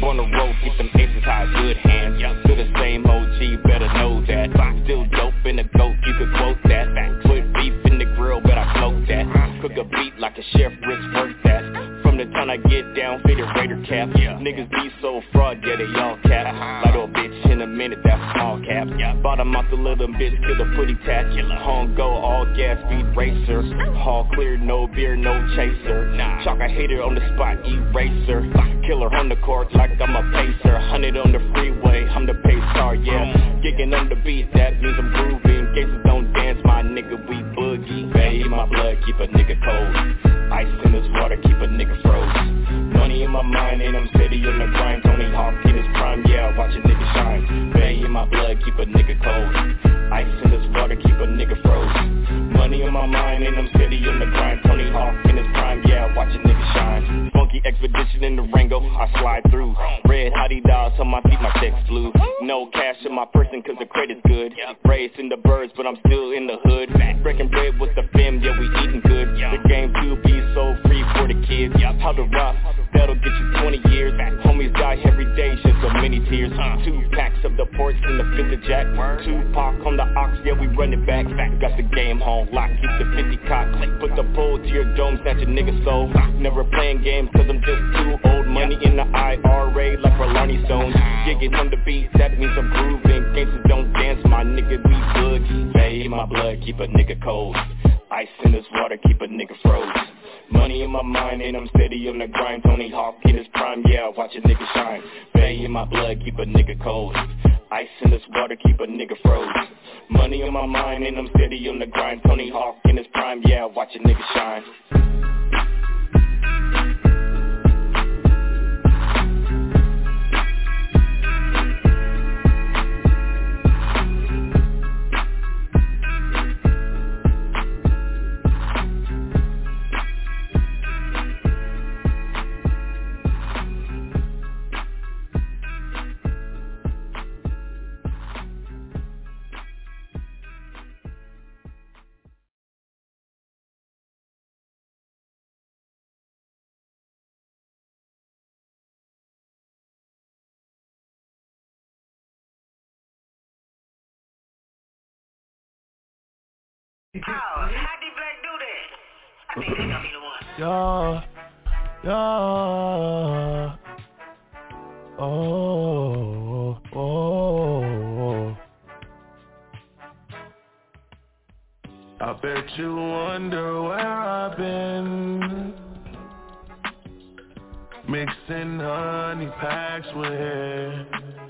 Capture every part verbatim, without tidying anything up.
on the road, get them aces high, good hands. Still the same O G, better know that. Still dope in the goat, you could quote that. Put beef in the grill, but I float that. Cook a beat like a chef, Rich work that. From the time I get down, faded Raider cap. Niggas be so fraud, yeah, they all cap. Light old bitch in a minute, that's small cap. Bottom off the little bitch, kill the footy tat. Home go, all gas, speed racer. Hall clear, no beer, no chaser. Chalk a hater on the spot, eraser. Killer on the court like I'm a pacer. Hundred on the freeway, I'm the pace star, yeah. Gigging on the beat, that means I'm grooving. Gangsters don't dance, my nigga, we boogie. Bay in my blood, keep a nigga cold. Ice in this water, keep a nigga froze. Money in my mind, and I'm steady on the grind. Tony Hawk in his prime, yeah, watch a nigga shine. Bay in my blood, keep a nigga cold. Ice in this water, keep a nigga froze. Money in my mind, and I'm steady on the grind. Tony Hawk in his prime, yeah, watch a nigga shine. Funky expedition in the Rango, I slide through. Red hottie dolls on my feet, my checks flew. No cash in my person, cause the credit's good. Raised in the birds, but I'm still in the hood. Breaking bread with the fam, yeah, we eating good. The game to be so free for the kids. How to rock, that'll get you twenty years. Homies die every day, shed so many tears. Two packs of the ports and the fifth of jack. Tupac on the ox, yeah, we run it back. Got the game home, lock, keep the fifty cock. Put the pole to your dome, snatch a nigga soul. Never playing games, cause I'm just too old. Money in the I R A like Rolani Stones. Gigging on the beat, that means I'm grooving. Gangsters don't dance, my nigga, we boogie. Bay in my blood, keep a nigga cold. Ice in this water, keep a nigga froze. Money in my mind, and I'm steady on the grind. Tony Hawk in his prime, yeah, watch a nigga shine. Bay in my blood, keep a nigga cold. Ice in this water, keep a nigga froze. Money in my mind, and I'm steady on the grind. Tony Hawk in his prime, yeah, watch a nigga shine. Oh, how did Black do that? I think they gonna be the one. Yeah, yeah. Oh, oh. I bet you wonder where I've been, mixing honey packs with.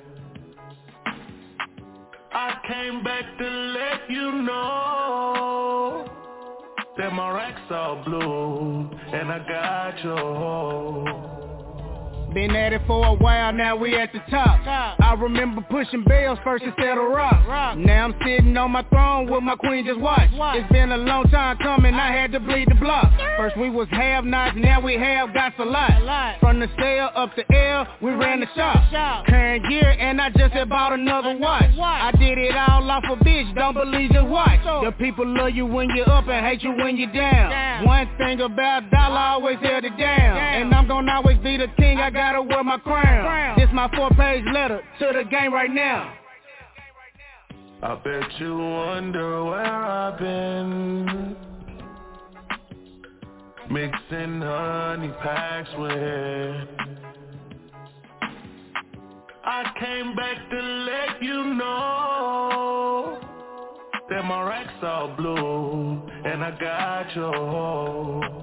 I came back to let you know that my rack's all blue, and I got your. Been at it for a while, now we at the top. I remember pushing bells first instead of rock. Now I'm sitting on my throne with my queen just watch. It's been a long time coming, I had to bleed the block. First we was have-nots, now we have got a lot. From the sale up to L, we ran the shop. Current year, and I just had bought another watch. I did it all off a bitch, don't believe, just watch. The people love you when you're up and hate you when you're down. One thing about dollar, always held it down. And I'm gonna always be the king, I got gotta wear my crown. This my four-page letter to the game right now. I bet you wonder where I've been, mixing honey packs with. I came back to let you know that my rack's all blue, and I got your.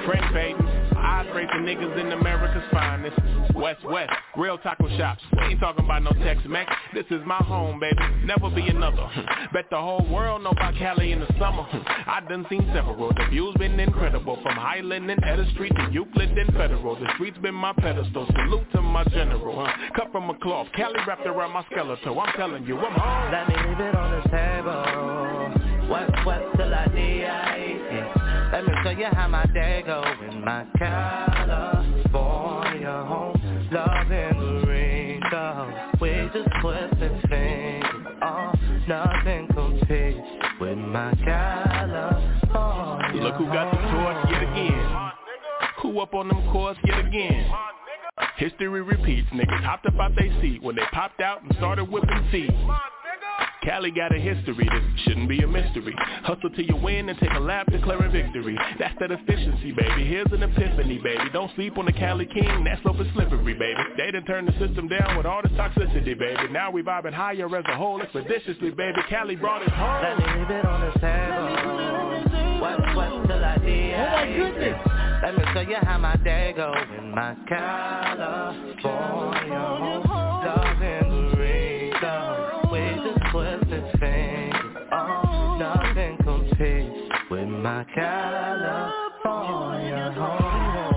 Frank Payton, eyes racing niggas in America's finest. West West, grill taco shops. We ain't talking about no Tex-Mex. This is my home, baby. Never be another. Bet the whole world know about Cali in the summer. I done seen several. The view's been incredible. From Highland and Edda Street to Euclid and Federal. The streets been my pedestal. Salute to my general. Huh? Cut from a cloth. Cali wrapped around my skeletal. I'm telling you, I'm home. Let me leave it on the table. West West till I D I E. Let me show you how my day go in my California home. Love in the ring, though. We just twisting fingers. Oh, nothing competes with my California. Look who got the torch yet again. Who up on them courts yet again. History repeats. Niggas hopped up out they seat when they popped out and started whipping feet. Cali got a history, this shouldn't be a mystery. Hustle till you win and take a lap declaring victory. That's that efficiency, baby. Here's an epiphany, baby. Don't sleep on the Cali King, that slope is slippery, baby. They done turned the system down with all this toxicity, baby. Now we vibing higher as a whole expeditiously, baby. Cali brought us home. Let me leave it on the table. West West till I D I E. Oh my goodness. Let me show you how my day go in my California home. Love in the ring, though. We just twisted fingers. Oh, nothing competes with my California home.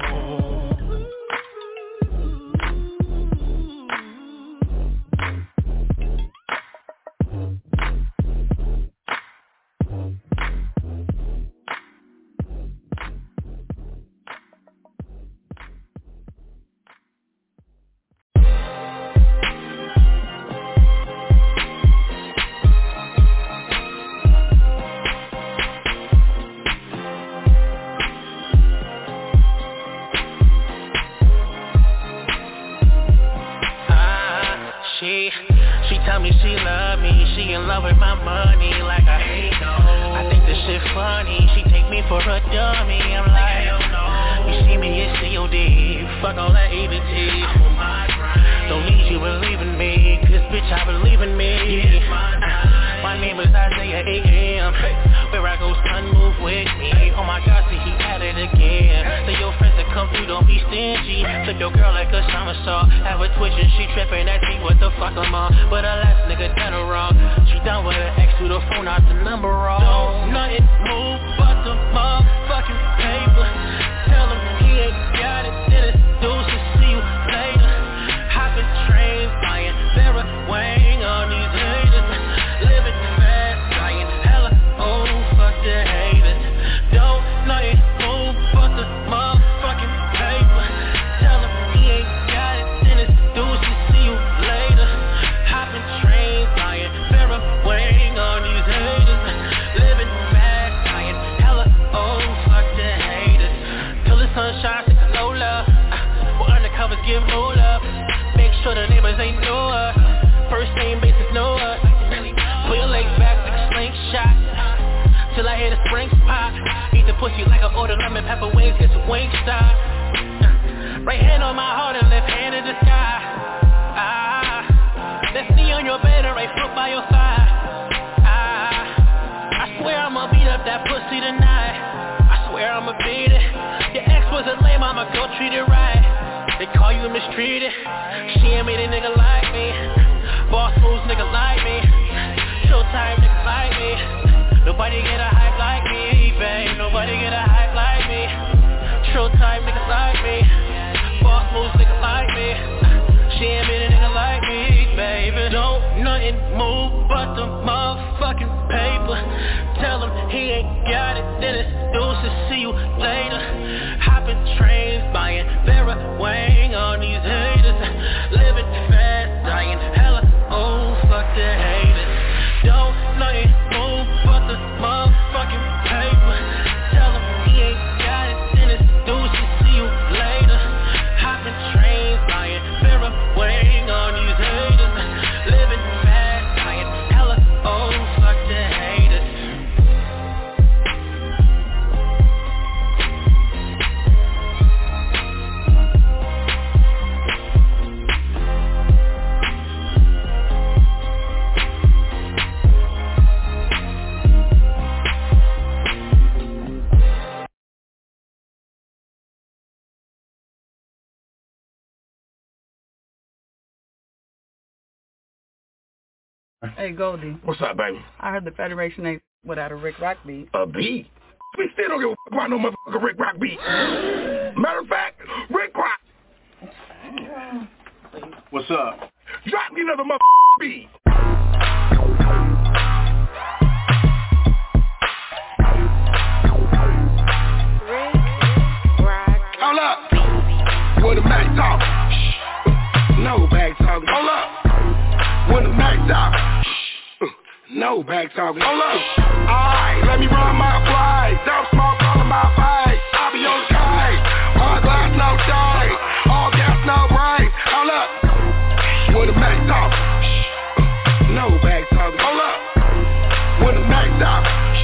Tell me she love me, she in love with my money like I hate no. I think this shit funny, she take me for a dummy. I'm like, hell no. You see me, it's C O D, fuck all that E B T. I'm on my grind. Don't need you believing me, cause bitch I believe in me. Yeah, my, my name is Isaiah A M. Where I go, son, move with me. Oh my God, see he at it again. So your friends that come through, don't be stingy. Flip your girl like a somersault. Have her twitching, she tripping, that's me, what the fuck I'm on. But her last nigga done her wrong. She done with her ex, threw the phone out the number wrong. Don't nothing move but the motherfucking paper. Tell him he ain't got it, then it's deuces, see you later. Hopping trains, buying Vera Wang on these haters. Living fast, dying hella old, fuck the haters. Don't nothing move but the motherfucking paper. Tell him he ain't got it, then it's deuces, see you later. Hopping trains, buying Vera Wang on these haters. Living fast, dying hella old, fuck the haters. Till the sun shines, it's no love. Well, undercovers give no love. Make sure the neighbors ain't know us. First name basis know us. Pull your legs back like a slingshot till I hear the springs pop. Eat the pussy like I order lemon pepper wings, get some wing stop. Right hand on my heart and left hand in the sky. Ah, let's see on your bed and right foot by your thigh. Ah, I swear I'ma beat up that pussy tonight. I swear I'ma beat it. Your ex was a lame, I'ma go treat it right. They call you mistreated. She ain't made a nigga like me. Boss moves nigga like me. Showtime niggas like me. Nobody get a hype like me, babe. Nobody get a hype like me. Showtime niggas like me. Boss moves niggas like me. She ain't been a nigga like me, baby. Don't nothing move but the motherfucking paper. Tell him he ain't got it, then it's deuces, see you later. Hopping trains, buying Vera Wang on these haters. Living fast, dying hella old, fuck the haters. Don't Hey, Goldie. What's up, baby? I heard the Federation ain't without a Rick Rock beat. A beat? We still don't give a fuck about no motherfucking Rick Rock beat. Matter of fact, Rick Rock. What's up? Drop me another motherfucking beat. Hold up. With a Mac talk. No back talking. Hold up. With a Mac talk. No back talking. Hold up. Alright, let me run my flight. Dump smoke all of my fight. I'll be on the kite. All glass, no shade. All gas, no brain. Hold up. With a Mac talk. No back talking. Hold up. With a Mac talk.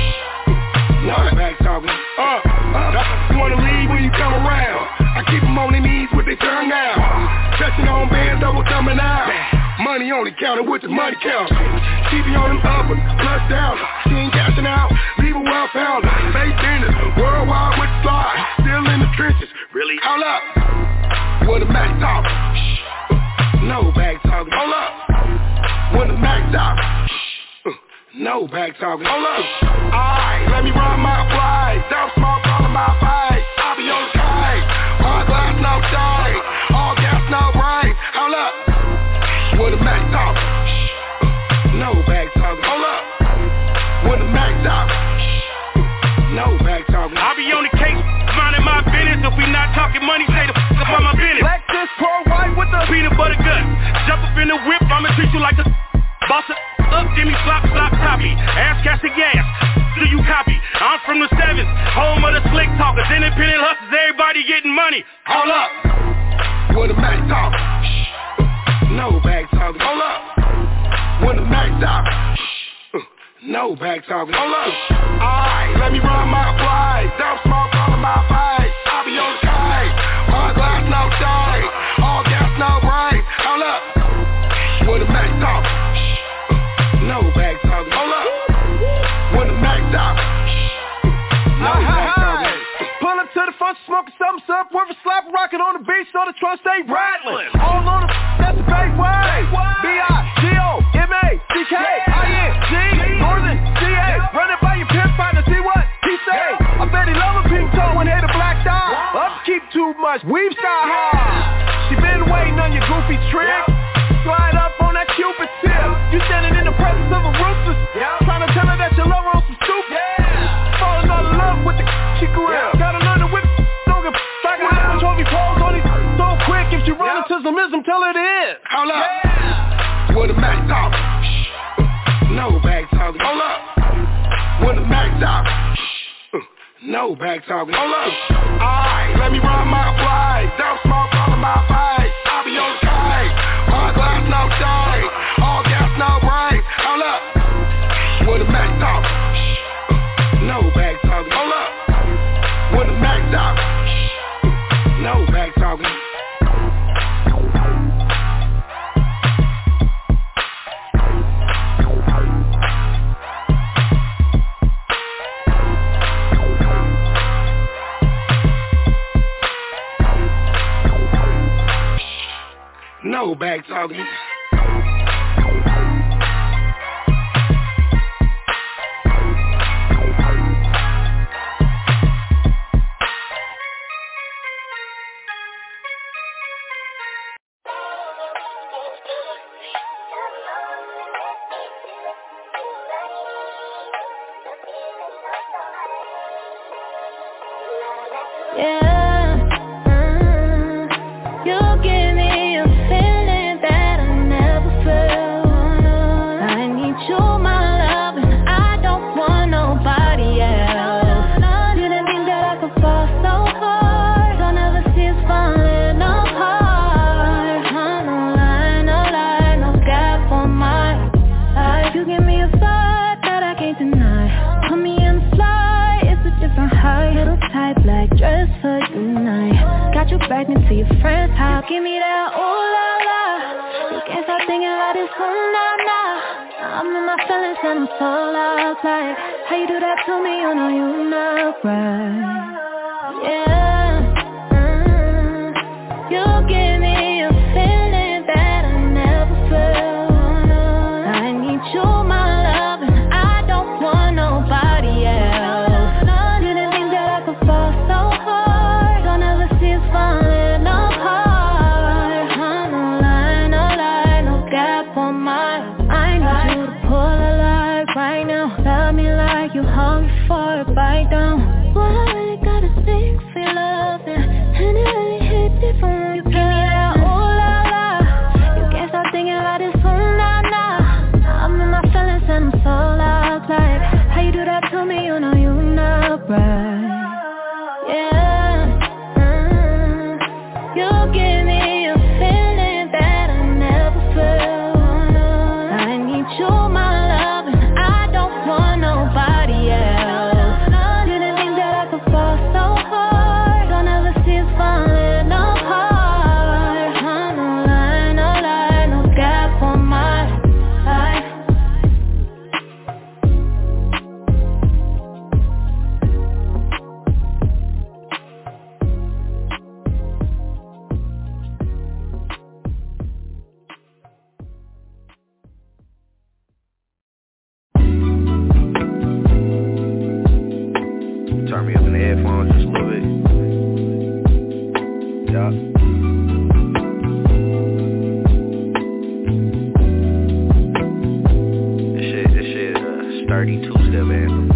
No back talking. Uh, uh, you wanna leave when you come around. I keep them on their knees with their tongue out. Touching on bands, double coming out. Money on the counter with the money counter. Keep you on them uppers, plus down. She ain't cashing out, leave a well pounder. Face benders, worldwide with the slide. Still in the trenches, really hold up. With a Mac talk. No back talking. Hold up. With a Mac talk. No back talking. Hold up. Alright, let me run my flight. Dump smoke all of my fight. I'll be on the kite. All glass, no shade. All gas, no brain. Hold up. With a Mac talk. No back talking. Hold up. With a Mac talk. No back talking. I'll be on the case, minding my business. If we not talking money, say the fuck about my business. Black this poor white with the peanut butter gut. Jump up in the whip, I'ma treat you like a boss it up, give me slop, slop, copy. Ass casting gas, do you copy? I'm from the sevens, home of the slick talkers. Independent hustlers, everybody getting money. Hold up. With a Mac talk. No back talking. Hold up. With a Mac talk. No back talking. Hold up. Alright, let me run my flight. Dump smoke all of my fight. I'll be on the kite. All glass, no shade. All gas, no brain. Hold up. With a Mac talk. No back talking. Hold up. With a Mac talk. No back talking. Pull up to the front, smoking something, surf, with a slap, rocking on the beach, so the trunk stay rattling. All on the that's the big way. B I G O M A C K I N G Northern C A. Run it by your pimp, find to see what he say. I bet he love a pink toe and hate a black dot. Upkeep too much, weave sky high. She been waiting on your goofy trick. Slide up on that Cupid tip. You standing in the presence of a ruthless. Trying to tell her that you love her on some stupid. Falling out of love with the she grill. Got another whip, don't give like a little trophy pose on these so quick. If you run into some ism, tell her it is. Hold up. With a Mac talk. No back talking. Hold up. With a Mac talk. No back talking. Hold up. Alright, let me run my flight. Dump smoke all of my fight. I'll be on the kite. All glass, no shade. All gas, no brain. Hold up. With a Mac talk. No back talking. Hold up. With a Mac talk. No back talking. No back talking. Back into your friend's house. Give me that ooh la la. You can't stop thinking about this ooh nah nah. I'm in my feelings and I'm so lost. Like how you do that to me? You know you not right. Yeah. Mm-hmm. You give me a feeling that I never felt. I need heart bite down. Boy, I really gotta speak for your loving, and it really hit different when you give me that ooh la la. You can't stop thinking about this ooh nah nah. I'm in my feelings and I'm so lost, like how you do that to me, you know you not right. Yeah, mm, you give me a feeling that I never felt. I need you, my love, and I don't want nobody else. Didn't think that I could fall so hard. Don't ever see us falling apart. No lie, no lie, no gap on my life. Turn me up in the headphones just a little bit. Yeah. This shit, this shit is a sturdy two-step anthem.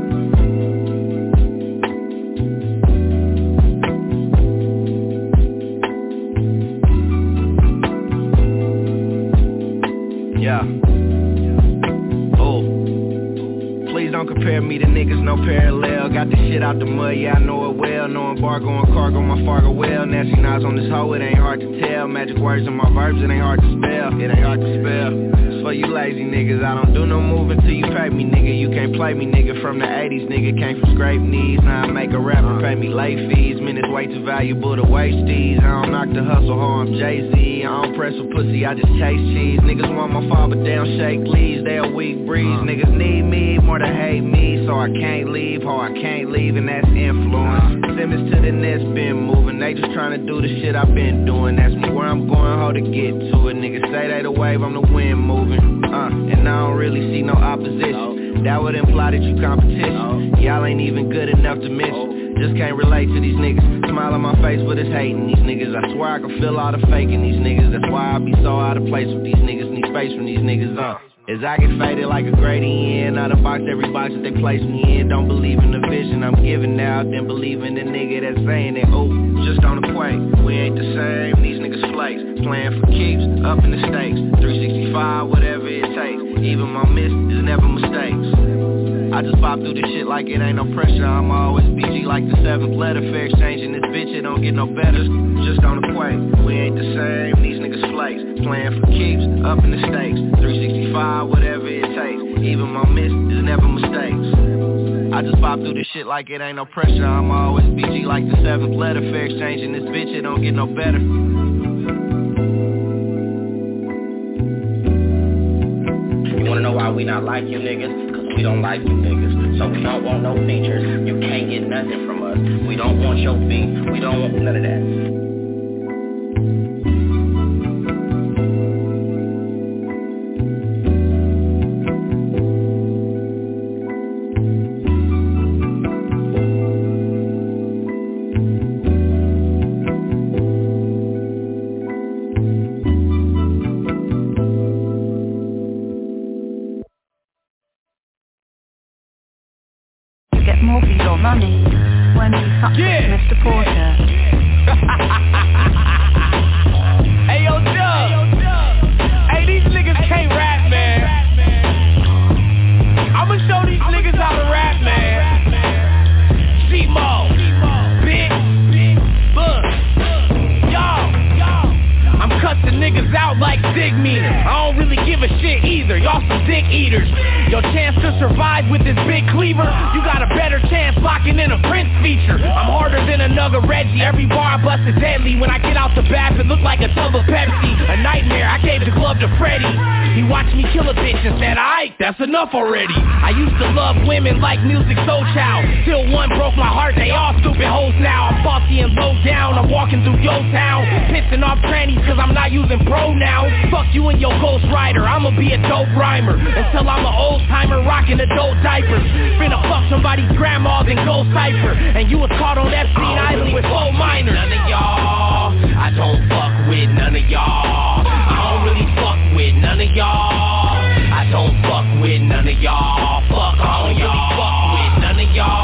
Yeah. Oh. Please don't compare me to niggas, no parallel. Got this shit out the mud, yeah, I know it well. No embargo on cargo, my Fargo well. Nasty knives on this hoe, it ain't hard to tell. Magic words in my verbs, it ain't hard to spell. It ain't hard to spell. For you lazy niggas, I don't do no moving till you pay me, nigga. You can't play me, nigga. From the eighties, nigga, came from scrape knees. Now I make a rapper pay me late fees. Minutes way too valuable to waste these. I don't knock the hustle, ho, I'm Jay-Z. I don't press with pussy, I just chase cheese. Niggas want my fall, but they don't shake leaves. They a weak breeze. Niggas need me more than hate me, so I can't leave, ho, I can't leave, and that's influence. Simmons to the Nets been moving. They just tryna do the shit I've been doing. Ask me where I'm going, ho, to get to it. Niggas say they the wave, I'm the wind moving. Uh, and I don't really see no opposition. That would imply that you competition. Y'all ain't even good enough to mention. Just can't relate to these niggas. Smile on my face, but it's hating these niggas. I swear I can feel all the fake in these niggas. That's why I be so out of place with these niggas. Need space from these niggas, uh As I get faded like a gradient, out of box every box that they place me in. Don't believe in the vision I'm giving out, then believe in the nigga that's saying it. Oh, just don't equate, we ain't the same, these niggas flakes. Playing for keeps, up in the stakes. Three sixty-five, whatever it takes. Even my miss is never mistakes. I just bop through this shit like it ain't no pressure. I'm always B G like the seventh letter. Fair exchanging this bitch, it don't get no better. Just don't equate, we ain't the same, these niggas flakes. Playing for keeps, up in the stakes. Three sixty-five, whatever it takes. Even my miss is never mistakes. I just bop through this shit like it ain't no pressure. I'm always B G like the seventh letter. Fair exchanging this bitch, it don't get no better. You wanna know why we not like you niggas? Cause we don't like you niggas. So we don't want no features. You can't get nothing from us. We don't want your beat. We don't want none of that. Already, I used to love women like music so child. Till one broke my heart, they all stupid hoes now. I'm bossy and low down, I'm walking through your town, pissing off trannies cause I'm not using pronouns. Fuck you and your ghost rider, I'ma be a dope rhymer until I'm an old timer rocking adult diapers. Finna fuck somebody's grandma then go cipher, and you was caught on Epstein Island with four minors. None of y'all, I don't fuck with none of y'all. I don't really fuck with none of y'all. I don't fuck with none of y'all. Fuck all y'all. Fuck with none of y'all.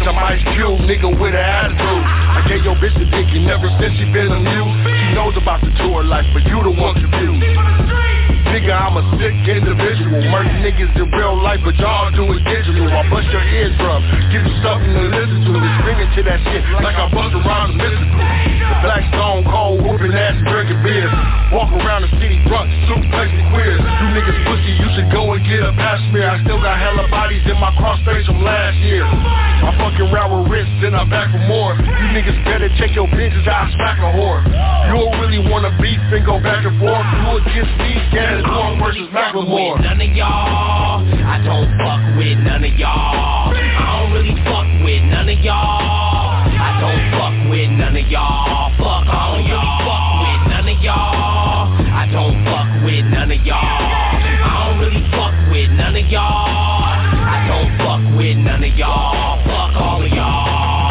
bitch, I'm Ice Cube, nigga with an attitude. I gave your bitch a dick and never since she been amused. She knows about the tour life, but you the one confused. Nigga, I'm a sick individual. Murder niggas in real life, but y'all do it digital. I bust your eardrum, give you something to listen to. It's ringing to that shit like I bust around the mystical. The black stone cold, whooping ass and drinking beers. Walk around the city drunk, suplex the queers. You niggas pussy, you should go and get a pass smear. I still got hella bodies in my cross face from last year. I fucking round with wrists, then I'm back for more. You niggas better check your bitches, I'll smack a whore. You don't really wanna beef and go back and forth. You against me, scared Long versus Macklemore. None of y'all, I don't fuck with none of y'all. I don't really fuck with none of y'all. I don't fuck with none of y'all. Fuck all y'all. Fuck with none of y'all. I don't fuck with none of y'all. I don't really fuck with none of y'all. I don't fuck with none of y'all. Fuck all of y'all.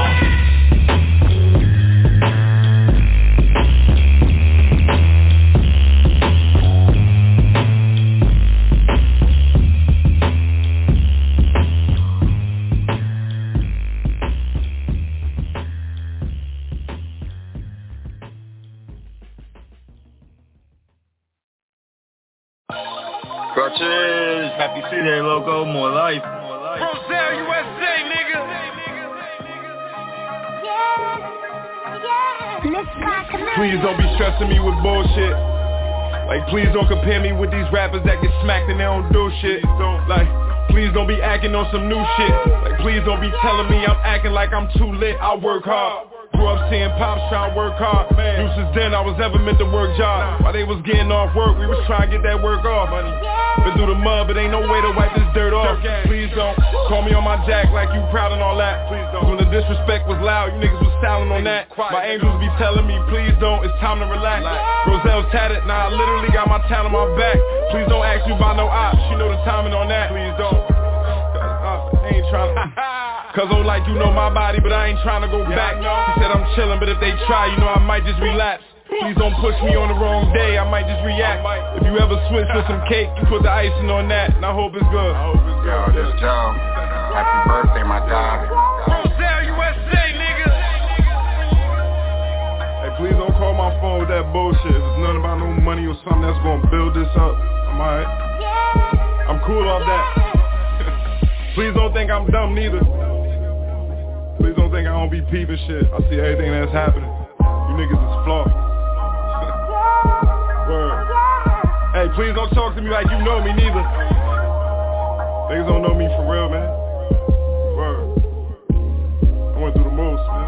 Crutches, happy C-Day logo, more life. More life. Roselle, U S A, nigga. Please don't be stressing me with bullshit. Like, please don't compare me with these rappers that get smacked and they don't do shit. Don't like, please don't be acting on some new shit. Like, please don't be telling me I'm acting like I'm too lit. I work hard. Grew up seeing pops trying to work hard. Knew since then I was ever meant to work job. While they was getting off work, we was trying to get that work off. Been through the mud, but ain't no way to wipe this dirt off. Please don't call me on my jack like you proud and all that. Please don't. When the disrespect was loud, you niggas was styling on that. My angels be telling me, please don't, it's time to relax. Roselle's tatted, now I literally got my talent on my back. Please don't ask me about no ops, she know the timing on that. Please don't. I ain't trying to. Cause oh, like you know my body, but I ain't trying to go back. She said I'm chilling, but if they try, you know I might just relapse. Please don't push me on the wrong day, I might just react. If you ever switch to some cake, you put the icing on that, and I hope it's good. Yo, this Joe. Happy birthday, my guy. Roselle, U S A, nigga. Hey, please don't call my phone with that bullshit. If it's nothing about no money or something that's gonna build this up, I'm alright. I'm cool off that. Please don't think I'm dumb neither. Please don't think I don't be peeping shit. I see everything that's happening. You niggas is flawed. Word. Hey, please don't talk to me like you know me neither. Niggas don't know me for real, man. Word. I went through the most, man.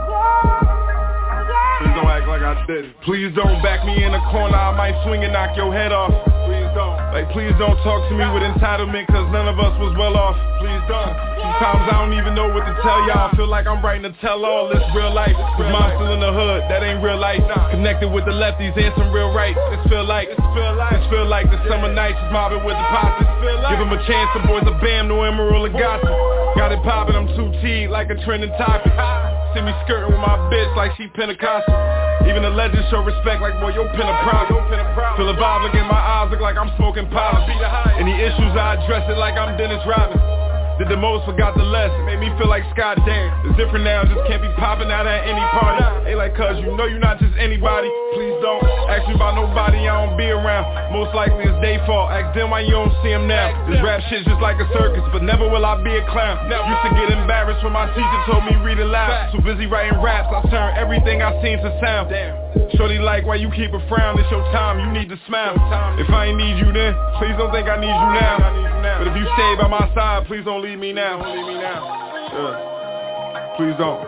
Please don't act like I didn't. Please don't back me in the corner, I might swing and knock your head off. Please don't. Like, please don't talk to me with entitlement, cause none of us was well off. Please don't. Sometimes I don't even know what to tell y'all. I feel like I'm writing a tell-all, it's real life. Cause mom's still in the hood, that ain't real life. Connected with the lefties and some real rights. It's feel like, it's feel like, it's feel like the summer nights is mobbing with the posse. Give them a chance, the boys are bam, no emerald or gossip. Got it poppin', I'm too T like a trending topic. See me skirting with my bitch like she Pentecostal. Even the legends show respect like, boy, yo, pin a problem. Feel a vibe, look in my eyes, look like I'm smoking powder. Any issues, I address it like I'm Dennis Rodman. Did the most, forgot the less, made me feel like Scott. Damn, it's different now, just can't be popping out at any party. Hey, like, cuz you know you're not just anybody. Please don't ask me about nobody I don't be around. Most likely it's they fault, ask them why you don't see them now. This rap shit's just like a circus, but never will I be a clown. Used to get embarrassed when my teacher told me read aloud. Too busy writing raps, I turn everything I seen to sound. Shorty like, why you keep a frown? It's your time, you need to smile. If I ain't need you then, please don't think I need you now. But if you stay by my side, please don't leave me now. Don't leave me now. Yeah. Please don't.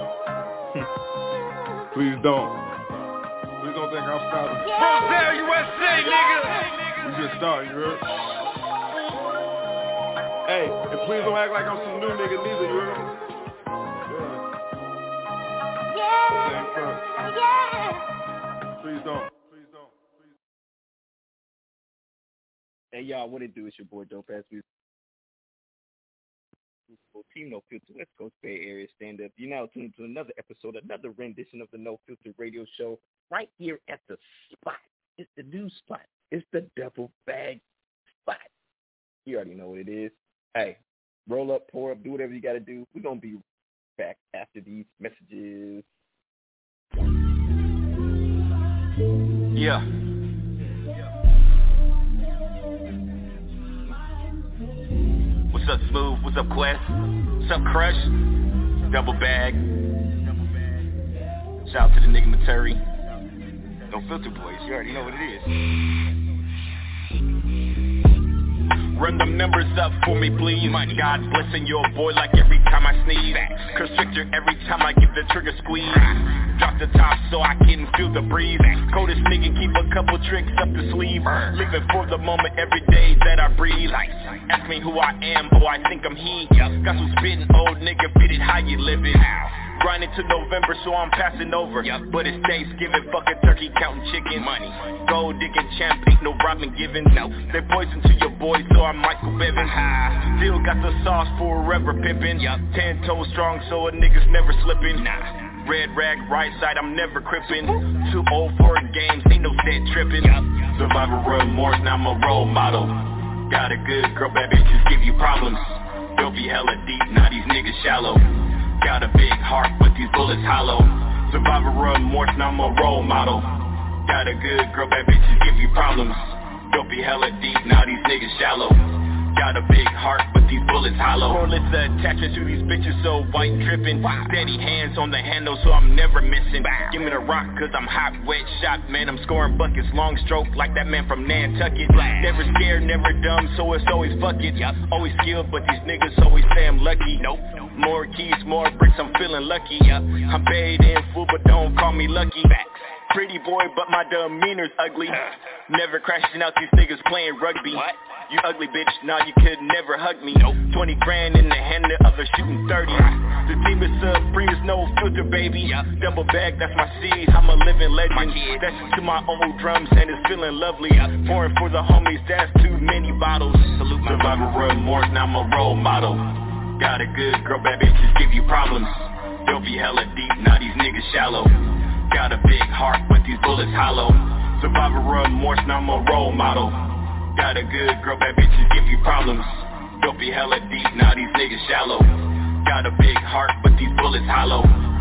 Please don't. Please don't think I'm stopping. Roselle, U S A, nigga. We just started, you heard? Hey, and please don't act like I'm some new nigga neither, you heard? Yeah. Please don't. Please don't. Please. Hey, y'all, what it do? It's your boy Dope Ass Music. Team No Filter, West Coast Bay Area Stand Up. You're now tuned to another episode, another rendition of the No Filter Radio Show, right here at the spot. It's the new spot. It's the Double Bag Spot. You already know what it is. Hey, roll up, pour up, do whatever you got to do. We're gonna be back after these messages. Yeah. What's up, Smooth? What's up, Quest? What's up, Crush? Double Bag. Shout out to the nigga Maturi. No Filter Boys, you already know what it is. Run them numbers up for me, please. Money. God blessing your boy like every time I sneeze. Constrictor every time I give the trigger squeeze. Drop the top so I can feel the breeze. Coldest nigga keep a couple tricks up the sleeve. Living for the moment every day that I breathe. Ask me who I am, boy, I think I'm he. Got some spitting old nigga, fit it how you living. Grinding to November, so I'm passing over. Yep. But it's Thanksgiving, fucking turkey, counting chicken. Money, gold digging champ, ain't no Robin Givens. No, they poison to your boy, so I'm Michael Bivins. Still got the sauce forever pimping. Yep. Ten toes strong, so a nigga's never slipping. Nah, red rag, right side, I'm never crippin'. Too old for games, ain't no dead tripping. Yep. Survivor remorse, now I'm a role model. Got a good girl, bad bitches give you problems. Don't be hella deep, now these niggas shallow. Got a big heart, but these bullets hollow. Survivor remorse, now I'm a role model. Got a good girl, bad bitches give you problems. Don't be hella deep, now these niggas shallow. Got a big heart, but these bullets hollow. Cordless attachments to these bitches, so white tripping. Steady hands on the handle, so I'm never missing. Give me the rock, cause I'm hot, wet shot, man. I'm scoring buckets, long stroke, like that man from Nantucket. Never scared, never dumb, so it's always fuck it. Always skilled, but these niggas always say I'm lucky. Nope. More keys, more bricks, I'm feeling lucky. I'm paid in full, but don't call me lucky. Pretty boy, but my demeanor's ugly. Never crashing out these niggas playing rugby. What? You ugly bitch, nah, you could never hug me. Nope. twenty grand in the hand, the other shooting thirty. The team is supreme, is no filter, baby. Yep. Double bag, that's my seed, I'm a living legend. That's to my old drums and it's feeling lovely. Yep. Pouring for the homies, that's too many bottles. Salute my Survivor remorse, now I'm a role model. Got a good girl, bad bitches give you problems. Don't be hella deep, now these niggas shallow. Got a big heart, but these bullets hollow. Survivor remorse, now I'm a role model. Got a good girl, bad bitches give you problems. Don't be hella deep, now these niggas shallow. Got a big heart, but these bullets hollow.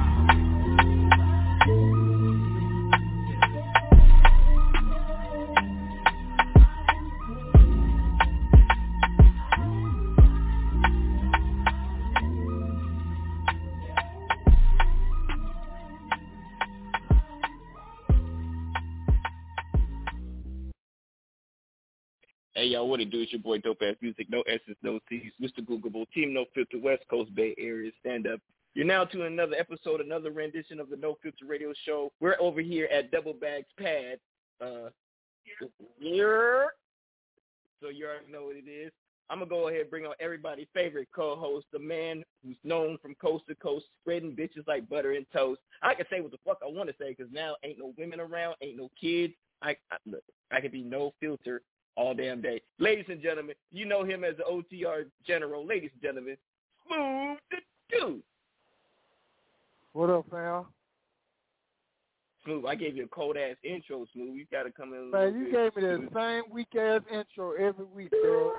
Hey, y'all, what it do? It's your boy Dope Ass Music, no S's, no T's, Mister Googleable, Team No Filter, West Coast Bay Area, stand up. You're now to another episode, another rendition of the No Filter Radio Show. We're over here at Double Bags Pad. Uh, here. So you already know what it is. I'm going to go ahead and bring on everybody's favorite co-host, the man who's known from coast to coast, spreading bitches like butter and toast. I can say what the fuck I want to say because now ain't no women around, ain't no kids. I, I, look, I can be no filter all damn day. Ladies and gentlemen, you know him as the O T R general. Ladies and gentlemen, Smooth the Dude. What up, fam? Smooth, I gave you a cold-ass intro, Smooth. You got to come in a Man, you bit. gave me the same weak-ass intro every week, bro.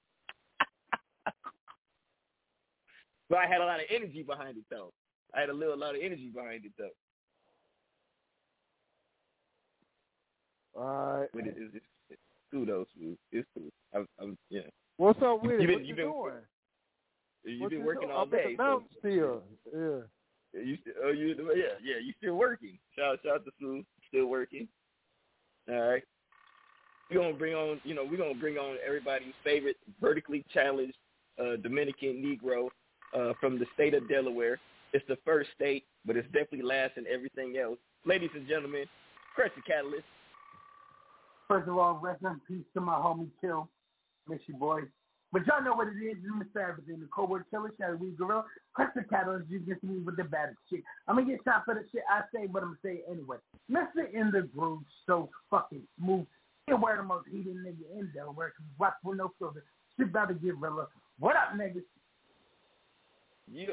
But I had a lot of energy behind it, though. I had a little lot of energy behind it, though. All right. But it, it, it, it's cool, though, Smooth. It's cool. I, I'm, yeah. What's up with you it? Been, what you, you been, doing? You've what been you working doing? all I'm day. at the mountain so. still. Yeah. You still, oh, you, yeah, yeah, you still working. Shout, shout out to Smooth, still working. All right. We're gonna bring on, you know, we're gonna bring on everybody's favorite vertically challenged uh, Dominican Negro uh, from the state of Delaware. It's the first state, but it's definitely last in everything else. Ladies and gentlemen, Crush the Catalyst. First of all, rest in peace to my homie Kill. Miss you, boy. But y'all know what it is. It's Mister Everything, the Cobra Killer, Shadow Weed Gorilla. Crush the Catalyst. You can see me with the baddest shit. I'm going to get shot for the shit I say, but I'm going to say it anyway. Mister In the Groove, so fucking smooth. He'll wear the most heated nigga in Delaware. Rock with no filter. Shit about to get realer. What up, niggas? Yeah.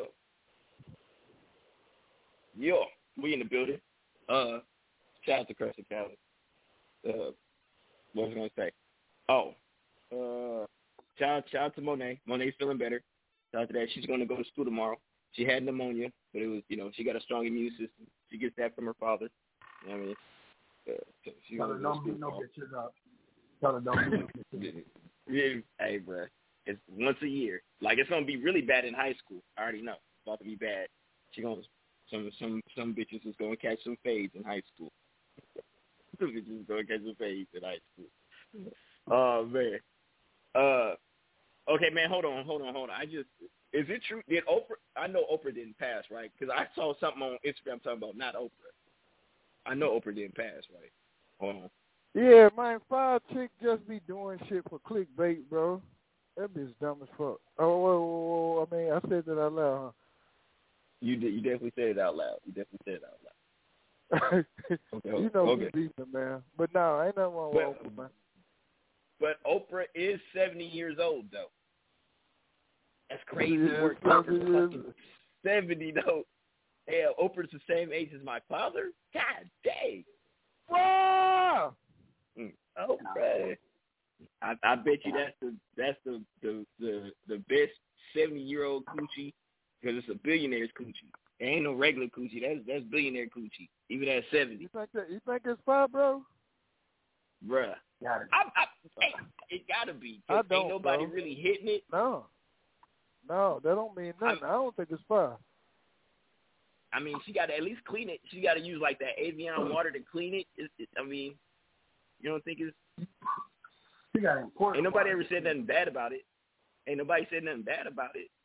Yeah. We in the building. Uh, shout out to Crush the Catalyst. Uh, what was I going to say? Oh. Uh. Shout out, shout out to Monet. Monet's feeling better. Shout out to that. She's going to go to school tomorrow. She had pneumonia, but it was, you know, she got a strong immune system. She gets that from her father. You know what I mean? Uh, so she Tell her don't beat no bitches up. Tell her don't beat no bitches up. Yeah, hey, bro, it's once a year. Like, it's gonna be really bad in high school. I already know. It's about to be bad. She gonna some some some bitches is gonna catch some fades in high school. Some bitches is gonna catch some fades in high school. Oh man. Uh, okay, man. Hold on, hold on, hold on. I just is it true? Did Oprah? I know Oprah didn't pass, right? Because I saw something on Instagram talking about not Oprah. I know Oprah didn't pass, right? Hold on. Yeah, man, five chick just be doing shit for clickbait, bro. That bitch dumb as fuck. Oh, whoa, whoa, whoa. I mean, I said that out loud, huh? You did. You definitely said it out loud. You definitely said it out loud. Okay, you know okay. we beefing, man. But no, ain't nothing wrong with Oprah, man. But Oprah is seventy years old, though. That's crazy Yeah, work. seventy Oprah's fucking seventy, though. Hell, Oprah's the same age as my father. God dang. Wow. Mm. Oprah. I, I bet you that's the that's the the the, the best seventy year old coochie because it's a billionaire's coochie. It ain't no regular coochie. That's that's billionaire coochie. Even at seventy. You think that? You think it's five, bro? Bruh. Got it. I, I, hey, it gotta be. I don't, ain't nobody bro. really hitting it. No. No, that don't mean nothing. I, I don't think it's five. I mean, she got to at least clean it. She got to use like that Evian water to clean it. It, it. I mean, you don't think it's? She got important. Ain't nobody ever said nothing bad about it. Ain't nobody said nothing bad about it.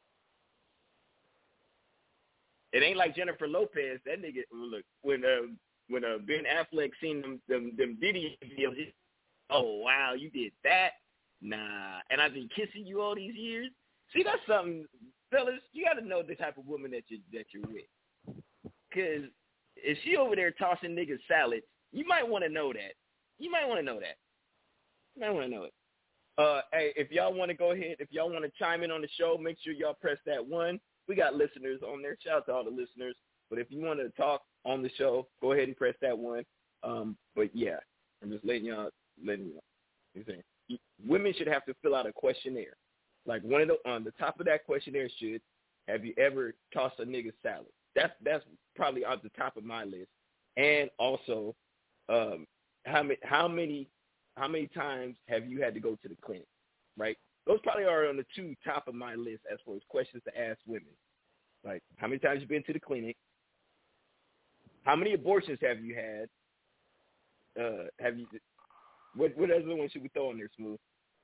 It ain't like Jennifer Lopez. That nigga, look, when uh, when uh, Ben Affleck seen them them them Diddy videos, he, oh wow, you did that? Nah, and I've been kissing you all these years. See, that's something, fellas. You got to know the type of woman that you that you're with. Cause if she over there tossing niggas salads, you might want to know that. You might want to know that. You might want to know it. Uh, hey, if y'all want to go ahead, if y'all want to chime in on the show, make sure y'all press that one. We got listeners on there. Shout out to all the listeners. But if you want to talk on the show, go ahead and press that one. Um, but yeah, I'm just letting y'all, letting y'all. You women should have to fill out a questionnaire. Like one of the on the top of that questionnaire should, have you ever tossed a nigga salad? That's that's probably on the top of my list. And also, um, how many how many how many times have you had to go to the clinic? Right? Those probably are on the two top of my list as far as questions to ask women. Like, how many times you been to the clinic? How many abortions have you had? Uh, have you? What what other one should we throw in there, Smooth?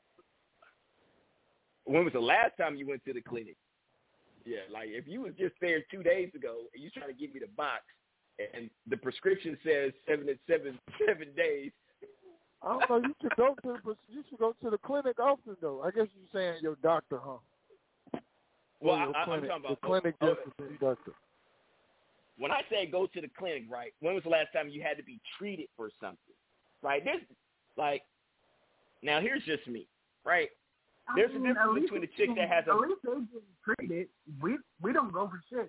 When was the last time you went to the clinic? Yeah, like if you was just there two days ago and you trying to give me the box and the prescription says seven to seven seven days. I don't know. You should go to the you should go to the clinic often though. I guess you're saying your doctor, huh? Well, your I, clinic, I'm talking about the clinic oh, different than doctor. When I say go to the clinic, right? When was the last time you had to be treated for something? Right? There's like now here's just me, right? There's I mean, a difference between a chick that has a. At least they get treated. We we don't go for shit.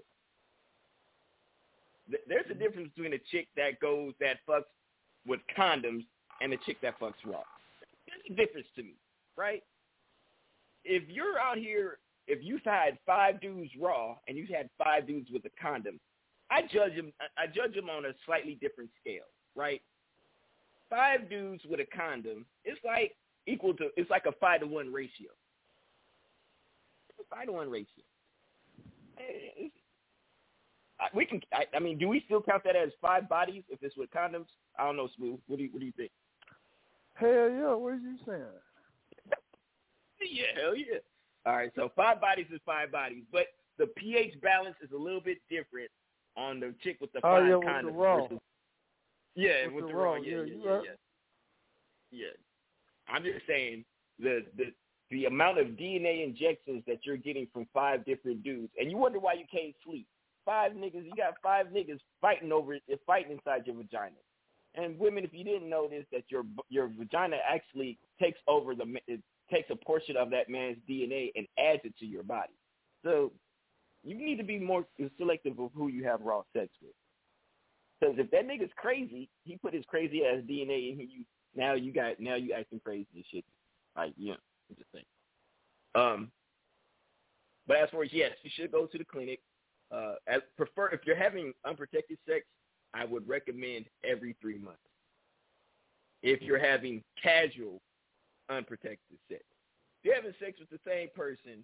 There's a difference between a chick that goes that fucks with condoms and a chick that fucks raw. There's a difference to me, right? If you're out here, if you've had five dudes raw and you've had five dudes with a condom, I judge them. I judge them on a slightly different scale, right? Five dudes with a condom, it's like. Equal to, it's like a five to one ratio. Five to one ratio. It's, we can, I, I mean, do we still count that as five bodies if it's with condoms? I don't know, Smooth. What do you, what do you think? Hell yeah, what are you saying? Yeah, hell yeah. All right, so five bodies is five bodies, but the pH balance is a little bit different on the chick with the oh, five yeah, condoms. With the raw. Versus, yeah, with, with the, the raw. raw. Yeah, Yeah, yeah, you yeah, right. yeah. Yeah. I'm just saying the the the amount of D N A injections that you're getting from five different dudes, and you wonder why you can't sleep. Five niggas, you got five niggas fighting over fighting inside your vagina. And women, if you didn't know this, that your your vagina actually takes over the it takes a portion of that man's D N A and adds it to your body. So you need to be more selective of who you have raw sex with. Because if that nigga's crazy, he put his crazy ass D N A in you. Now you got now you acting crazy and shit. Like, yeah, I'm just saying. Um But as far as, yes, you should go to the clinic. Uh, as prefer if you're having unprotected sex, I would recommend every three months. If you're having casual unprotected sex, if you're having sex with the same person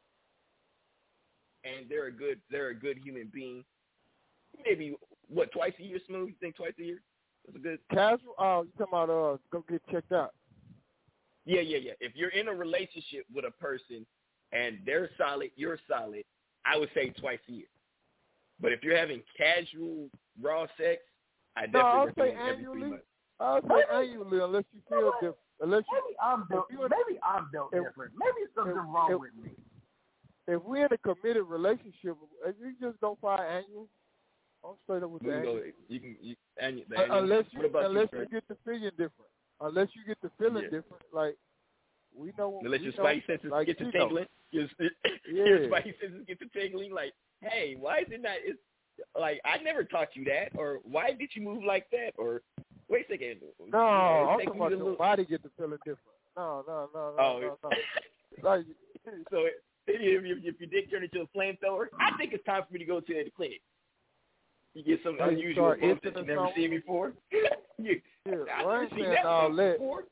and they're a good they're a good human being, maybe what twice a year, Smooth? You think twice a year? That's a good casual. Oh, you talking about uh, go get checked out? Yeah, yeah, yeah. If you're in a relationship with a person and they're solid, you're solid, I would say twice a year. But if you're having casual raw sex, I definitely no, I'll recommend say every annually. three months. I'll say Maybe, annually, unless you feel different. Unless you, maybe I'm built. if Maybe I'm built if, different. Maybe something if, wrong if, with me. If we're in a committed relationship, if you just go for an annual, I'm straight up with We the can annual. go, you can, you, annual, the Uh, annual. unless you, What about unless you, you Trey? get the feeling different. Unless you get the feeling Yeah. different, like we know. Unless we your know, spidey senses like, get to you tingling, your, Yeah. your spidey senses get to tingling. Like, hey, why is it not? It's like I never taught you that, or why did you move like that, or wait a second. No, yeah, I'm take talking me about to your little- body get the feeling different. No, no, no, no, Oh, no, no. Like, so if, if, if your dick turned into a flamethrower, I think it's time for me to go to the clinic. You get some Oh, you unusual start bumps that itching you or never something? seen before. you, yeah, I've well, I never ain't seen saying that all bump that. before.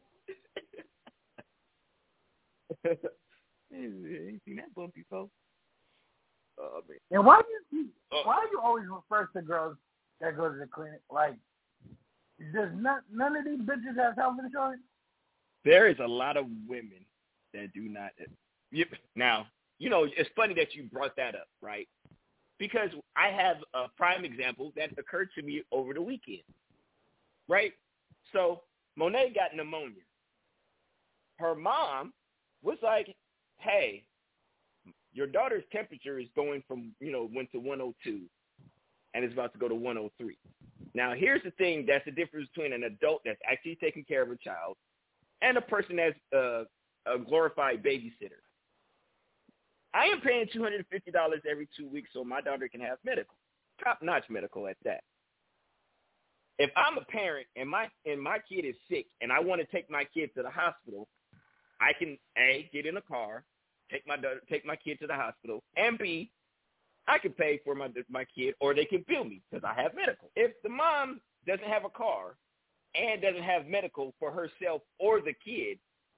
I ain't seen that bump before. Oh, man. And why do you Oh. why do you always refer to girls that go to the clinic? Like, does none none of these bitches have health insurance? There is a lot of women that do not. You, now, you know, it's funny that you brought that up, right? Because I have a prime example that occurred to me over the weekend, right? So Monet got pneumonia. Her mom was like, hey, your daughter's temperature is going from, you know, went to one oh two and it's about to go to one oh three. Now, here's the thing that's the difference between an adult that's actually taking care of a child and a person that's uh, a glorified babysitter. I am paying two hundred fifty dollars every two weeks so my daughter can have medical, top-notch medical at that. If I'm a parent and my and my kid is sick and I want to take my kid to the hospital, I can A, get in a car, take my daughter, take my kid to the hospital, and B, I can pay for my my kid, or they can bill me because I have medical. If the mom doesn't have a car and doesn't have medical for herself or the kid,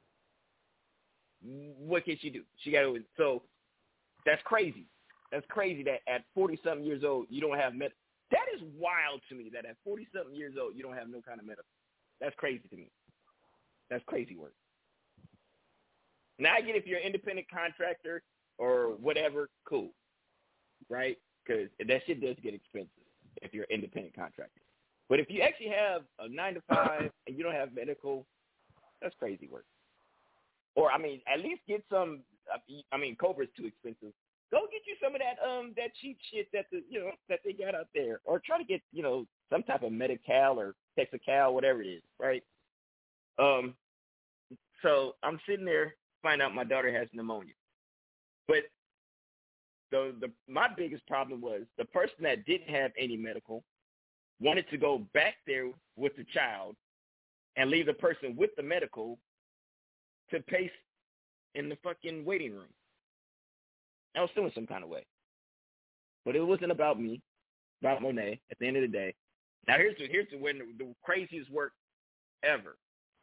what can she do? She got to so. That's crazy. That's crazy that at forty-something years old, you don't have medical. That is wild to me that at forty-something years old, you don't have no kind of medical. That's crazy to me. That's crazy work. Now, I get if you're an independent contractor or whatever, cool, right? Because that shit does get expensive if you're an independent contractor. But if you actually have a nine to five and you don't have medical, that's crazy work. Or, I mean, at least get some, I mean, Cobra's too expensive. Go get you some of that um that cheap shit that the you know that they got out there. Or try to get, you know, some type of Medi-Cal or Texacal, whatever it is, right? Um, so I'm sitting there, find out my daughter has pneumonia. But the the my biggest problem was the person that didn't have any medical wanted to go back there with the child and leave the person with the medical to pace in the fucking waiting room. I was feeling some kind of way. But it wasn't about me, about Monet at the end of the day. Now here's the, here's the, when the, the craziest work ever.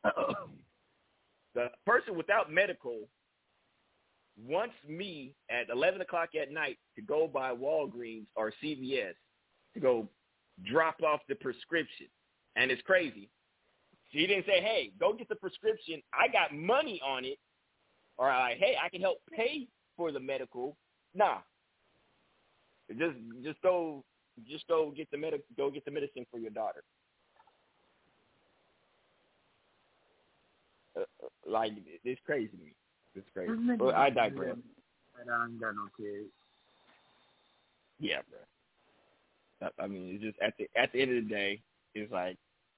The person without medical wants me at eleven o'clock at night to go by Walgreens or C V S to go drop off the prescription. And it's crazy. She didn't say, hey, go get the prescription. I got money on it. Or like, hey, I can help pay for the medical. Nah. Just just go just go get the med- go get the medicine for your daughter. Uh, like it's crazy to me. It's crazy. Well, I digress. I ain't got no kids. Yeah, bro. I mean, it's just at the at the end of the day, it's like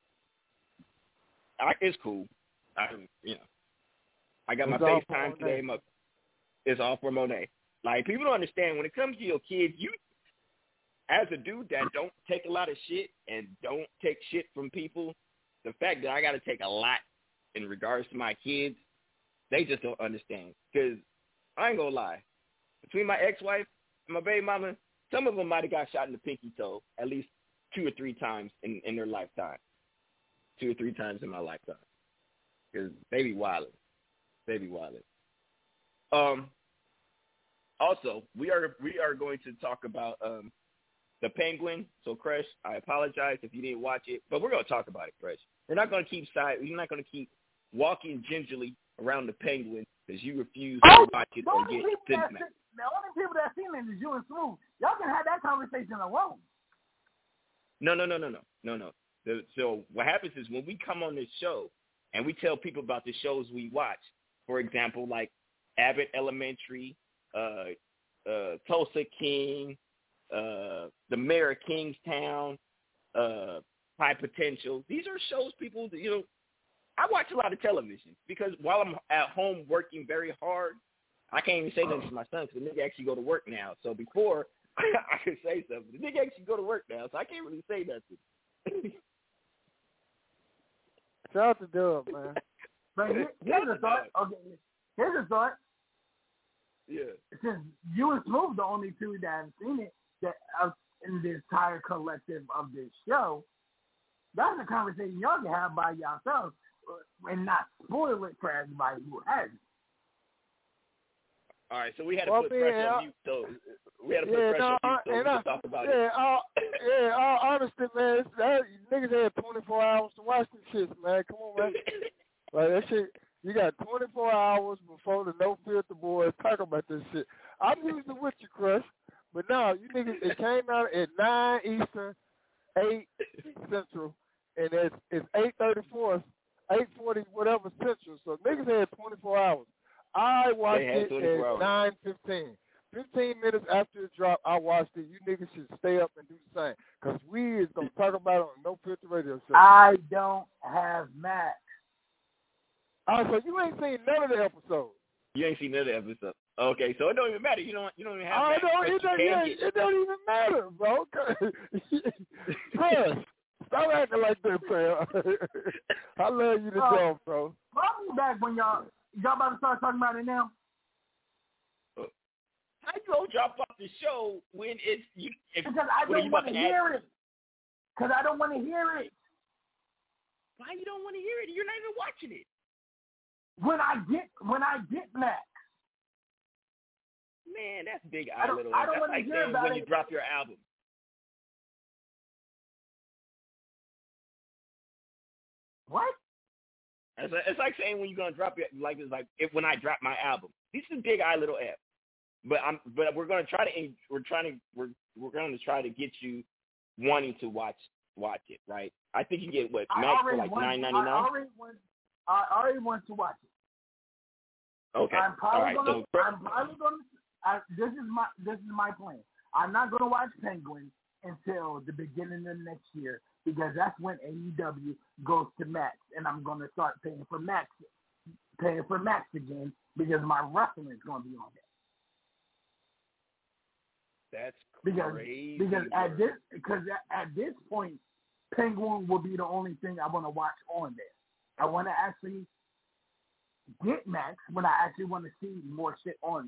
I, it's cool. I you know, I got It's my all FaceTime for today. My, it's all for Monet. Like people don't understand when it comes to your kids. You, as a dude that don't take a lot of shit and don't take shit from people, the fact that I got to take a lot in regards to my kids, they just don't understand. Because I ain't gonna lie, between my ex-wife and my baby mama, some of them might have got shot in the pinky toe at least two or three times in, in their lifetime. Two or three times in my lifetime. Because they be wildin'. They be wildin'. Um, also, we are we are going to talk about um, the Penguin. So, Crush, I apologize if you didn't watch it, but we're going to talk about it, Crush. We're not going to keep side. We're not going to keep walking gingerly around the Penguin because you refuse oh, to watch it or get to the match. The only people that seen it is you and Smooth. Y'all can have that conversation alone. No, no, no, no, no, no, no. The, so what happens is when we come on this show and we tell people about the shows we watch, for example, like Abbott Elementary, uh, uh, Tulsa King, uh, The Mayor of Kingstown, uh, High Potential. These are shows people, you know, I watch a lot of television because while I'm at home working very hard, I can't even say nothing to my son because the nigga actually go to work now. So before I could say something, the nigga actually go to work now, so I can't really say nothing. Shout out to Dub, man. But here, here's a thought. Okay, here's a thought. Yeah. Since you and Smooth the only two that have seen it that uh, in the entire collective of this show, that's a conversation y'all can have by yourselves and not spoil it for everybody who hasn't. All right, so we had to well, put man, pressure I, on you, so we had to put yeah, pressure no, on you, so I, we I, can talk about yeah, it. all, yeah, all honesty, man, it's, that, niggas had twenty-four hours to watch this shit, man. Come on, man. Like, that shit, you got twenty-four hours before the No Filter boys talk about this shit. I'm usually with you, Crush, but no, you niggas, it came out at nine Eastern, eight Central, and it's, it's eight thirty-four, eight forty, whatever Central, so niggas had twenty-four hours. I watched it at nine fifteen. fifteen minutes after it dropped, I watched it. You niggas should stay up and do the same. Because we is going to talk about it on No Filter Radio Show. I don't have Max. Oh, so you ain't seen none of the episodes. You ain't seen none of the episodes. Okay, so it don't even matter. You don't you don't even have oh, Max. No, it, don't, yeah, get... it don't even matter, bro. Chris, stop acting like that, fam. I love you to uh, death, bro. I'll be back when y'all, y'all about to start talking about it now. How you gonna drop off the show when it's you? If, because I don't want to hear add... it. Because I don't want to hear it. Why you don't want to hear it? You're not even watching it. When I get when I get Max. Man, that's big eye little. I don't that's want like to hear saying about when it. you drop your album. What? It's, it's like saying when you're gonna drop your like it's like if when I drop my album. This is big eye little F. But I'm but we're gonna try to we're trying to we're we're gonna try to get you wanting to watch watch it, right? I think you get what Max for like nine ninety nine. I already want I already want to watch it. Okay. I'm probably All right. gonna So, I'm probably gonna I, this is my this is my plan. I'm not gonna watch Penguin until the beginning of next year because that's when A E W goes to Max and I'm gonna start paying for Max paying for Max again because my wrestling is gonna be on there. That's because, crazy. Because at this, because at, at this point, Penguin will be the only thing I want to watch on there. I want to actually get Max when I actually want to see more shit on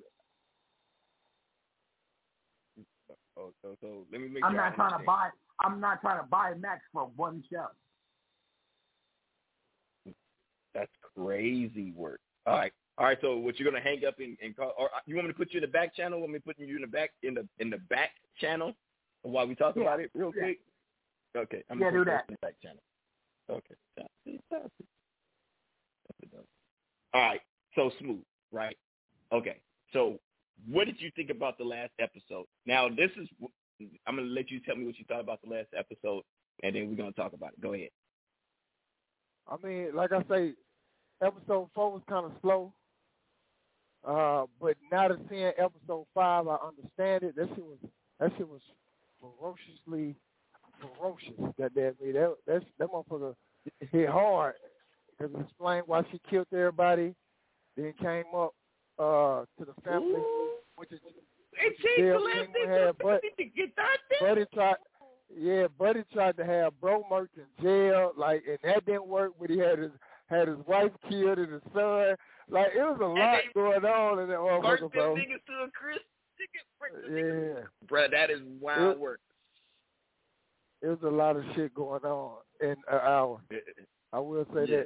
there. Oh, so, so let me make I'm sure not I trying understand. to buy. I'm not trying to buy Max for one show. That's crazy work. All right. All right, so what you're gonna hang up and, and call, or you want me to put you in the back channel? Want me putting you in the back in the in the back channel while we talk yeah. about it real yeah. quick? Okay, I'm yeah, gonna do put that. in the back channel. Okay. All right, so Smooth, right? Okay, so what did you think about the last episode? Now this is I'm gonna let you tell me what you thought about the last episode, and then we're gonna talk about it. Go ahead. I mean, like I say, episode four was kind of slow. Uh, but now that seeing episode five, I understand it. That shit was that shit was ferociously ferocious. That damn me, that that that motherfucker hit hard because it explained why she killed everybody. Then came up uh, to the family, Ooh. which is It changed the last thing had, but to get that Buddy tried, yeah, Buddy tried to have Bro Merch in jail, like, and that didn't work. But he had his had his wife killed and his son. Like, it was a lot they, going on in that motherfucker, bro. niggas to a crisp. nigga. Yeah. Bruh, that is wild it, work. There's a lot of shit going on in an hour. I will say yeah. that.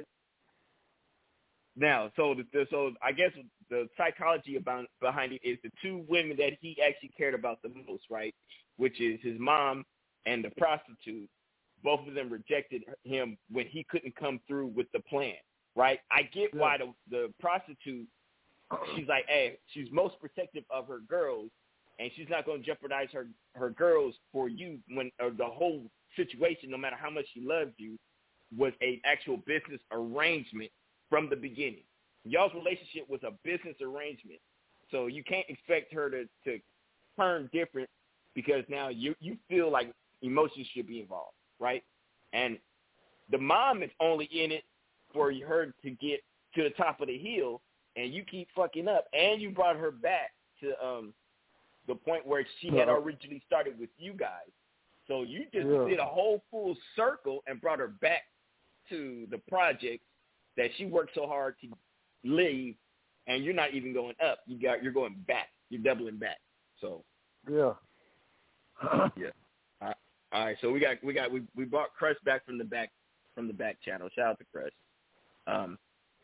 Now, so the, the so I guess the psychology about behind it is the two women that he actually cared about the most, right? Which is his mom and the prostitute. Both of them rejected him when he couldn't come through with the plan, right? I get yeah. why the the prostitute, she's like, hey, she's most protective of her girls, and she's not going to jeopardize her, her girls for you when or the whole situation, no matter how much she loves you, was an actual business arrangement from the beginning. Y'all's relationship was a business arrangement. So you can't expect her to, to turn different because now you, you feel like emotions should be involved, right? And the mom is only in it for her to get to the top of the hill, and you keep fucking up. And you brought her back to um, the point where she had originally started with you guys. So you just yeah. did a whole full circle and brought her back to the project that she worked so hard to leave, and you're not even going up. You got you're going back. You're doubling back. So yeah, yeah. All right. All right. So we got we got we we brought Crush back from the back from the back channel. Shout out to Crush. Um,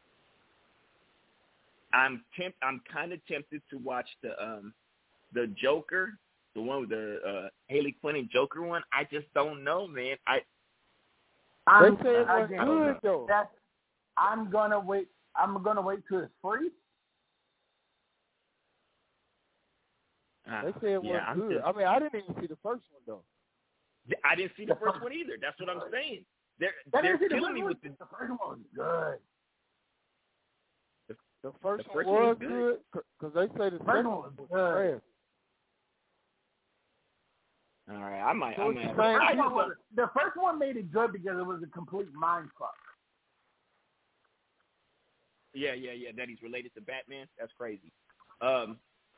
I'm temp- I'm kind of tempted to watch the um the Joker, the one with the uh, Haley Quinn and Joker one. I just don't know, man. I I'm, they say it was again, good though. That's, I'm gonna wait. I'm gonna wait till it's free. Uh, they say it was yeah, good. just, I mean, I didn't even see the first one though. I didn't see the first one either. That's what I'm saying. They're that they're the killing me one. with the. The first one was good. The, the first, the first one was good good because they say the second one was good. All right, I might. So I might. The first, one was, the first one made it good because it was a complete mind fuck. Yeah, yeah, yeah. That he's related to Batman. That's crazy. Um,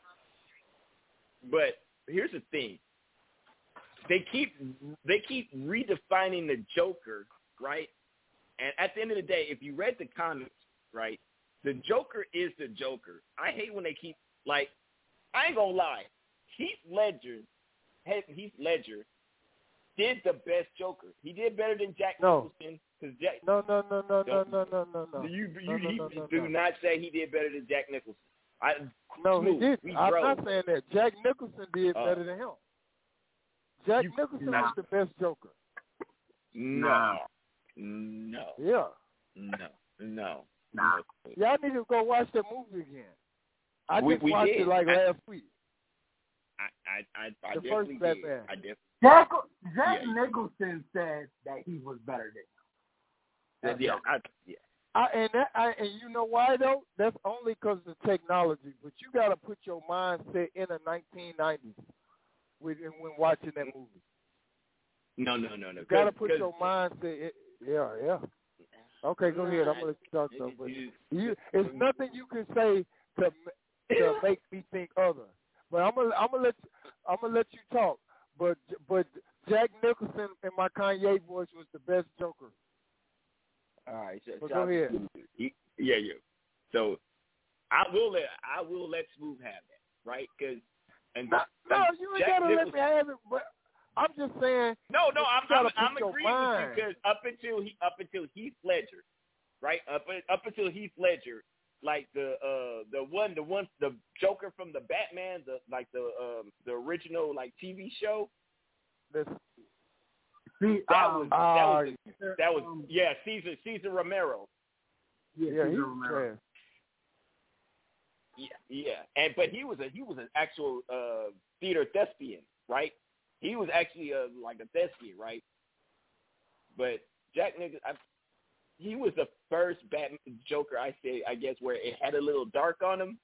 but here's the thing. They keep they keep redefining the Joker, right? And at the end of the day, if you read the comics, right, the Joker is the Joker. I hate when they keep like. I ain't gonna lie. Heath Ledger. Heath Ledger did the best Joker. He did better than Jack no. Nicholson. Cause Jack, no, no, no, no, no, no, no, no, no. You, you, no, no, you no, no, do no. not say he did better than Jack Nicholson. I, no, smooth. he did. We I'm drove. not saying that. Jack Nicholson did uh, better than him. Jack you, Nicholson nah. was the best Joker. No. No. Yeah. No. No. Nah. No. Y'all need to go watch that movie again. I we, just we watched did. it like I, last week. I, I, I, I the definitely first did. Batman. I definitely. Jack, Jack yeah, Nicholson said that he was better than him. Yeah, I, yeah. I, and that, I, and you know why though? That's only because of technology. But you got to put your mindset in the nineteen nineties when when watching that movie. No, no, no, no. You got to put your mindset. In, yeah, yeah. Okay, go ahead. I'm gonna let you talk though. But you, it's nothing you can say to to make me think other. But I'm gonna I'm gonna let I'm gonna let you talk. But but Jack Nicholson in my Kanye voice was the best Joker. All right, so, so so go ahead. Yeah, yeah. So I will let I will let Smooth have that, right? Because and no, no, you ain't Jack gotta Nicholson, let me have it. But I'm just saying. No, no, I'm I'm, I'm agreeing mind. with you because up until he up until Heath Ledger, right? Up up until Heath Ledger, like the uh the one the one the Joker from the Batman, the like the um the original like T V show. This, See, that um, was that uh, was that was um, yeah Caesar Caesar Romero. Yeah, yeah, Caesar he's Romero. trash. Yeah, yeah, and but he was a he was an actual uh theater thespian, right? He was actually a like a thespian, right? But Jack Nicholson, I, he was the first Batman Joker I say I guess where it had a little dark on him.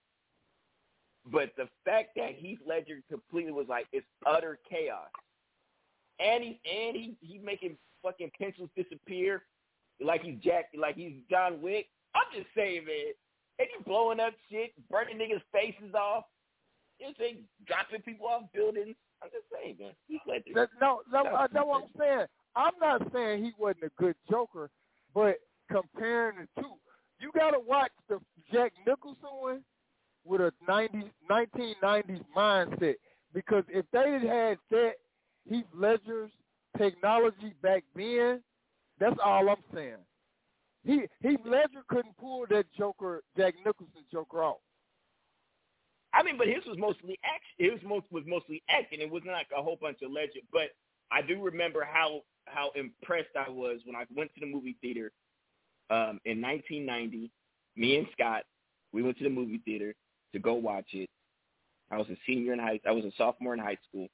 But the fact that Heath Ledger completely was like it's utter chaos. And he and he he making fucking pencils disappear like he's Jack, like he's John Wick. I'm just saying, man. And he blowing up shit, burning niggas' faces off. You know what I'm saying? Dropping people off buildings. I'm just saying, man. He's like that, no, no, uh, that's what I'm saying. I'm not saying he wasn't a good Joker, but comparing the two, you gotta watch the Jack Nicholson one with a nineties, nineteen nineties mindset. Because if they had had that Heath Ledger's technology back then, that's all I'm saying. He Heath Ledger couldn't pull that Joker, Jack Nicholson Joker off. I mean, but his was mostly action. His most was mostly acting. It was not a whole bunch of legend. But I do remember how how impressed I was when I went to the movie theater um, in nineteen ninety. Me and Scott, we went to the movie theater to go watch it. I was a senior in high. I was a sophomore in high school.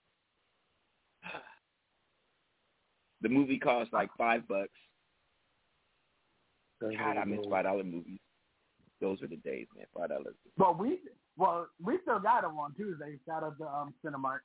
The movie cost like five bucks. God, I miss five dollar movies. Those are the days, man. Five dollars. Well, we well we still got them on Tuesday. Shout out to um, Cinemark.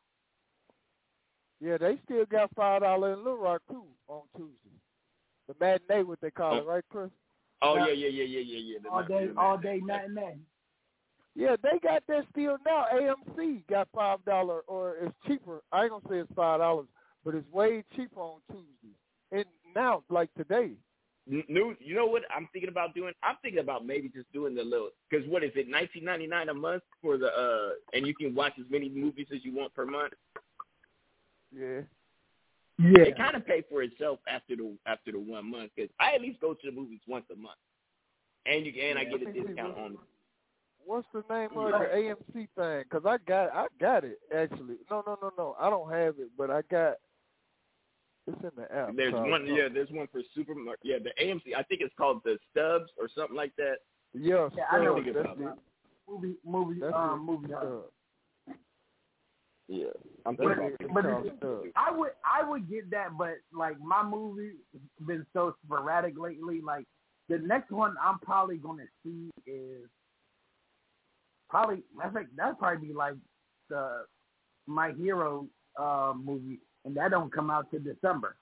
Yeah, they still got five dollar in Little Rock too on Tuesday. The matinee, what they call oh. it, right, Chris? Oh yeah, yeah, yeah, yeah, yeah, yeah. The all day, all day matinee. Yeah, they got that still now. A M C got five dollar, or it's cheaper. I ain't gonna say it's five dollars, but it's way cheaper on Tuesday. And now, like today. New, you know what I'm thinking about doing? I'm thinking about maybe just doing the little, because what is it, nineteen ninety-nine a month for the, uh, and you can watch as many movies as you want per month. Yeah. Yeah. It kind of pay for itself after the after the one month, because I at least go to the movies once a month, and you and yeah, I get a discount on it. What's the name of the A M C thing? Because I got I got it actually. No, no, no, no. I don't have it, but I got. It's in the app. There's one, something. yeah. There's one for supermarket. Yeah, the A M C. I think it's called the Stubs or something like that. Yeah, yeah I know. That's that's it. Movie, movie, that's um, it. movie. Uh, yeah, I'm but, but I would, I would get that, but like my movie been so sporadic lately. Like the next one I'm probably gonna see is probably. I think that'd probably be like the My Hero uh, movie. And that don't come out till December.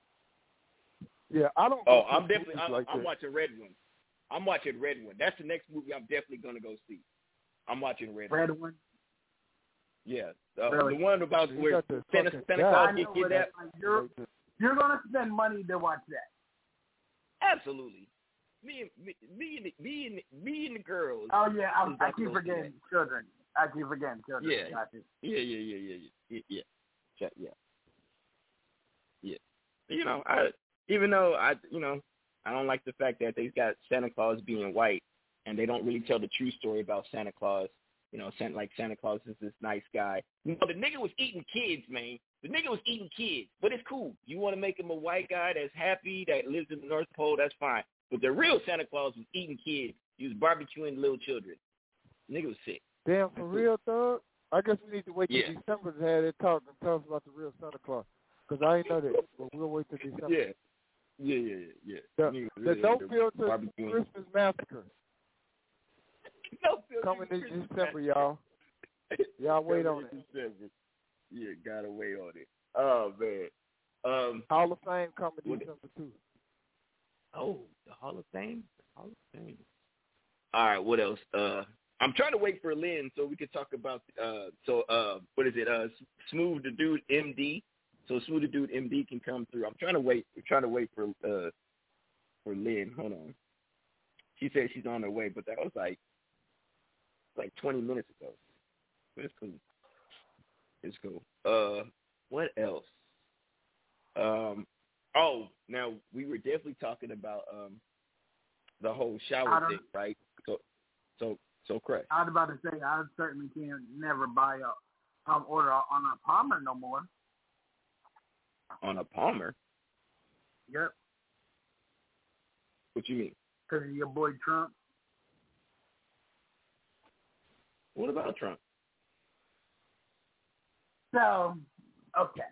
Yeah, I don't. Oh, I'm definitely. I'm, like I'm watching Red One. I'm watching Red One. That's the next movie I'm definitely gonna go see. I'm watching Red, Red One. One. Yeah, uh, really? the one about you where Santa, Santa Claus get kidnapped. You're you're gonna spend money to watch that. Absolutely. Me and me, me and the, me and me and the girls. Oh yeah, I, I keep forgetting children. I keep forgetting children. Yeah. Yeah, yeah, yeah, yeah, yeah, yeah, yeah. yeah. Yeah, you know, I even though I, you know, I don't like the fact that they've got Santa Claus being white, and they don't really tell the true story about Santa Claus. You know, Santa, like Santa Claus is this nice guy. You know, the nigga was eating kids, man. The nigga was eating kids, but it's cool. You want to make him a white guy that's happy, that lives in the North Pole, that's fine. But the real Santa Claus was eating kids. He was barbecuing little children. The nigga was sick. Damn, for real, Thug? I guess we need to wait till yeah. December to have that talk and tell us about the real Santa Claus. Because I ain't know that, but we'll wait till December. Yeah, yeah, yeah, yeah. The, the No Filter Christmas Massacre. No Filter Coming in Christmas December, y'all. Y'all wait on it. December. Yeah, gotta wait on it. Oh, man. Um, Hall of Fame coming December, too. Oh, the Hall of Fame? The Hall of Fame. All right, what else? Uh, I'm trying to wait for Lynn so we can talk about, uh, so, uh, what is it? Uh, Smooth the Dude M D. So Smooth the Dude M D can come through. I'm trying to wait. We're trying to wait for uh for Lynn. Hold on. She said she's on her way, but that was like like twenty minutes ago. But it's cool. It's cool. Uh, what else? Um. Oh, now we were definitely talking about um the whole shower thing, right? So, so, so, Craig. I was about to say I certainly can never buy a um order on a Palmer no more. On a Palmer? Yep. What you mean? Because of your boy Trump. What about Trump? So, okay.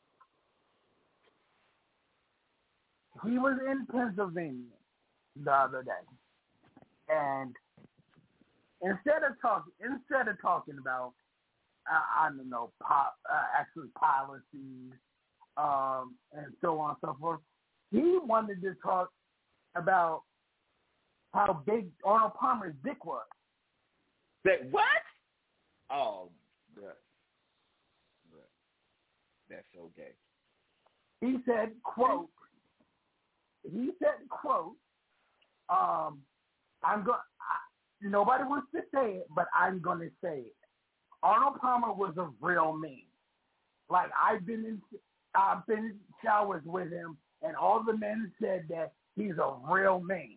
He was in Pennsylvania the other day. And instead of talking, instead of talking about, uh, I don't know, pop, uh, actually policies, Um, and so on and so forth. He wanted to talk about how big Arnold Palmer's dick was. That what? Oh, bruh. Bruh. That's so gay. He said, quote, he said, quote, um, I'm going, nobody wants to say it, but I'm going to say it. Arnold Palmer was a real man. Like, I've been in, I've been in showers with him, and all the men said that he's a real man.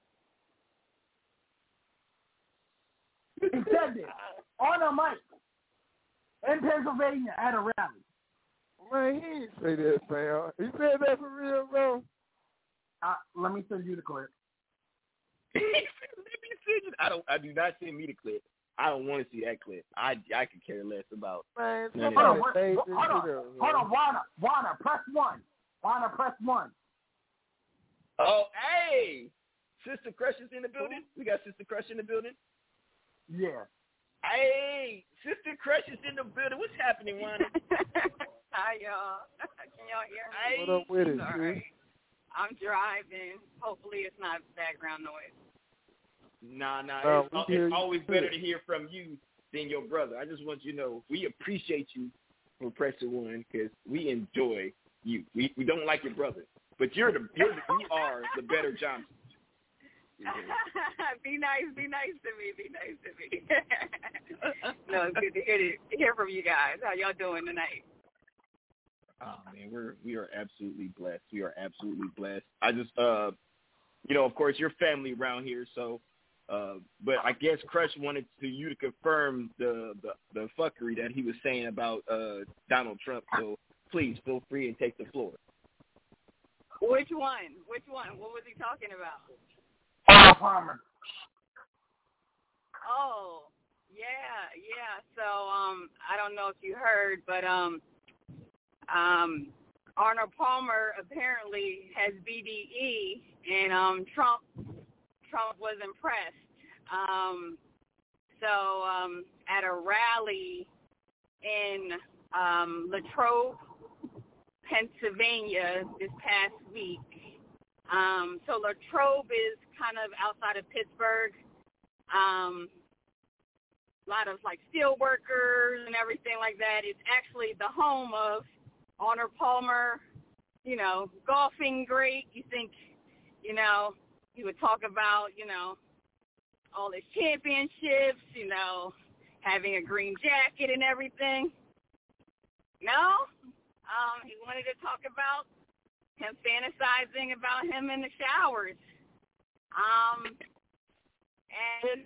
He said this on a mic in Pennsylvania at a rally. Man, he didn't say that, fam. He said that for real, bro. Uh, let me send you the clip. Let me send you. I don't. I do not send me the clip. I don't want to see that clip. I I could care less about. Man, none hold of on, that. hold on, hold on, hold on, Warner, Warner, press one. Warner, press one. Oh, hey, Sister Crush is in the building. We got Sister Crush in the building. Yeah. Hey, Sister Crush is in the building. What's happening, Warner? Hi, y'all. Can y'all hear me? Hey. What up with it, Sorry. I'm driving. Hopefully it's not background noise. Nah, nah. Uh, it's, we hear it's you. always better to hear from you than your brother. I just want you to know we appreciate you for pressing one because we enjoy you. We we don't like your brother, but you're the you're the, you are the better Johnson. Be nice, be nice to me, be nice to me. No, it's good to hear, to hear from you guys. How y'all doing tonight? Oh man, we're we are absolutely blessed. We are absolutely blessed. I just uh, you know, of course, your family around here, so. Uh, but I guess Crush wanted to you to confirm the, the, the fuckery that he was saying about uh, Donald Trump. So please feel free and take the floor. Which one? Which one? What was he talking about? Arnold Palmer. Oh, yeah, yeah. So um, I don't know if you heard, but um, um, Arnold Palmer apparently has B D E, and um, Trump. Trump was impressed. Um, so um, at a rally in um, Latrobe, Pennsylvania this past week. Um, so Latrobe is kind of outside of Pittsburgh. Um, a lot of like steel workers and everything like that. It's actually the home of Arnold Palmer, you know, golfing great. You think, you know, he would talk about, you know, all his championships, you know, having a green jacket and everything. No, um, he wanted to talk about him fantasizing about him in the showers. Um, and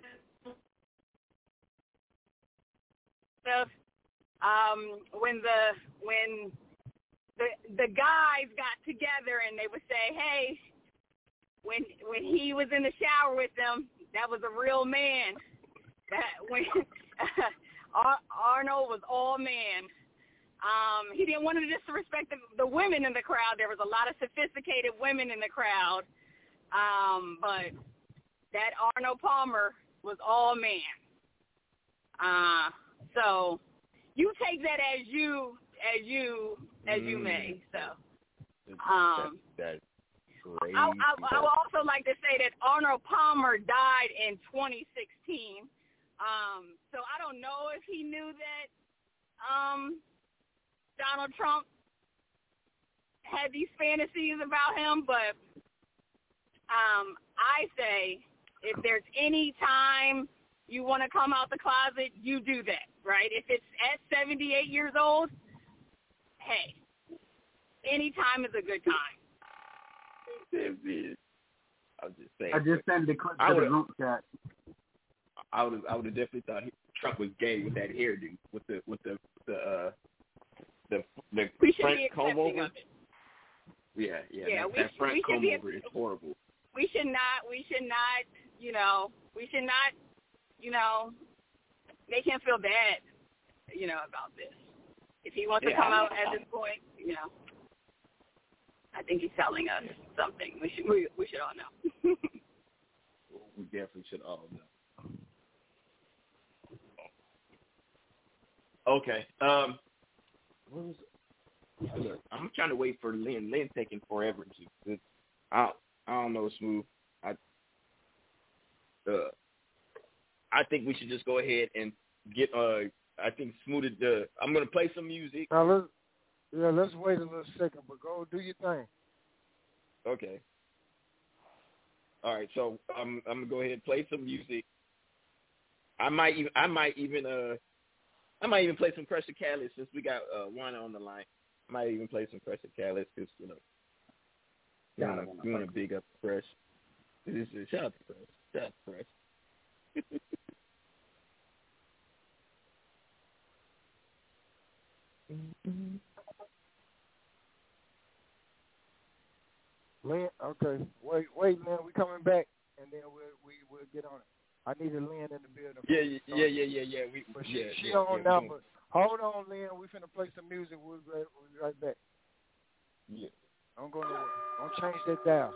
the um, when the when the the guys got together and they would say, hey. When when he was in the shower with them, that was a real man. That when Arnold was all man. Um, he didn't want to disrespect the, the women in the crowd. There was a lot of sophisticated women in the crowd, um, but that Arnold Palmer was all man. Uh, so you take that as you as you as you may. So. Um, that, that. Crazy. I, I, I would also like to say that Arnold Palmer died in twenty sixteen. Um, so I don't know if he knew that um, Donald Trump had these fantasies about him, but um, I say if there's any time you want to come out the closet, you do that, right? If it's at seventy-eight years old, hey, any time is a good time. I was just saying. I just sent the clip to the group chat. I would have, I would have definitely thought he, Trump was gay with that hairdo, with the, with the, the, uh, the, the we front be comb over. Of it. Yeah, yeah. Yeah, that, we that should, front we comb be, over is horrible. We should not, we should not, you know, we should not, you know, make him feel bad, you know, about this. If he wants yeah, to come I out at this point, you know. I think he's telling us something. We should we, we should all know. We definitely should all know. Okay. Um, what was? Look, I'm trying to wait for Lynn. Lynn taking forever. To, I I don't know, Smooth. I uh, I think we should just go ahead and get. Uh, I think Smooth. Uh, I'm gonna play some music. Now let's. Yeah, let's wait a little second, but go do your thing. Okay. All right, so I'm I'm gonna go ahead and play some music, I might even I might even uh I might even play some Crusher Catalyst since we got uh Juana on the line. I might even play some Crusher Catalyst because you know we want to we want to big up Fresh. This is shout out to Fresh. Shout out to Fresh. Mm-hmm. Lynn, okay. Wait, wait, Lynn, we coming back, and then we'll we we'll get on it. I need a Lynn in the building. Yeah, yeah, yeah, yeah, yeah, yeah. We, but yeah, she, she yeah, on yeah, now, we but hold on, Lynn. We finna play some music. We'll be right, we'll be right back. Yeah. Don't go nowhere. Don't change that dial.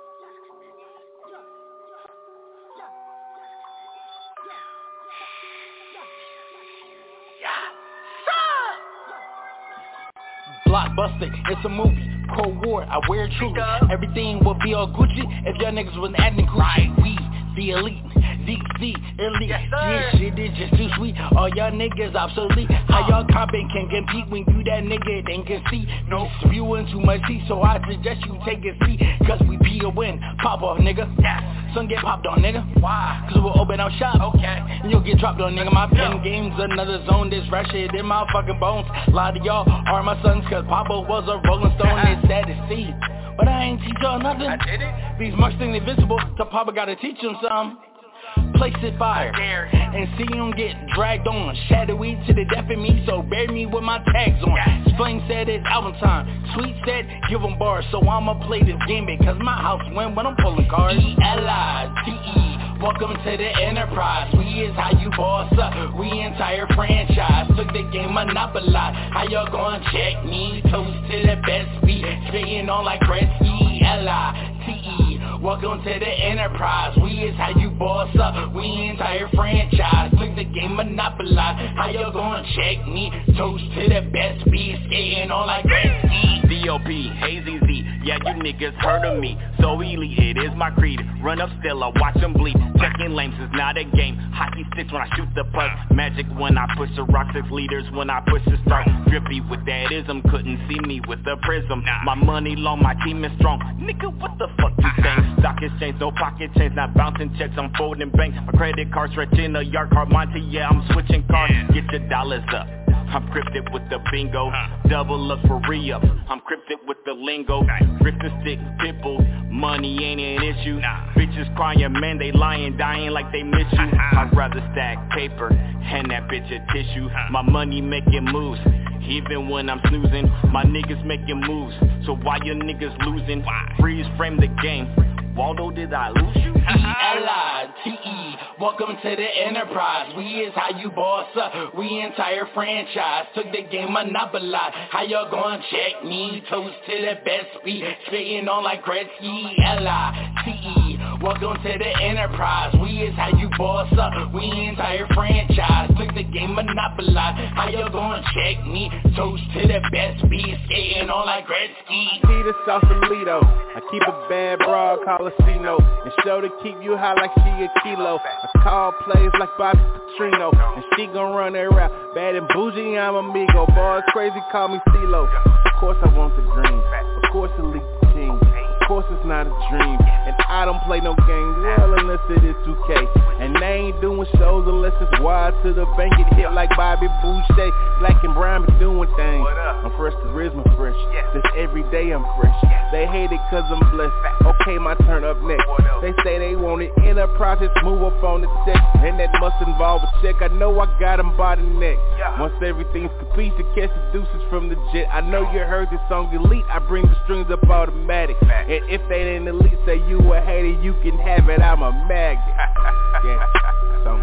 Blockbuster, it's a movie. Cold War, I wear it truly. Everything will be all Gucci if y'all niggas wasn't acting Gucci. We, the elite, D C, elite. Yes, this shit is just too sweet. All y'all niggas obsolete. How y'all comping can compete when you that nigga then can see? No spewing too much tea, so I suggest you take a seat. Cause we P O N, pop off nigga. Son get popped on nigga. Why? Cause we'll open our shop. Okay. And you'll get dropped on nigga. My pen game's another zone. This rap shit in my fucking bones. A lot of y'all are my sons cause Papa was a Rolling Stone. It's sad to see. But I ain't teach y'all nothing. I did it. These much things invincible, so Papa gotta teach them some. Place it fire and see him get dragged on. Shadowy to the death of me, so bury me with my tags on. Spling said it's album time. Sweet said give them bars, so I'ma play this game because my house win when I'm pulling cards. E L I T E, welcome to the enterprise. We is how you boss up. We entire franchise took the game monopolized. How y'all gonna check me? Toast to the best beat, spitting on like Gretzky. E L I T E, welcome to the enterprise. We is how you boss up. We entire franchise took the game monopolized. How y'all gonna check me? Toast to the best beat, skating on like Gretzky. D O P, A Z Z, yeah you niggas heard of me. So elite, it is my creed. Run up still, I watch them bleed. Checking lanes is not a game. Hockey sticks when I shoot the puck. Magic when I push the rock, six leaders when I push the start. Drippy with that ism, couldn't see me with the prism. My money long, my team is strong. Nigga, what the fuck you saying? Stock exchange, no pocket change, not bouncing checks, I'm folding banks. My credit card stretching a yard card, Monty, yeah, I'm switching cars. Get your dollars up. I'm cryptic with the bingo, double up for re-ups. I'm cryptic with the lingo, grip the stick, pitbull. Money ain't an issue. Bitches crying, man, they lying, dying like they miss you. I'd rather stack paper, hand that bitch a tissue. My money making moves, even when I'm snoozing. My niggas making moves, so why your niggas losing? Freeze frame the game. Waldo, did I lose you? E L I T E, welcome to the enterprise. We is how you boss up. We entire franchise took the game monopolized. How y'all gonna check me? Toast to the best beat, spitting on like Gretzky. E L I T E, welcome to the enterprise. We is how you boss up. We entire franchise took the game monopolized. How y'all gonna check me? Toast to the best beat, skating on like Gretzky. See the Sausalito, I keep a bad broad called Casino, and show to keep you high like she a kilo. I call plays like Bobby Petrino, and she gon' run that rap. Bad and bougie, I'm amigo. Boys crazy, call me CeeLo. Of course I want the dream, of course elite team. Of course it's not a dream, and I don't play no games, well unless it is two K. And they ain't doing shows unless it's wide to the bank. It hit like Bobby Boucher, black and brown be doing things. I'm fresh, charisma fresh, just every day I'm fresh. They hate it cause I'm blessed, okay my turn up next. They say they want it in a process, move up on the deck, and that must involve a check. I know I got them by the neck. Once everything's complete to catch the deuces from the jet. I know you heard this song Elite, I bring the strings up automatic. And if they ain't elite, say you a hater, you can have it, I'm a magnet. Yeah, so.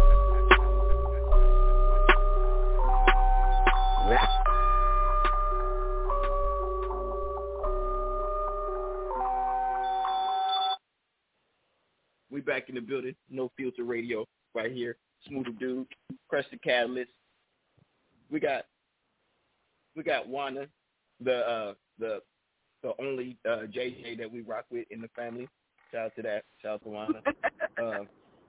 We back in the building, No Filter Radio, right here. Smoother Dude, Crush the Catalyst. We got, we got Wanda, the uh, the the only uh, J J that we rock with in the family. Shout out to that. Shout out to Wanda. uh,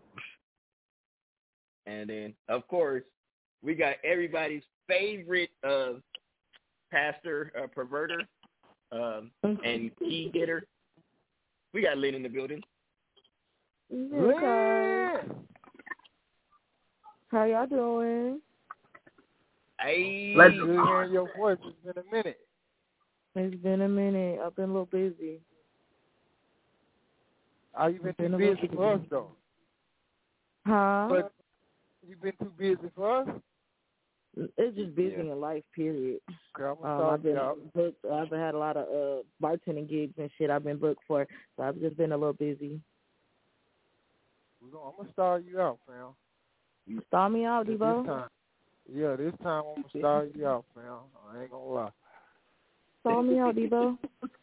and then, of course, we got everybody's favorite uh, pastor, uh, perverter, um, and key hitter. We got Lynn in the building. Okay. How y'all doing? Hey. Let's hear your voice. It's been a minute. It's been a minute. I've been a little busy. Are you been, been too busy for us, though? Huh? But you been too busy for us? It's just busy yeah. in life, period. Okay, I'm um, I've been booked. I've had a lot of uh, bartending gigs and shit I've been booked for, so I've just been a little busy. I'm going to star you out, fam. You star me out, this, Devo? This time. Yeah, this time I'm going to star you out, fam. I ain't going to lie. Star me out, Devo.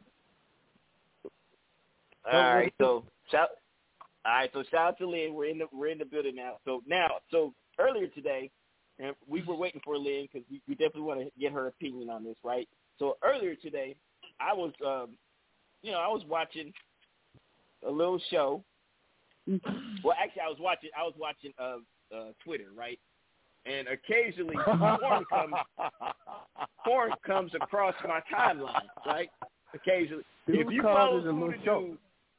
All right, so shout. All right, so shout out to Lynn. We're in the we're in the building now. So now, so earlier today, and we were waiting for Lynn because we, we definitely want to get her opinion on this, right? So earlier today, I was, um, you know, I was watching a little show. Well, actually, I was watching I was watching uh, uh, Twitter, right? And occasionally, porn comes porn comes across my timeline, right? Occasionally, Dude, if you follow Smooth Dude,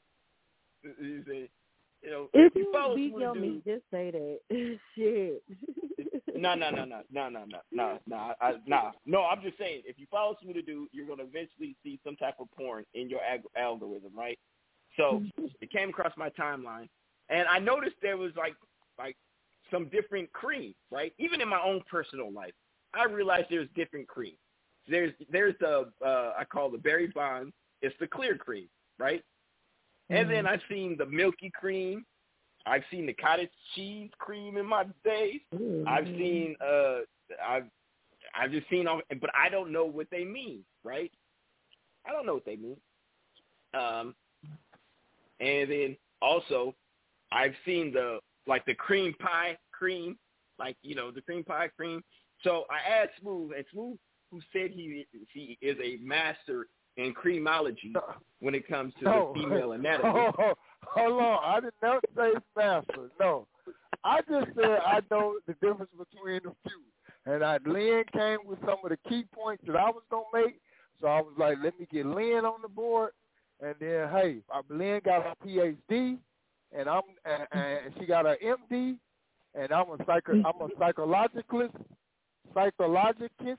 you say, you know, if, if you follow you Smooth Dude, just say that. Shit. No, no, no, no, no, no, no, no, no, I, nah. No, I'm just saying, if you follow Smooth Dude, you're gonna eventually see some type of porn in your ag- algorithm, right? So it came across my timeline, and I noticed there was like, like some different cream, right? Even in my own personal life, I realized there's different cream. There's there's the uh, I call the Berry Bond. It's the clear cream, right? Mm-hmm. And then I've seen the milky cream. I've seen the cottage cheese cream in my days. Mm-hmm. I've seen uh I've I've just seen all, but I don't know what they mean, right? I don't know what they mean. Um, and then also I've seen the like the cream pie cream, like you know the cream pie cream. So I asked Smooth, and Smooth, who said he he is a master in creamology when it comes to no. the female anatomy. Oh, hold on, I did not say master. No, I just said I know the difference between the few. And I, Lynn came with some of the key points that I was gonna make, so I was like, let me get Lynn on the board. And then, hey, Lynn got her P H D, and I'm and, and she got her M D, and I'm a psycho, I'm a psychologicalist, psychologicist.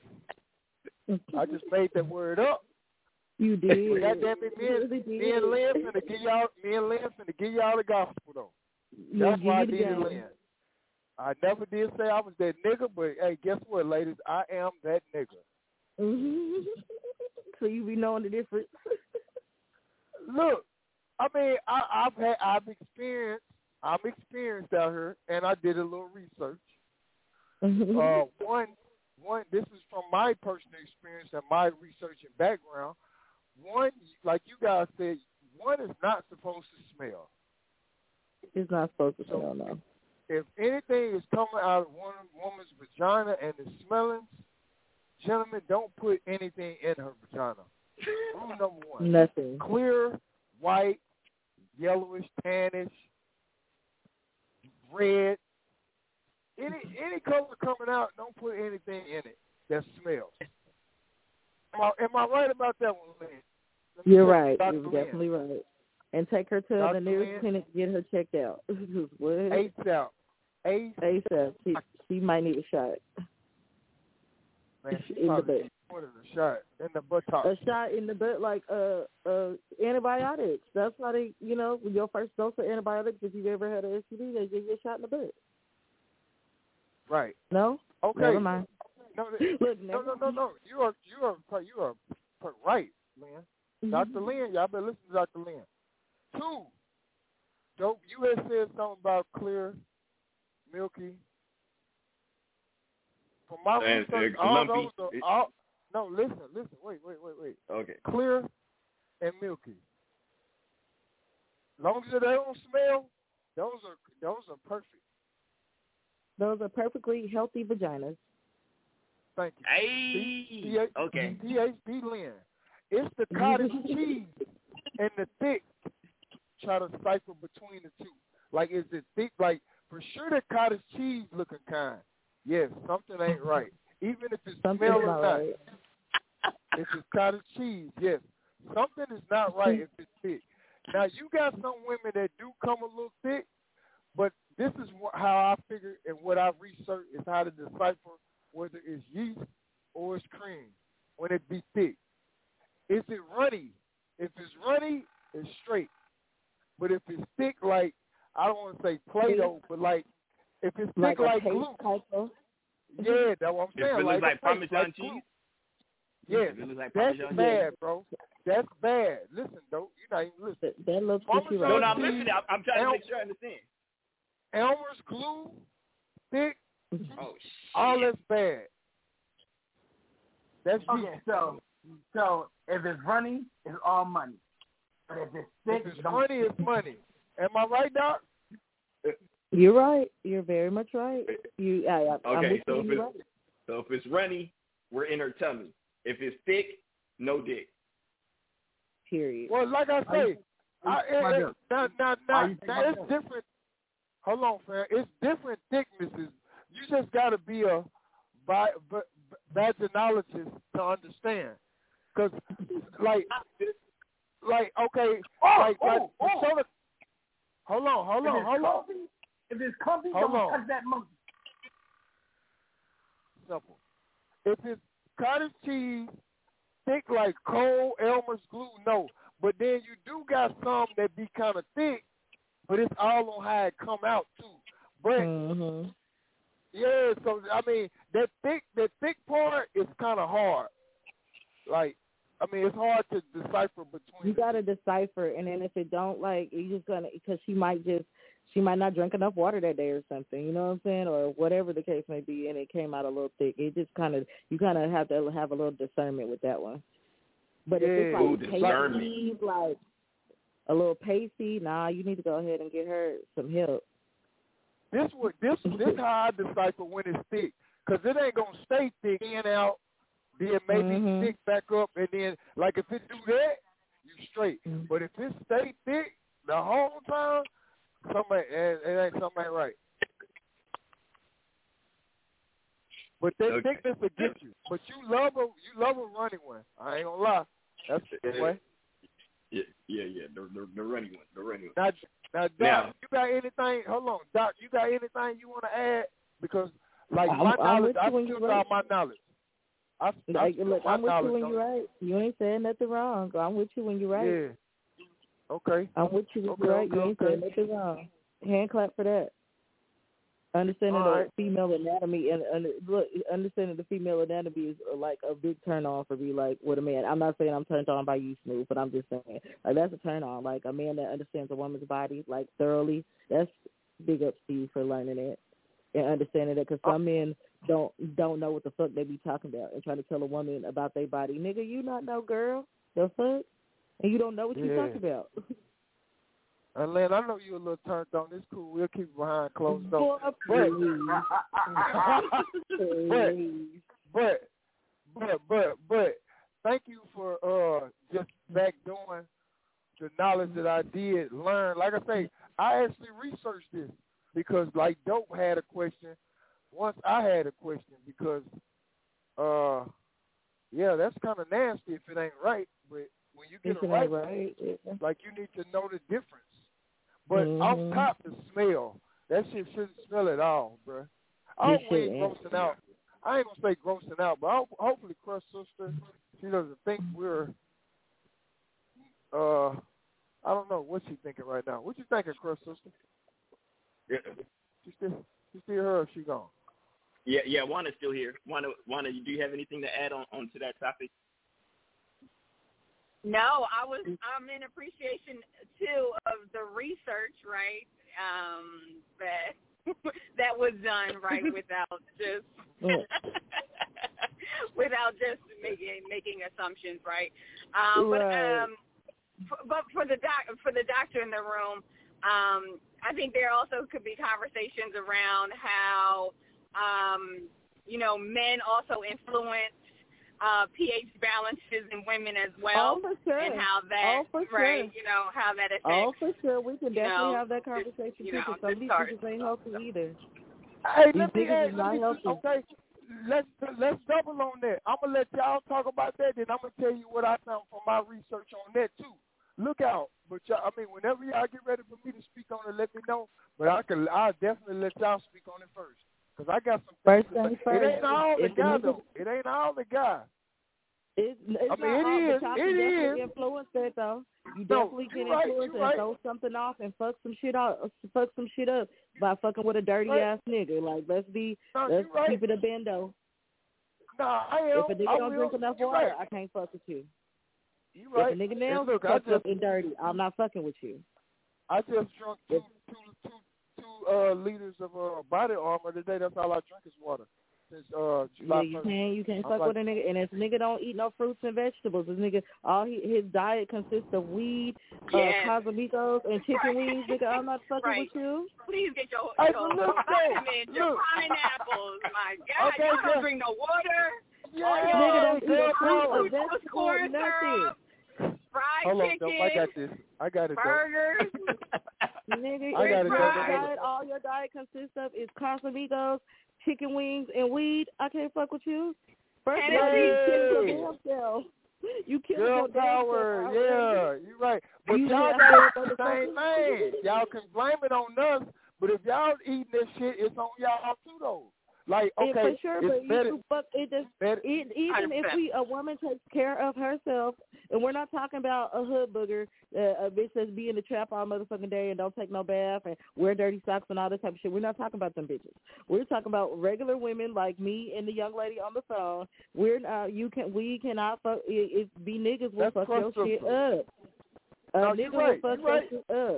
I just made that word up. You did. God damn it, me and, me and Lynn finna give y'all, me and Lynn finna give y'all the gospel though. That's why I needed Lynn. I never did say I was that nigga, but hey, guess what, ladies? I am that nigga. Mm-hmm. So you be knowing the difference. Look, I mean, I, I've had, I've experienced, I'm experienced out here, and I did a little research. Mm-hmm. Uh, one, one. This is from my personal experience and my research and background. One, like you guys said, one is not supposed to smell. It's not supposed to so, smell, no. If anything is coming out of one woman's vagina and it's smelling, gentlemen, don't put anything in her vagina. Rule number one. Nothing. Clear, white, yellowish, tannish, red. Any any color coming out, don't put anything in it that smells. Am I, am I right about that one, Lynn? You're right. Doctor You're Lynn. Definitely right. And take her to Doctor the nearest Lynn, clinic to get her checked out. What? ASAP. ASAP. She, she might need a shot. Man, she in the butt. More than a shot in the buttock. A shot in the butt, like uh, uh, antibiotics. That's why they, you know, your first dose of antibiotics, if you've ever had an S T D, they give you a shot in the butt. Right. No? Okay. Never mind. No, Look, no, no, no, no. You are, you are, you are right, Lynn. Mm-hmm. Doctor Lynn, y'all better listen to Doctor Lynn. Two, dope. You had said something about clear, milky. From my and, research, uh, all lumpy. those are all. No, listen, listen. Wait, wait, wait, wait. Okay. Clear and milky. Long as they don't smell, those are those are perfect. Those are perfectly healthy vaginas. Thank you. Hey. P- P- okay. P H D Lynn. It's the cottage cheese and the thick. Try to cipher between the two. Like, is it thick? Like, for sure the cottage cheese looking kind. Yes, something ain't right. Even if it's something smell or not. not. Right. If it's cottage cheese, yes. Something is not right if it's thick. Now, you got some women that do come a little thick, but this is wh- how I figure and what I've researched is how to decipher whether it's yeast or it's cream when it be thick. Is it runny? If it's runny, it's straight. But if it's thick, like, I don't want to say Play-Doh, but like, if it's thick like, like glue. Yeah, that's what I'm saying. If it looks like, like Parmesan like cheese? Yeah, if it looks like that's Parmesan bad, cheese. bro. That's bad. Listen, though, you're not even listening. That looks Parmesan right. No, no, I'm cheese, listening. I'm, I'm trying to El- make sure I understand. Elmer's glue, thick, oh, all that's bad. That's okay. yeast. So, so if it's runny, it's all money. But if it's thick, if it's don't money, it's money. Am I right, Doc? You're right. You're very much right. You, I, I, I'm Okay, with so you. if You're it's right. so if it's runny, we're in her tummy. If it's thick, no dick. Period. Well, like I say, I, it, it, now, now, now, now it's different. Hold on, fam. It's different thicknesses. You just got to be a bi- v- vaginologist to understand. Because, like, like, okay, oh, like, oh, like oh. the soda. Hold on, hold on, if hold on. Comfy, if it's comfy, Hold don't on. touch that monkey. Simple. If it's cottage cheese, thick like cold Elmer's glue, no. But then you do got some that be kind of thick, but it's all on how it come out too. But mm-hmm. yeah, so I mean that thick, that thick part is kind of hard. Like, I mean, it's hard to decipher between. You gotta decipher, and then if it don't, like, you just gonna, because she might just, she might not drink enough water that day or something. You know what I'm saying, or whatever the case may be, and it came out a little thick. It just kind of, you kind of have to have a little discernment with that one. But yeah. if it's like Ooh, pasty, like a little pasty, nah, you need to go ahead and get her some help. This what this this how I decipher when it's thick, cause it ain't gonna stay thick in and out. Then maybe mm-hmm. thick back up, and then like if it do that, you straight. Mm-hmm. But if it stay thick the whole time, something it, it ain't something ain't right. But that Okay. thickness will get you. But you love a you love a running one. I ain't gonna lie. That's the way. Yeah, yeah, yeah. The the, the running one, the running one. Now, now, Doc, Now- you got anything? Hold on, Doc. You got anything you want to add? Because like I'm- my I'm knowledge, with I you when still you're got right. my knowledge. I, I Like, still look, my I'm with you knowledge when on- you're right. You ain't saying nothing wrong. I'm with you when you're right. Yeah. Okay. I'm with you when Okay, you're right. okay, You ain't okay. saying nothing wrong. Hand clap for that. Understanding All the right. female anatomy and, and look, understanding the female anatomy is uh, like a big turn on for me. Like with a man, I'm not saying I'm turned on by you, Snoop, but I'm just saying like that's a turn on. Like a man that understands a woman's body like thoroughly. That's big up to you for learning it and understanding it. Because some men don't don't know what the fuck they be talking about and trying to tell a woman about their body. Nigga, you not know, girl. The fuck, and you don't know what Yeah. you talking about. And Len, I know you a little turned on. It's cool. We'll keep it behind closed doors. Boy, But, please. but, but, but, but, thank you for uh just back doing the knowledge that I did learn. Like I say, I actually researched this because, like, Dope had a question. Once I had a question because, uh, yeah, that's kind of nasty if it ain't right. But when you get If it it right, ain't right, yeah. like you need to know the difference. But Mhm. off top, the smell, that shit shouldn't smell at all, bruh. I It hope we ain't shouldn't. grossing out. I ain't gonna say grossing out, but I hope, hopefully Crush Sister, she doesn't think we're, uh, I don't know what she thinking right now. What you thinking, Crush Sister? Yeah, She still, she still her or she gone? yeah, yeah. Wanna's still here. Wanna, Wanna, do you have anything to add on, on to that topic? No, I was. I'm in appreciation too of the research, right? Um, that that was done right without just without just making making assumptions, right? Um, Right. But um, f- but for the doc for the doctor in the room, um, I think there also could be conversations around how um, you know men also influence. Uh, pH balances in women as well, Oh, for sure. and how that, Oh, for right, sure. you know, how that affects. Oh, for sure. We can you definitely know, have that conversation you too, know, because some of these discard. niggas ain't healthy either. Hey, These let me niggas add, is let not me, healthy. okay, let's let's double on that. I'm gonna let y'all talk about that, then I'm gonna tell you what I found from my research on that too. Look out, But y'all, I mean, whenever y'all get ready for me to speak on it, let me know. But I can, I'll definitely let y'all speak on it first. Because I got some first things. thing first. It ain't all the If guy, the though. It ain't all the guy. It's, it's I mean, not it all, is. but y'all It can definitely is. influence that, though. You No, definitely you can right, influence you and right. throw something off and fuck some shit out, fuck some shit up by fucking with a dirty Right. ass nigga. Like, let's be, No, let's you right. keep it a bendo. Nah, I am. If a nigga I don't will. drink enough You water, right. I can't fuck with you. You right. If a nigga And nails look, I fucked just, up and dirty, I'm not fucking with you. I just drunk two, two, two, two uh, liters of uh, body armor today. That's all I drink is water. Since uh, July Yeah, you first. can't, you can't I'm fuck like, with a nigga. And if a nigga don't eat no fruits and vegetables, this nigga, all he, his diet consists of weed, Yes. uh, Casamigos, and chicken Right. wings. Nigga, I'm not fucking Right. with you. Please get your, Hey, your but look, vitamins, your look. pineapples. My God, Okay, y'all don't yeah. drink no water. Yeah, All your Nigga don't eat girl, a fruit, a Carla. vegetable, corn nothing. syrup, fried Hold on, chicken, dope. I got this. I got it, dope. burgers. Nigga, I got your it, dope. diet, all your diet consists of is Casamigos, chicken wings, and weed. I can't fuck with you. First of all, you kill your damn self. You kill Girl your damn power, self. yeah, you're right. But You y'all just got got the same thing. Y'all can blame it on us, but if y'all eating this shit, it's on y'all too, though. Like, okay, Yeah, for sure, but it's better. you fuck it just better. it, even if we a woman takes care of herself, and we're not talking about a hood booger, uh, a bitch that's be in the trap all motherfucking day and don't take no bath and wear dirty socks and all that type of shit. We're not talking about them bitches. We're talking about regular women like me and the young lady on the phone. We're not. You can. We cannot fuck. It, it be niggas will That's fuck your crystal. shit up. A No, nigga you will right, fuck you your right. shit up.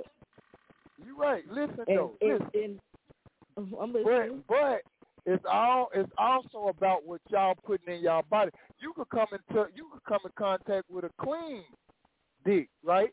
You right. Listen, And, though. and, Listen. and, I'm listening. But, but it's all. It's also about what y'all putting in y'all body. You could come into. You could come in contact with a clean dick, right?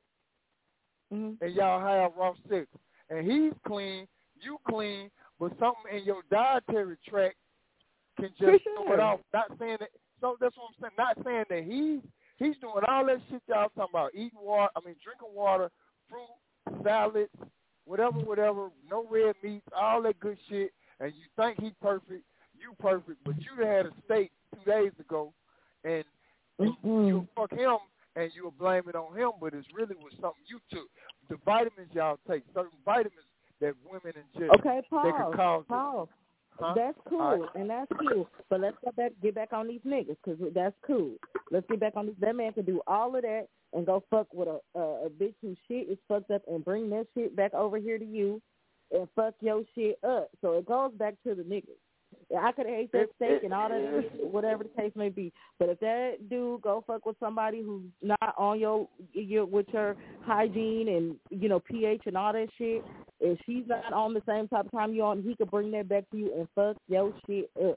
Mm-hmm. And y'all have raw sex, and he's clean, you clean, but something in your dietary tract can just For throw sure. it off. Not saying that. So that's what I'm saying. Not saying that he's he's doing all that shit y'all talking about, eating water. I mean, drinking water, fruit, salads, whatever, whatever. No red meats, all that good shit. And you think he perfect, you perfect, but you done had a steak two days ago, and, and Mm-hmm. you fuck him, and you'll blame it on him, but it's really was something you took. The vitamins y'all take, certain vitamins that women ingest, Okay, they pause. could cause. Pause. Huh? That's cool, All right. and that's cool. But let's get back, get back on these niggas, because that's cool. Let's get back on this. That man can do all of that and go fuck with a, a, a bitch whose shit is fucked up and bring that shit back over here to you and fuck your shit up. So it goes back to the niggas. I could hate that steak and all that, whatever the case may be. But if that dude go fuck with somebody who's not on your, your with your hygiene and, you know, pH and all that shit, if she's not on the same type of time you on, he could bring that back to you and fuck your shit up.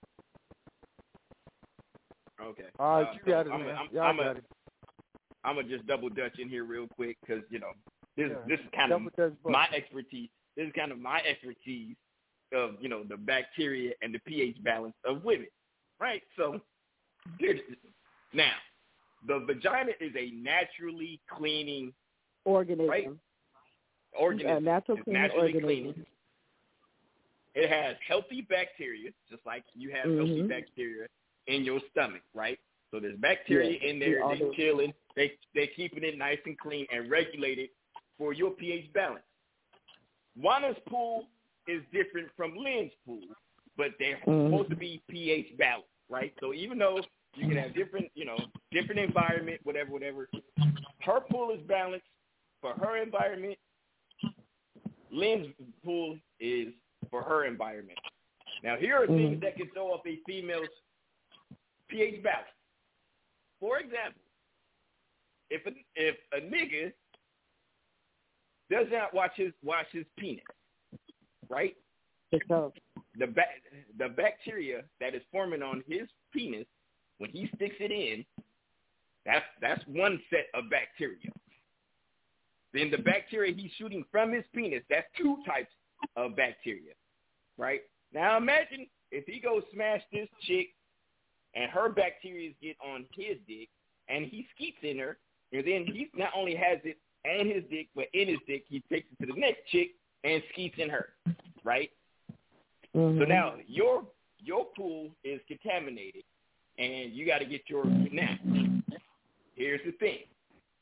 Okay. All right, Uh, you so got it, I'm man. A, I'm, Y'all I'm got a, it. I'm gonna just double dutch in here real quick because you know this Yeah. this is kind Double Dutch of button. my expertise. This is kind of my expertise of you know the bacteria and the pH balance of women, right? So here's- now the vagina is a naturally cleaning Organism. right organism. A natural It's cleaning naturally organism. cleaning. It has healthy bacteria, just like you have Mhm. healthy bacteria in your stomach, right? So there's bacteria Yeah, in there. we all They do. killing. They they keeping it nice and clean and regulated for your pH balance. Wanna's pool is different from Lynn's pool, but they're Mhm. supposed to be pH balanced, right? So even though you can have different, you know, different environment, whatever, whatever, her pool is balanced for her environment. Lynn's pool is for her environment. Now, here are things Mhm. that can throw off a female's pH balance. For example, if a, if a nigga does not watch his wash his penis, right? So, The ba- the bacteria that is forming on his penis when he sticks it in, that's that's one set of bacteria. Then the bacteria he's shooting from his penis, that's two types of bacteria, right? Now imagine if he goes smash this chick and her bacteria get on his dick and he skeets in her, and then he not only has it on his dick, but in his dick, he takes it to the next chick and skeets in her, right? Mhm. So now your your pool is contaminated, and you got to get your now. Here's the thing: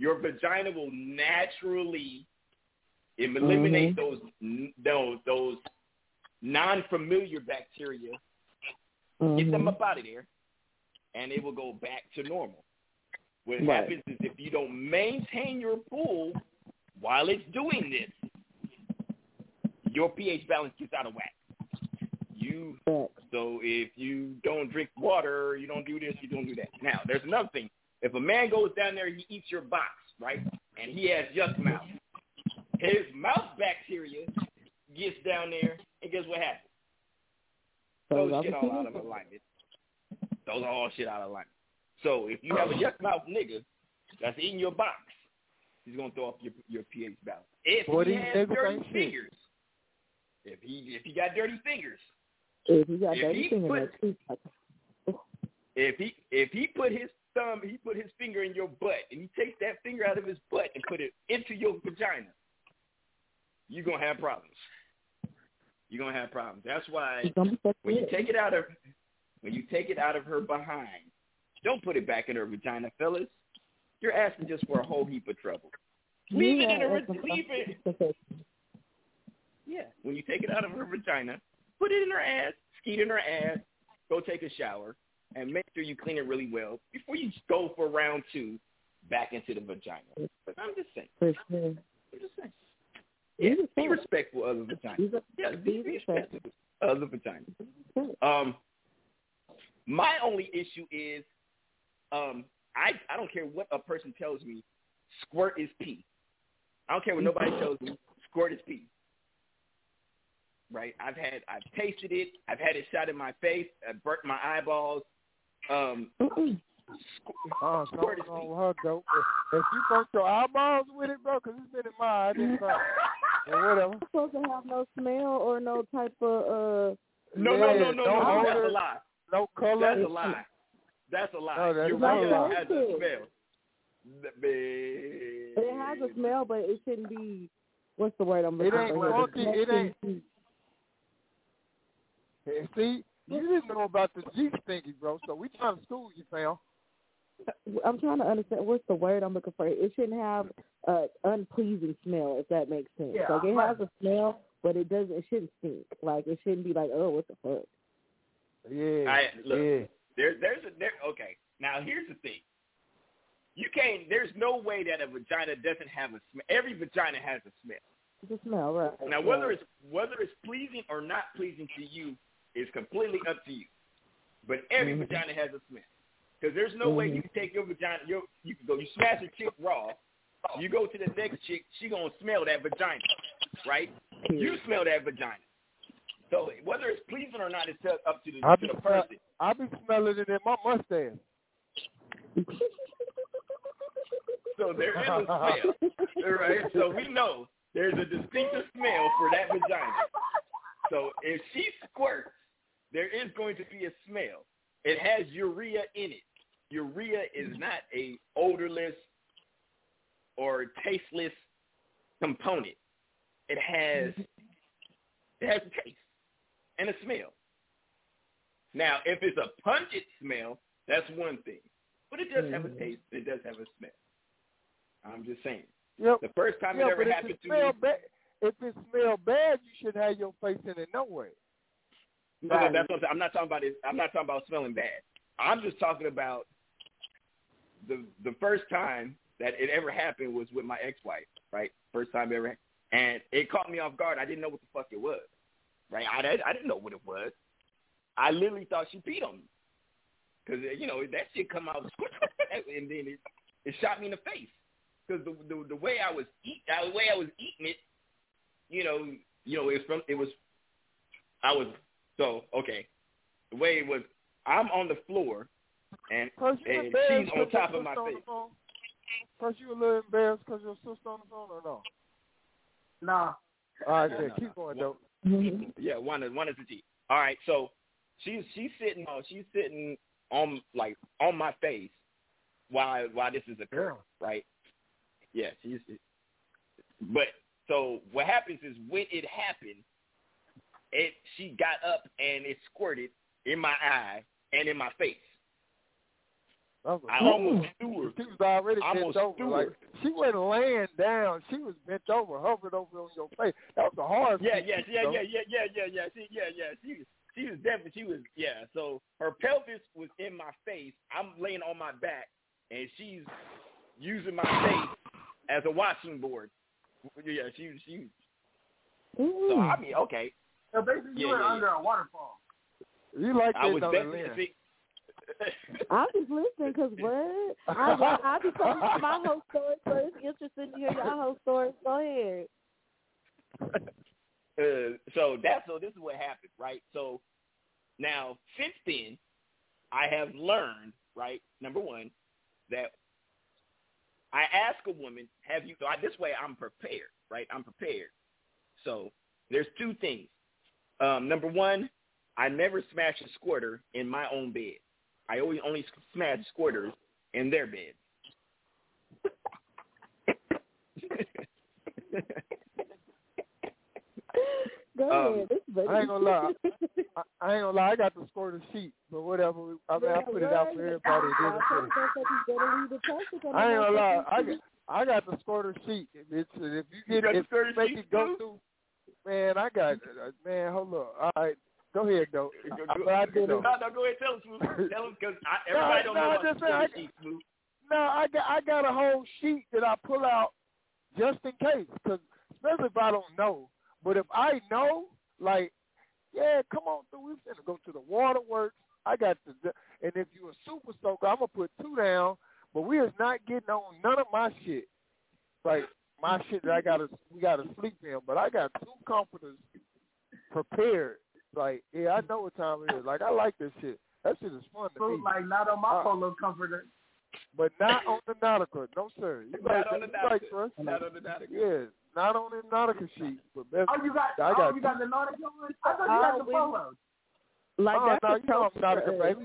your vagina will naturally eliminate mm-hmm. those those those non-familiar bacteria, mm-hmm. get them up out of there, and it will go back to normal. What right. happens is if you don't maintain your pool while it's doing this, your pH balance gets out of whack. You so if you don't drink water, you don't do this, you don't do that. Now, there's another thing. If a man goes down there and he eats your box, right, and he has yuck mouth, his mouth bacteria gets down there, and guess what happens? Those shit all out of alignment. Those are all shit out of alignment. So if you have a yuck mouth nigga that's eating your box, he's gonna throw off your your pH balance. If Boy, he has dirty shit. fingers, if he if he got dirty fingers, if he got if dirty he fingers, put, if he if he put his thumb, he put his finger in your butt, and he takes that finger out of his butt and put it into your vagina, you're gonna have problems. You're gonna have problems. That's why when you take it out of when you take it out of her behind, don't put it back in her vagina, fellas. You're asking just for a whole heap of trouble. Leave yeah, it in her. Leave it. Yeah. When you take it out of her vagina, put it in her ass, skeet in her ass, go take a shower, and make sure you clean it really well before you go for round two back into the vagina. I'm just saying. For sure. I'm just saying. Yeah, be respectful of the vagina. Yeah, be respectful of the vagina. Um, my only issue is, um, I I don't care what a person tells me, squirt is pee. I don't care what nobody tells me, squirt is pee. Right? I've had, I've tasted it. I've had it shot in my face. I burnt my eyeballs. Um, squ- oh, squirt is pee. Her, though. If you burnt your eyeballs with it, bro, because it's been in my eye, it's fine. Or whatever. It's supposed to have no smell or no type of uh. No, yeah, no, no, no, no. no That's odor, a lie. No color. That's a lie. That's a lie. Oh, that's Urea has a it. smell. It has a smell, but it shouldn't be. What's the word I'm looking it ain't for? funky. It ain't. Hey, see, you didn't know about the G stinky, bro. So we trying to school you, fam. I'm trying to understand what's the word I'm looking for. It shouldn't have an unpleasing smell, if that makes sense. Yeah, like it right. has a smell, but it doesn't. It shouldn't stink. Like it shouldn't be like, oh, what the fuck. Yeah. I, look, yeah. There, there's a there. Okay, now here's the thing. You can't. There's no way that a vagina doesn't have a smell. Every vagina has a smell. It's a smell, right? Now whether right. it's whether it's pleasing or not pleasing to you is completely up to you. But every mm-hmm. vagina has a smell. Because there's no mm-hmm. way you can take your vagina. Your, you can go. You smash a chick raw. You go to the next chick. She gonna smell that vagina, right? You smell that vagina. So whether it's pleasing or not, it's up to the, I to the be, person. I be smelling it in my mustache. So there is a smell, right? So we know there's a distinctive smell for that vagina. So if she squirts, there is going to be a smell. It has urea in it. Urea is not a odorless or tasteless component. It has it has a taste and a smell. Now, if it's a pungent smell, that's one thing. But it does have a taste. It does have a smell. I'm just saying. Yep. The first time yep, it ever but happened if it to me. Ba- if it smells bad, you should have your face in it no way. No, no, that's what I'm saying. I'm not talking about it. I'm not talking about smelling bad. I'm just talking about the the first time that it ever happened was with my ex-wife, right? First time ever, and it caught me off guard. I didn't know what the fuck it was, right? I I didn't know what it was. I literally thought she peed on me because you know that shit come out and then it it shot me in the face because the, the the way I was eat the way I was eating it, you know, you know, it was from it was I was. So, okay, the way it was, I'm on the floor, and, and she's on top of my face. Because you a little embarrassed because your sister on the phone or no? Nah. All right, no, then, no, keep no. going, dope. Yeah, one is one is the G. All right, so she's she's sitting on she's sitting on like on my face while while this is occurring, yeah. right? Yeah, she's. But so what happens is when it happened. It she got up and it squirted in my eye and in my face. I, was like, I almost threw her. She was already I bent almost over. threw Like her. she wasn't laying down. She was bent over, hovered over on your face. That was the hard. Yeah, thing, yeah, yeah, though. yeah, yeah, yeah, yeah, yeah. She, yeah, yeah. She, she was definitely. She was. Yeah. So her pelvis was in my face. I'm laying on my back, and she's using my face as a washing board. Yeah, she, she. Ooh. So I mean, okay. So basically, Yeah, you were yeah, under yeah. a waterfall. You like I that, was don't definitely. you, Lynn? See, I'm just listening because what? I, I, I'll be telling my whole story, so it's interesting to hear your whole story. Go ahead. Uh, so that's so this is what happened, right? So now since then, I have learned, right? Number one, that I ask a woman, "Have you?" So I, this way, I'm prepared, right? I'm prepared. So there's two things. Um, number one, I never smash a squirter in my own bed. I always only smash squirters in their bed. Go Um, ahead. This I ain't gonna lie. I, I ain't gonna lie. I got the squirter sheet, but whatever. I mean, I put it out for everybody. At the end of the day. I ain't gonna lie. I got, I got the squirter sheet. If it's if you get got the if squirter you make sheet it go too? through, man, I got uh, man. Hold up. All right, go ahead though. Go, I, go, but I did no, it. no, go ahead, tell us, Smooth. Tell us, because everybody no, don't know no, about just the saying, I, sheet, Smooth. No, I got I got a whole sheet that I pull out just in case, because especially if I don't know. But if I know, like, yeah, come on through. We finna go to the waterworks. I got the, and if you a super soaker, I'm gonna put two down. But we is not getting on none of my shit. Like my shit that I gotta we gotta sleep in. But I got two comforters prepared. Like, yeah, I know what time it is. Like, I like this shit. That shit is fun to So, me. like, not on my Uh, polo comforter. But not on the Nautica. No, sir. You Not right, on the you right, Nautica. trust. Not on the Nautica. Yeah, not on the Nautica sheet. But that's, Oh, you got, I oh, got you got the Nautica one? I thought you Oh, had the we- polo. Like oh, that's no, a you know I'm trophy Nautica, for us. baby.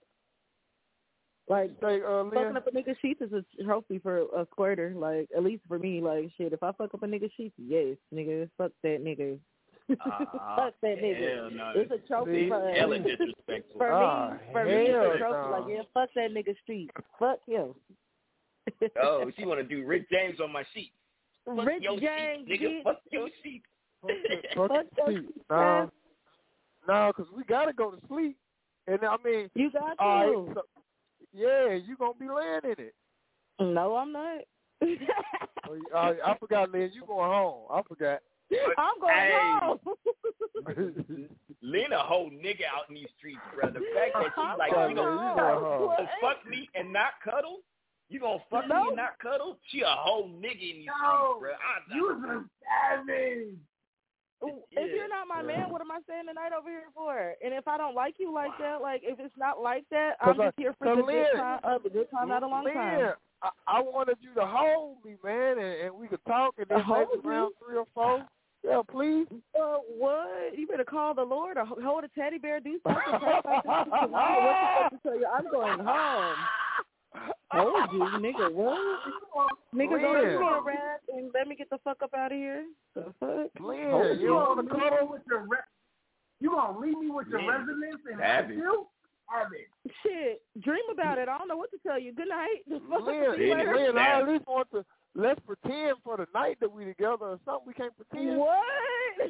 Like Say, uh, Lynn? fucking up a nigga sheets is a trophy for a squirter. Like at least for me, like shit. If I fuck up a nigga sheets, yes, nigga, fuck that nigga. Uh, fuck that nigga. hell no. It's a trophy See, for hella us. disrespectful. For Ah, me, for me, it's hell a trophy. no. Like yeah, fuck that nigga sheets. Fuck him. Oh, she want to do Rick James on my sheet. Fuck Rick your James, sheet, nigga. bitch. Fuck your sheet. Fuck Fuck the your sheet. sheet, No, man. no, because we got to go to sleep. And, I mean, You got to. all right, so, yeah, you going to be laying in it. No, I'm not. Oh, you- all right, I forgot, Lynn, you going home. I forgot. I'm going Hey. home. Lynn a whole nigga out in these streets, bro. The fact that she I'm like, going you gonna, home. gonna What? fuck me and not cuddle? You gonna fuck No. me and not cuddle? She a whole nigga in these No, streets, bro. I, you was a savage. If you're not my man, what am I staying the night over here for? And if I don't like you like that, like if it's not like that, I'm 'Cause I- just here for 'cause the good Lynn- time, uh, the good time, not a long Lynn, time. I, I wanted you to hold me, man, and, and we could talk, and then Hold maybe you? round three or four. Yeah, please. Uh, what? You better call the Lord or ho- hold a teddy bear, do something. Pray about this. I don't know what the fuck to tell you. I'm going home. Hold you, nigga. What? Nigga, go Lynn. give me a rap and let me get the fuck up out of here. The fuck? Lynn, You you don't gonna want to leave me cuddle? with your re- You gonna leave me with your Man, residence and have have it. you? Have it. Shit. Dream about it. I don't know what to tell you. Good night. The fuck? Lynn, See you later. Lynn, I at least want to, let's pretend for the night that we together or something. We can't pretend. What?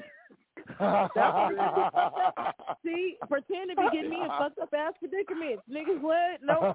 See, pretend to be getting me in fucked up ass predicaments. Niggas, what? No.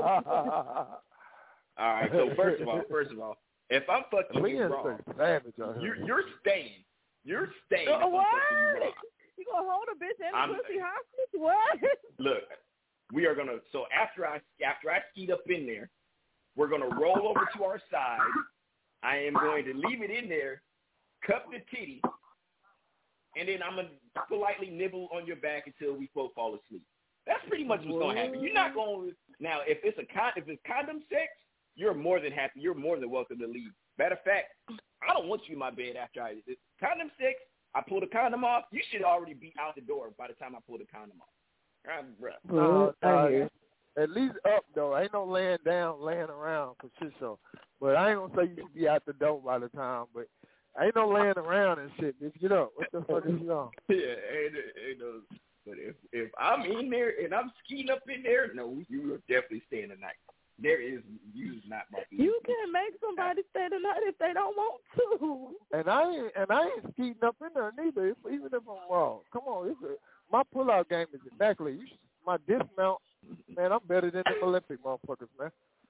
all right. So first of all, first of all, if I'm fucking you Lynn's wrong, so savage on her. you're you're staying. You're staying. Uh, if I'm what? fucking you wrong. You gonna hold a bitch and a I'm- pussy hostage? What? Look, we are gonna. So after I after I skeet up in there, we're gonna roll over to our side. I am going to leave it in there, cup the titty, and then I'm gonna politely nibble on your back until we both fall asleep. That's pretty much what's gonna happen. You're not going now. If it's a con, if it's condom sex, you're more than happy. You're more than welcome to leave. Matter of fact, I don't want you in my bed after I it's condom sex. I pull the condom off. You should already be out the door by the time I pull the condom off. Right, bruh. Uh, uh, at least up though. Ain't no laying down, laying around for shit show. But I ain't gonna say you should be out the door by the time. But ain't no laying around and shit. Bitch, get up. What the fuck is you on? Yeah, ain't, ain't no, but if if I'm in there and I'm skiing up in there, no, you will definitely stay in the night. There is you not about to. You can't make somebody stay the night if they don't want to. And I ain't and I ain't skeeting up in there neither. If, even if I'm wrong, come on. It's a, my pull-out game is immaculate. You should, my dismount, man. I'm better than the Olympic motherfuckers, man.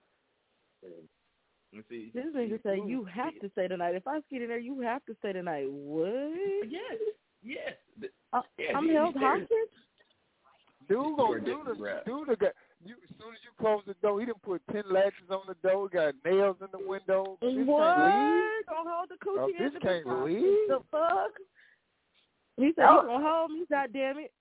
Let's see. This nigga say you have to stay the night. If I skeet in there, you have to stay the night. What? Yes. Yes. Uh, yeah, I'm he, held he hostage. Dude gonna do the do the guy. You, as soon as you close the door, he done put ten latches on the door. Got nails in the window. Bitch what? can't leave. Gonna hold the coochie Oh, in bitch the can't bitch. leave. The fuck? He said Oh. he's gonna hold me. God damn it.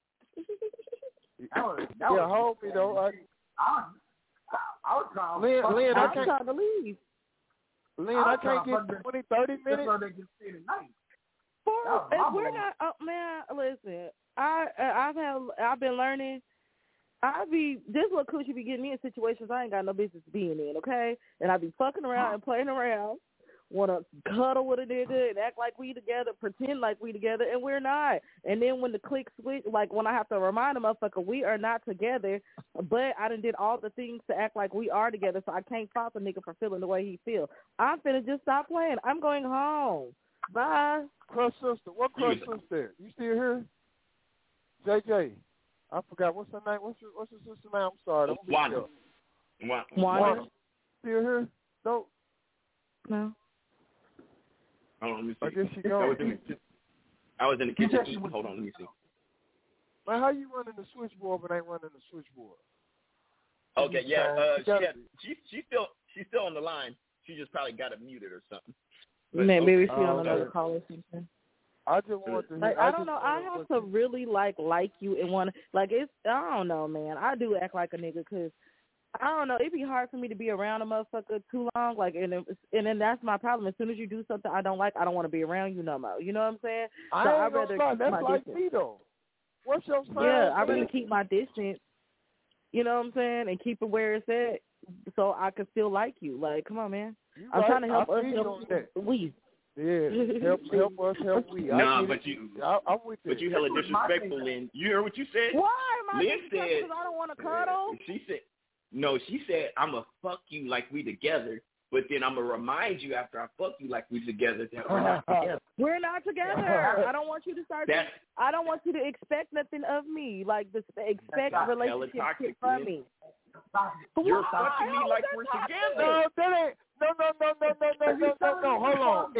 That was, that Yeah, was, hold me though. I, I, I was trying. Lynn, fuck Lynn, I I'm can't. trying to leave. Lynn, I I was can't trying to get fuck twenty, thirty just minutes. so they can stay the night. For, That was if my we're move. not, oh, man, listen. I I've had I've been learning. I be this what coochie be getting me in situations I ain't got no business being in, okay? And I be fucking around and playing around, want to cuddle with a nigga and act like we together, pretend like we together, and we're not. And then when the click switch, like when I have to remind a motherfucker we are not together, but I done did all the things to act like we are together, so I can't fault the nigga for feeling the way he feel. I'm finna just stop playing. I'm going home. Bye. Crush sister, what crush sister? You still here? J J. I forgot what's her name. What's your what's your sister name? I'm sorry. Don't be Wanda. sure. Wanda. Wanda. Still here? No. No. Hold on, let me see. I guess she I gone. was in the, I was in the kitchen eating. Hold on, let me see. Man, how you running the switchboard but ain't running the switchboard? Okay, yeah, uh, she, gotta, had, she she's still she's still on the line. She just probably got it muted or something. But, Man, maybe she okay. on Uh, another okay. call or something. I just want to. Like, I, I don't just know. I wanna- have to really like like you and want like it's. I don't know, man. I do act like a nigga because I don't know. It'd be hard for me to be around a motherfucker too long. Like, and then, and then that's my problem. As soon as you do something I don't like, I don't want to be around you no more. You know what I'm saying? I so ain't I'd gonna rather lie, keep that's my like distance. me though. What's your sign? Yeah, I'd man? rather keep my distance. You know what I'm saying? And keep it where it's at, so I can still like you. Like, come on, man. You I'm right. trying to help I us feel you help on that. we. Yeah, help help us, help we. I Nah, get but it. you, I, I'm with but you. you hella disrespectful, Lynn. You heard what you said? Why am I Lynn disrespectful said because I don't want to cuddle? She said, no. She said, "I'ma fuck you like we together." But then I'm going to remind you after I fuck you like we together that we're not together. We're not together. I don't want you to start. To, That's, I don't want you to expect nothing of me. Like, the, expect That's relationship toxic, from man. me. You're Why? fucking me How like is we're that together. No, that ain't. No, no, no, no, no, no, no, no, no. Hold on.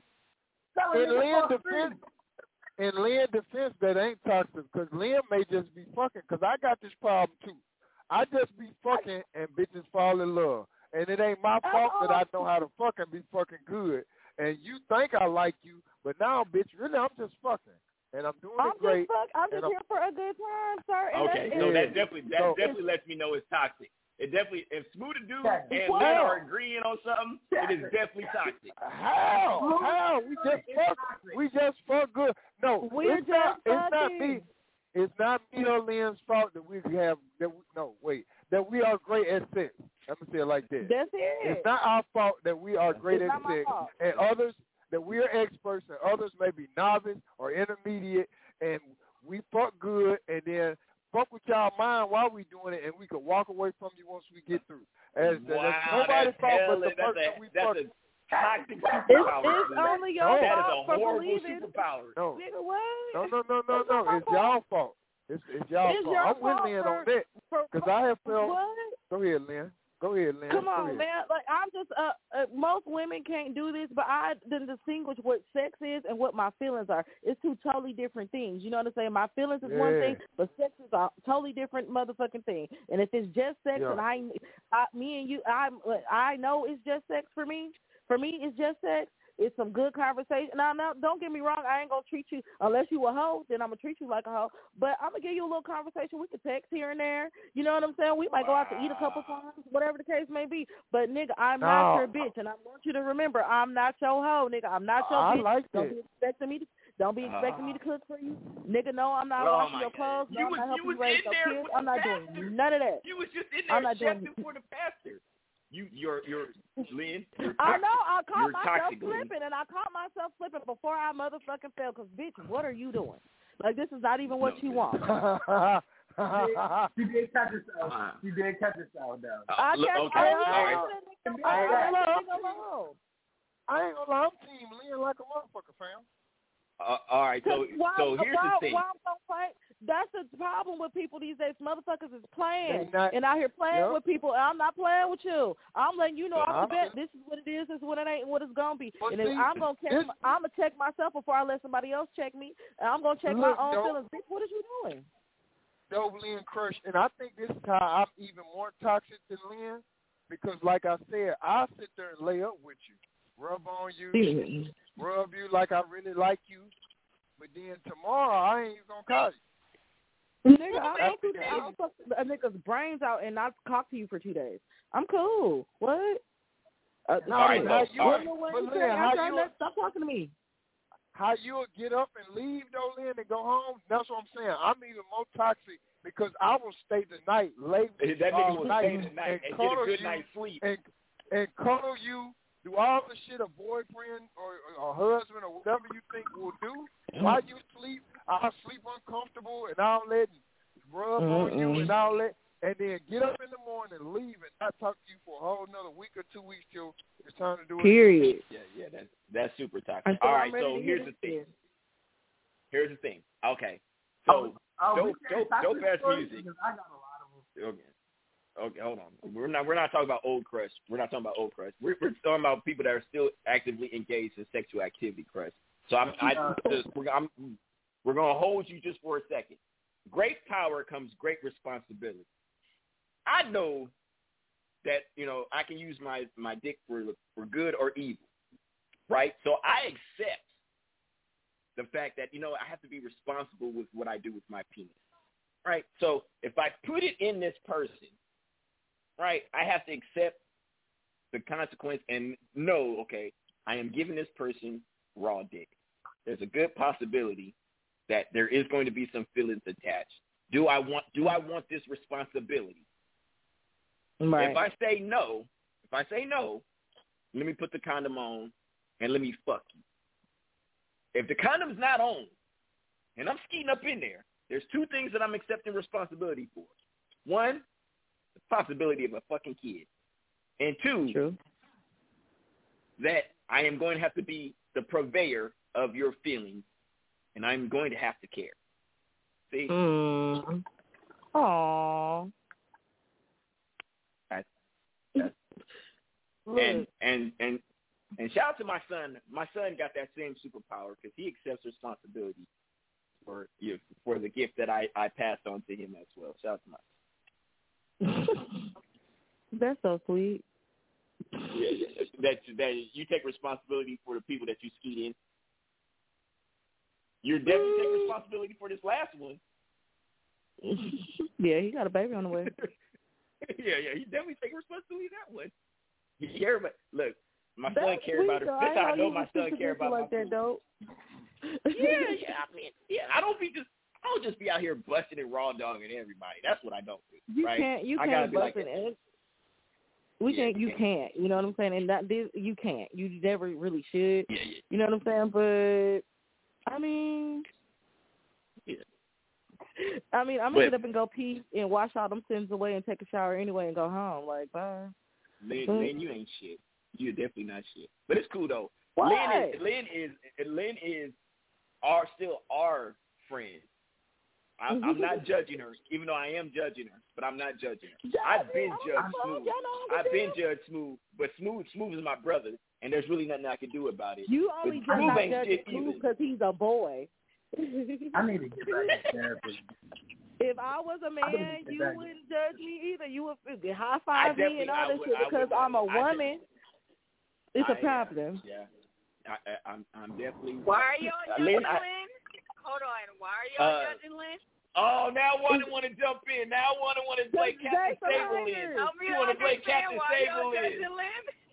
In, in Lynn's defense, in Lynn's defense, that ain't toxic because Lynn may just be fucking. Because I got this problem too. I just be fucking and bitches fall in love. And it ain't my fault that I know how to fuck and be fucking good. And you think I like you, but now, bitch, really, I'm just fucking. And I'm doing I'm it great. Just fuck, I'm and just here for a good time, sir. And Okay, that's so it. that definitely that So- definitely lets me know it's toxic. It definitely, if Smooth the Dude Yeah. and Wow. Lynn are agreeing on something, it is definitely toxic. How? How? We just fuck. We just fuck good. No, We're it's not. just It's not me. fucking. It's not me or Lynn's fault that we have. That we, no, wait. That we are great at sex. Let me say it like that. That's it. It's not our fault that we are great It's at not my sex, fault. and others that we are experts, and others may be novice or intermediate, and we fuck good, and then fuck with y'all mind while we doing it, and we can walk away from you once we get through. As, Wow, that's nobody's that's fault hell, but the that's person a, we that's fuck. a toxic It's, superpower. it's Lynn. only your No. That is fault a for horrible believing. superpower. No, Nigga, what? no, no, no, no, It's not no. my It's fault. y'all fault. It's, it's y'all It's fault. your I'm with fault Lynn for- on that for- because I have felt. What? Go ahead, Lynn. Go ahead, Lynn. Come Go on, ahead. man. Like, I'm just, uh, uh, most women can't do this, but I didn't distinguish what sex is and what my feelings are. It's two totally different things. You know what I'm saying? My feelings is one Yeah. thing, but sex is a totally different motherfucking thing. And if it's just sex, Yeah. and I, I, me and you, I, I know it's just sex for me. For me, it's just sex. It's some good conversation. Now, now, don't get me wrong. I ain't gonna treat you unless you a hoe. Then I'm gonna treat you like a hoe. But I'm gonna give you a little conversation. We can text here and there. You know what I'm saying? We might go out to eat a couple times, whatever the case may be. But nigga, I'm No. not your bitch, and I want you to remember, I'm not your hoe, nigga. I'm not your I bitch. like don't that. be expecting me to. Don't be expecting me to cook for you, nigga. No, I'm not Oh, washing my your God. clothes. No, You I'm was- not you helping was you raise in your there kids. with I'm the not pastor. doing none of that. You was just in there I'm not doing- chefing for the pastor. You, you're, you're, Lynn. You're I toxic. know. I caught You're myself toxic, Lynn. slipping, and I caught myself slipping before I motherfucking fell. Cause bitch, what are you doing? Like, this is not even what No, you man. want. She did catch us out. She did catch us out, though. I look, catch okay. I All right. I ain't gonna lie, I'm Team Lynn like a motherfucker, fam. Uh, all right, so why, so here's why, the thing. Why I'm gonna play? That's the problem with people these days. Motherfuckers is playing not, and out here playing yep. with people. I'm not playing with you. I'm letting you know Yeah, off the I'm bat. This is what it is. This is what it ain't. What it's gonna be. But and see, then I'm gonna check. this, I'm gonna check myself before I let somebody else check me. And I'm gonna check look, my own no. feelings. Bitch, what is you doing? Dope Lynn Crush, and I think this is how I'm even more toxic than Lynn, because like I said, I sit there and lay up with you, rub on you, Mm-hmm. rub you like I really like you, but then tomorrow I ain't even gonna call you. Nigga, I don't do that. I don't fuck a nigga's brains out and not talk to you for two days. I'm cool. What? Uh, No, All right, how so, you, all right. but Lynn, how you, stop talking to me. how you'll get up and leave though, Lynn, and go home? That's what I'm saying. I'm even more toxic because I will stay the night, late with That you nigga all will night, stay the night and, and get a cuddle good you, night's sleep. and and cuddle you, do all the shit a boyfriend or a husband or whatever you think will do. While you sleep, I'll sleep uncomfortable and I'll let rub on you and I'll let, and then get up in the morning and leave and not talk to you for a whole another week or two weeks till it's time to do it. Period. Yeah, yeah, that's that's super toxic. All right, so here's the thing. Here's the thing. Okay, so oh, dope, dope, dope ass music. I got a lot of them. Okay, okay, hold on. We're not we're not talking about old crush. We're not talking about old crush. We're, we're talking about people that are still actively engaged in sexual activity, crush. So I'm I just we're, I'm we're gonna hold you just for a second. Great power comes great responsibility. I know that, you know, I can use my, my dick for for good or evil, right? So I accept the fact that, you know, I have to be responsible with what I do with my penis, right? So if I put it in this person, right, I have to accept the consequence and know, okay, I am giving this person raw dick. There's a good possibility that there is going to be some feelings attached. Do I want do I want this responsibility? Right. If I say no, if I say no, let me put the condom on and let me fuck you. If the condom's not on and I'm skeeting up in there, there's two things that I'm accepting responsibility for. One, the possibility of a fucking kid. And two, True. that I am going to have to be the purveyor of your feelings, and I'm going to have to care. See? Mm. Aww. That's, that's, and, and, and, and shout out to my son. My son got that same superpower because he accepts responsibility for you know, for the gift that I, I passed on to him as well. Shout out to my son. That's so sweet. Yeah, that that you take responsibility for the people that you skied in. You're definitely taking responsibility for this last one. Yeah, he got a baby on the way. yeah, yeah, he definitely taking responsibility for that one. You care about look, my That's son care sweet, about her. though. That's how I know know you my son was care about like my that, dope. Yeah, yeah. I mean, yeah. I don't be just. I don't just be out here busting and raw dogging everybody. That's what I don't do. You right? can't. You I can't gotta bust be like it. We yeah, can't. You can't. can't. You know what I'm saying? And that this, you can't. You never really should. Yeah, yeah. You know what I'm saying? But I mean, yeah. I mean, I'm gonna But, get up and go pee and wash all them sins away and take a shower anyway and go home. Like, bye. Lynn, But, Lynn, you ain't shit. You're definitely not shit. But it's cool though. What? Lynn is Lynn is Lynn is our still our friend. I, I'm not judging her, even though I am judging her, but I'm not judging her. I've been judged Smooth. I've been judged Smooth, but Smooth Smooth is my brother, and there's really nothing I can do about it. You only but just Smooth not ain't judging shit Smooth either. because he's a boy. I need to get back to therapy. If I was a man, you back. wouldn't judge me either. You would high I five me definitely- and all I that would- shit I because would- I'm a I def- woman. It's a I, problem. Yeah, I, I, I'm I'm definitely. Why are y'all uh, judging Lynn, I, Lynn? Hold on. Why are y'all Uh, judging Lynn? Oh, now one want to jump in. Now one want to play Captain Sable in. Tell me You want to play understand Captain why Sable y'all in. judging Lynn?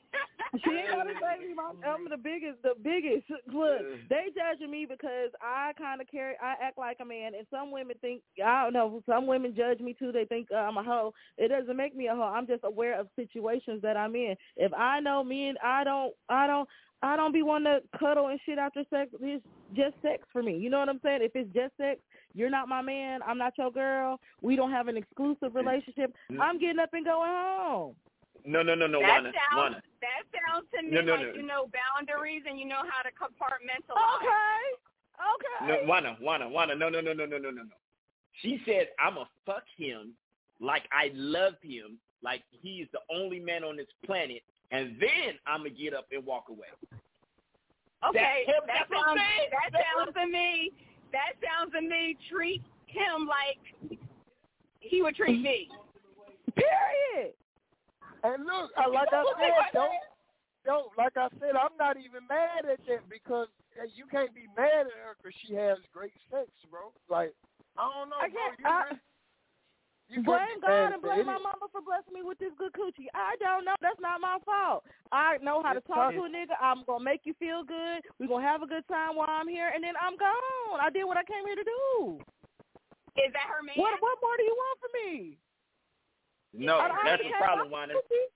She ain't gotta say me. My, I'm the biggest, the biggest. Look, they judging me because I kind of carry, I act like a man, and some women think, I don't know, some women judge me too. They think uh, I'm a hoe. It doesn't make me a hoe. I'm just aware of situations that I'm in. If I know me and I don't, I don't, I don't be wanting to cuddle and shit after sex. It's just sex for me. You know what I'm saying? If it's just sex, you're not my man. I'm not your girl. We don't have an exclusive relationship. I'm getting up and going home. No, no, no, no, that Juana, sounds, Juana. That sounds to me No, no, like no. you know boundaries and you know how to compartmentalize. Okay, okay. No, Juana, Juana, Juana, no, no, no, no, no, no, no, no. She said, I'm going to fuck him like I love him, like he is the only man on this planet, and then I'm going to get up and walk away. Okay, that, that, sounds, that sounds to me, that sounds to me, treat him like he would treat me. Period. And look, uh, like I said, don't, don't, like I said, I'm not even mad at that because uh, you can't be mad at her because she has great sex, bro. Like, I don't know, I bro. can't, You, I, you blame can't God and be blame mad my mama for blessing me with this good coochie. I don't know. That's not my fault. I know how to talk to a nigga. I'm going to make you feel good. We're going to have a good time while I'm here, and then I'm gone. I did what I came here to do. Is that her man? What, what more do you want from me? No, that's the problem, Juana.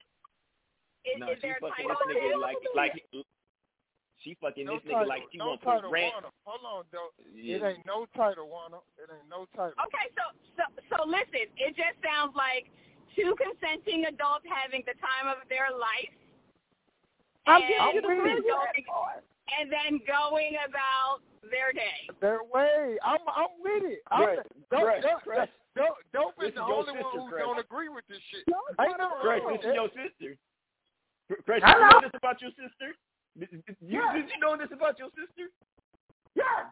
Is, no, is she there fucking title this nigga too? like, like, she fucking no this nigga title, like she no wants title, to rent. Juana. Hold on, though. Yeah. It ain't no title, Juana. It ain't no title. Okay, so, so, so listen, it just sounds like two consenting adults having the time of their life. I'm and giving you the going, going, and then going about their day. Their way. I'm, I'm with it. I'm, Chris, don't, Chris, don't, Chris. don't, don't be This the is your only sister, one who Chris. don't agree with this shit. No, Ain't no Chris, wrong this with is that. your sister. Chris, did you know this about your sister? Did, did, you, Yeah. did you know this about your sister? Yeah.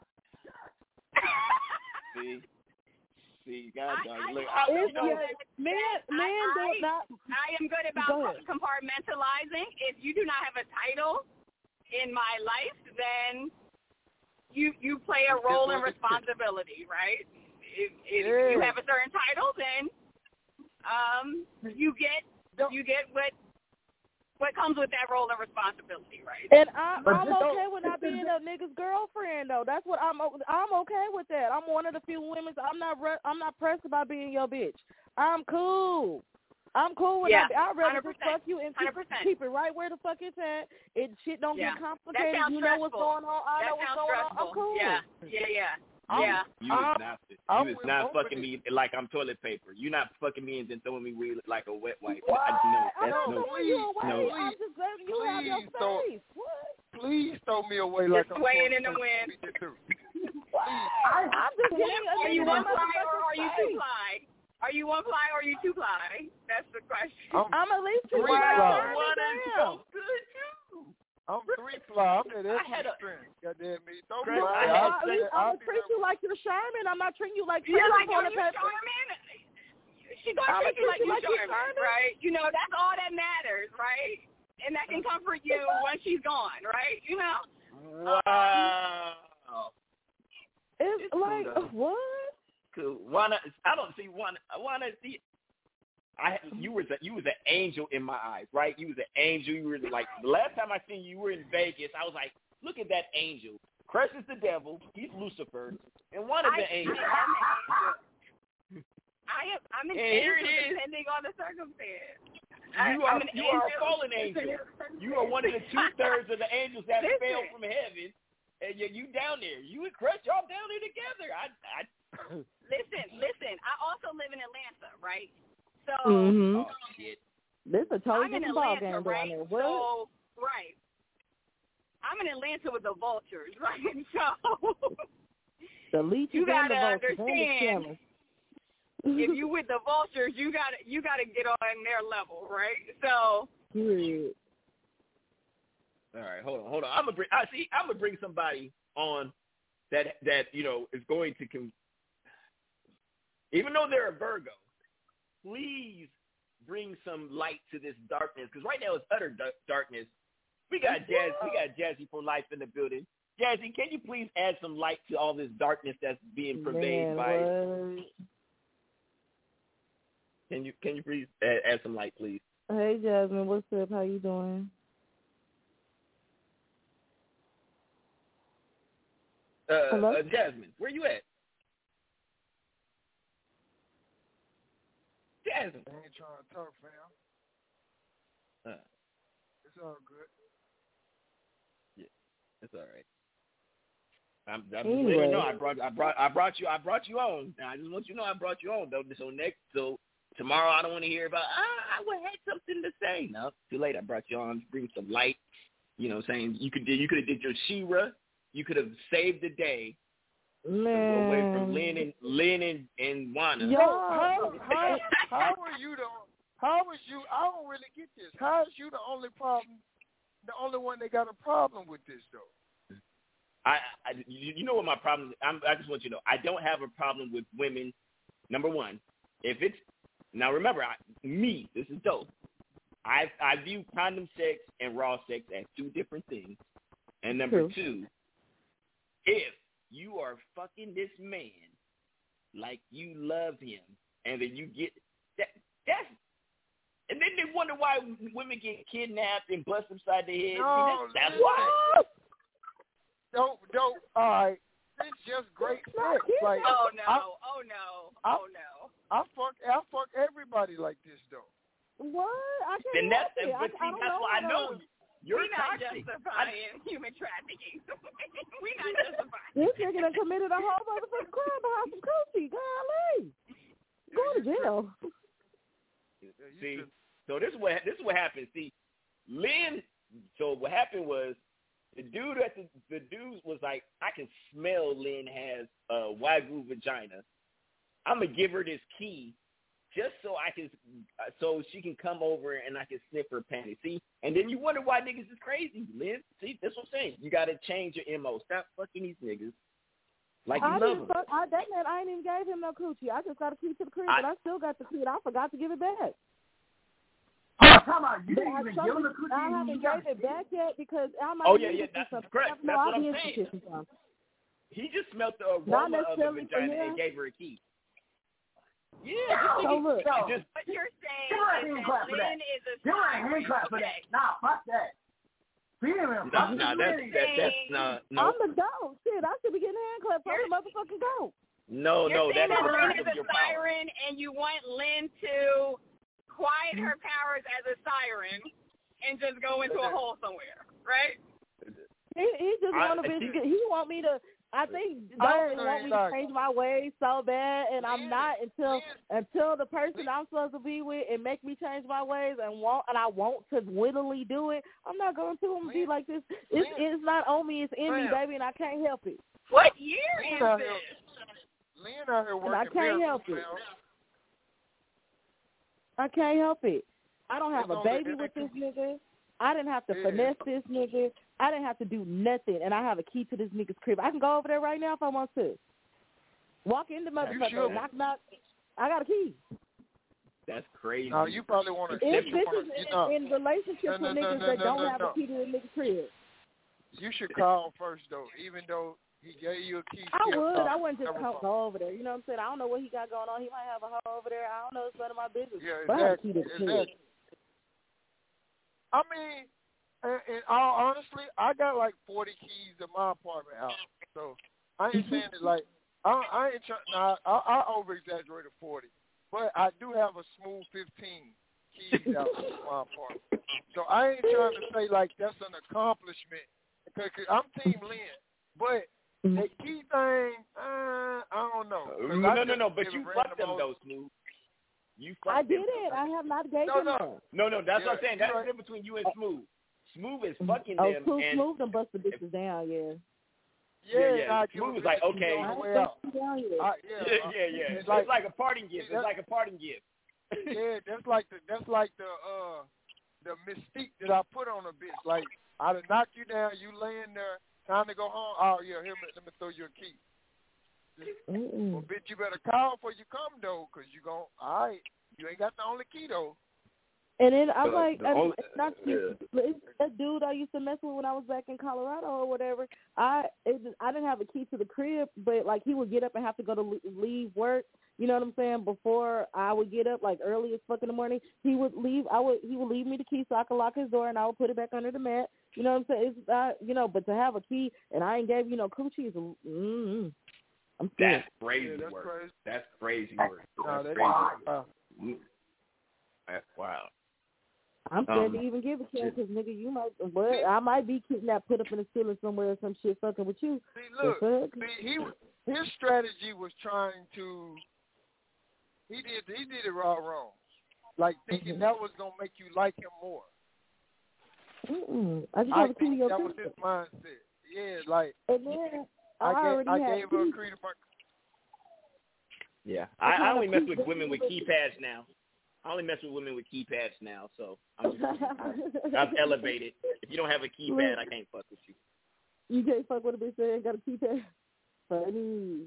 See, see, God, I, dog. I Look, also I, know yeah, that, man, that man, I, do not. I am good about Go ahead. compartmentalizing. If you do not have a title in my life, then you you play a role and responsibility, right? If, if Yeah. you have a certain title, then um, you get you get what what comes with that role and responsibility, right? And I, But I'm just okay don't- with not being a nigga's girlfriend, though. That's what I'm. o- I'm okay with that. I'm one of the few women. I'm not. Re- I'm not pressed about being your bitch. I'm cool. I'm cool with Yeah, that. I'd rather one hundred just fuck you and keep, one hundred percent. keep it right where the fuck it's at. It shit don't Yeah. get complicated. That sounds You know what's stressful. going on. I that know what's sounds going stressful. on. I'm cool. Yeah, yeah, yeah. I'm, yeah. You I'm, is not, I'm you is with not both of fucking these. me like I'm toilet paper. You're not fucking me and then throwing me weed like a wet wipe. What? I, no, I'm that's not no. throwing you away. no. I'm just letting you have your Please don't. space. What? Please throw me away like Just I'm weighing supposed in the to. wind. I, I'm just giving you a Are you nigga one that ply or are you two space. ply? Are you one ply or are you two ply? That's the question. I'm, I'm at least two Three ply. ply. Damn. good too. I'm three fly. I'm at I had extra a- strength. Goddamn me. Throw Chris, me I away. had I'll At be least there. I'm I'll gonna be treat there. you like you're Sherman. I'm not treating you like You're like, on are the you paper. Sherman? She's gonna I'ma treat you like treat you you like you Sherman, Sherman. right? You know, that's all that matters, right? And that can comfort you when she's gone, right? You know? Wow. It's, It's like cool, though. what? Cool. Wanna? I don't see one. Wanna see? I you was a, you was an angel in my eyes, right? You was an angel. You were like the last time I seen you, you were in Vegas. I was like, look at that angel. Crush is the devil. He's Lucifer, and one is I, the angel. I am. I'm an And here angel it is. depending on the circumstance. You I, are I'm an you are a angel. fallen angel. You are one of the two thirds of the angels that Listen. fell from heaven, and you you down there. You and Crush, y'all down there together. I I. Listen, listen. I also live in Atlanta, right? So Mm-hmm. Oh shit. This a totally I'm in different ball Atlanta, game down right? there. What? So right. I'm in Atlanta with the vultures, right? So The leeches you and gotta the vultures and the understand. scammers. If you with the vultures, you gotta you gotta get on their level, right? So Period. All right, hold on, hold on. I'm gonna bring. I see. I'm gonna bring somebody on that that you know is going to. Con- Even though they're a Virgo, please bring some light to this darkness because right now it's utter d- darkness. We got Jazz. We got Jazzy for life in the building. Jazzy, can you please add some light to all this darkness that's being pervaded Man, by? what? Can you can you please add, add some light, please? Hey Jasmine, what's up? How you doing? Uh, uh, Jasmine, where you at? Jasmine. I ain't trying to talk, fam. Uh, It's all good. Yeah, it's all right. I'm, I'm Anyway. just letting you know I brought I brought I brought you I brought you on. Now, I just want you to know I brought you on though. So next so tomorrow I don't want to hear about ah I would have something to say. No, too late. I brought you on to bring some light. You know what I'm saying? You could you could have did your She-Ra. You could have saved the day. Man. Away from Lynn and Lynn and, and Wanda. Yo, how how how are you the how was you I don't really get this. How is you the only problem the only one that got a problem with this though? I, I you, you know what my problem is? I'm, I just want you to know I don't have a problem with women. Number one, if it's now remember I, me, this is dope. I I view condom sex and raw sex as two different things. And number True. two, if you are fucking this man like you love him, and then you get that that's and then they wonder why women get kidnapped and bust upside the head. No, See, that's, that's listen. why. Don't don't all right. It's just great sex. Like oh no, I, oh no, I, oh no. I fuck I fuck everybody like this though. What? I can't Then that's help it. but I, see, I don't that's know why I know how to- you're We're not toxic. justifying I, human trafficking. We're not justifying. This nigga done committed a whole motherfucking crime behind some coochie. Golly. Go to jail. See, so this is what this is what happened. See, Lynn. So what happened was the dude at the the dude was like, I can smell Lynn has a wagyu vagina. I'm gonna give her this key just so I can, so she can come over and I can sniff her panties. See, and then you wonder why niggas is crazy, Lynn. See, that's what I'm saying. You gotta change your M O. Stop fucking these niggas. Like you I love didn't them. fuck, I, that man, I ain't even gave him no coochie. I just got a key to the crib, I- but I still got the key. I forgot to give it back. Oh, come on, you But didn't I even showed give him it- the cookie. I you haven't got gave it back yet because I might Oh yeah, need yeah, it that's for something. correct. No, That's I'll what I'm be saying. interested in something. He just smelled the Not aroma of the necessarily for vagina him. and gave her a key. Yeah, So just look. it just What you're saying Give her a is hand that clap for that. Lynn is a Give her a hand siren. clap for that. Okay. Nah, fuck that. Beat him in. no, no, that's that, that's not no, I'm the goat. Shit, I should be getting hand clapped. I'm the motherfucking goat. no, You're no. saying That is that a Lynn part is of a your power. siren and you want Lynn to quiet her powers as a siren and just go into a hole somewhere, right? He, he just I- want to be. I- He want me to. I think I Dawson don't want me to like- change my ways so bad, and I'm not until until the person I'm supposed to be with and make me change my ways and want and I want to willingly do it. I'm not going to him be like this. It's it's not on me. It's in me, baby, and I can't help it. What year Lynn is out this? here, Lynn out here And I working can't miracles, help it. man. I can't help it. I don't have It's a only- baby it with this ain't- nigga. I didn't have to Yeah. finesse this nigga. I didn't have to do nothing, and I have a key to this nigga's crib. I can go over there right now if I want to. Walk in the motherfucker, should. knock, knock. I got a key. That's crazy. No, you probably want to. If you bitches wanna, you in, know, in relationships No, no, with no, niggas no, that no, don't no, have no. a key to the nigga's crib, you should call first though, even though he gave you a key. I still would. call. I wouldn't just Never come call. go over there. You know what I'm saying? I don't know what he got going on. He might have a hoe over there. I don't know. It's none of my business. Yeah, But I have a key exactly. to the crib. exactly. I mean, in, in all honestly, I got like forty keys in my apartment house, so I ain't saying it like I, I ain't trying. Nah, I, I over exaggerated forty, but I do have a smooth fifteen keys out in my apartment. So I ain't trying to say like that's an accomplishment because I'm Team Lynn, but the key thing, uh, I don't know. 'Cause I No, no, just no. But give you random fucked them old- though, Smooth. You fucked I them. didn't. I have not gave No, him no. none. No, no. That's Yeah, what I'm saying. That's you're the difference between you and Smooth. Smooth is Mm-hmm. fucking Oh, them, too and smooth and bust the bitches down, yeah. Yeah, yeah, yeah. I give Smooth a is like, bitch a okay. key on I the way ain't out. bust you down yet. I, Yeah, yeah, yeah, uh, yeah. It's It's like, like a parting gift. that- It's like a parting gift. yeah, that's like the that's like the uh the mystique that I put on a bitch. Like I done knock you down, you laying there, time to go home. Oh yeah, here, let me throw you a key. Well, bitch, you better call before you come though, cause you gon' all right. You ain't got the only key though. And then I'm The- like, the I, only- not yeah. it's that dude I used to mess with when I was back in Colorado or whatever. I it, I didn't have a key to the crib, but like he would get up and have to go to le- leave work. You know what I'm saying? Before I would get up, like early as fuck in the morning, he would leave. I would he would leave me the key so I could lock his door, and I would put it back under the mat. You know what I'm saying? It's not, you know, but to have a key and I ain't gave you no coochie is, mm-hmm. I'm That's scared. crazy Yeah, that's work. crazy. That's crazy work. No, That's that's crazy wild. work. Mm. That's wild. I'm scared Um, to even give a chance because, nigga, you might, what? I might be kidnapped, put up in the ceiling somewhere or some shit fucking with you. See, look, see, he was, his strategy was trying to, he did he did it all wrong. Like, thinking that was going to make you like him more. Mm-mm. I just I have a key to think your that was crib. his mindset. Yeah, like, And then I, I, already gave, I had gave her a keys. key to my Yeah, I I, I kinda only mess keep with the women with key. keypads now. I only mess with women with keypads now, so I'm just, I've elevated. If you don't have a keypad, I can't fuck with you. You can't fuck with a bitch that ain't got a keypad? Funny.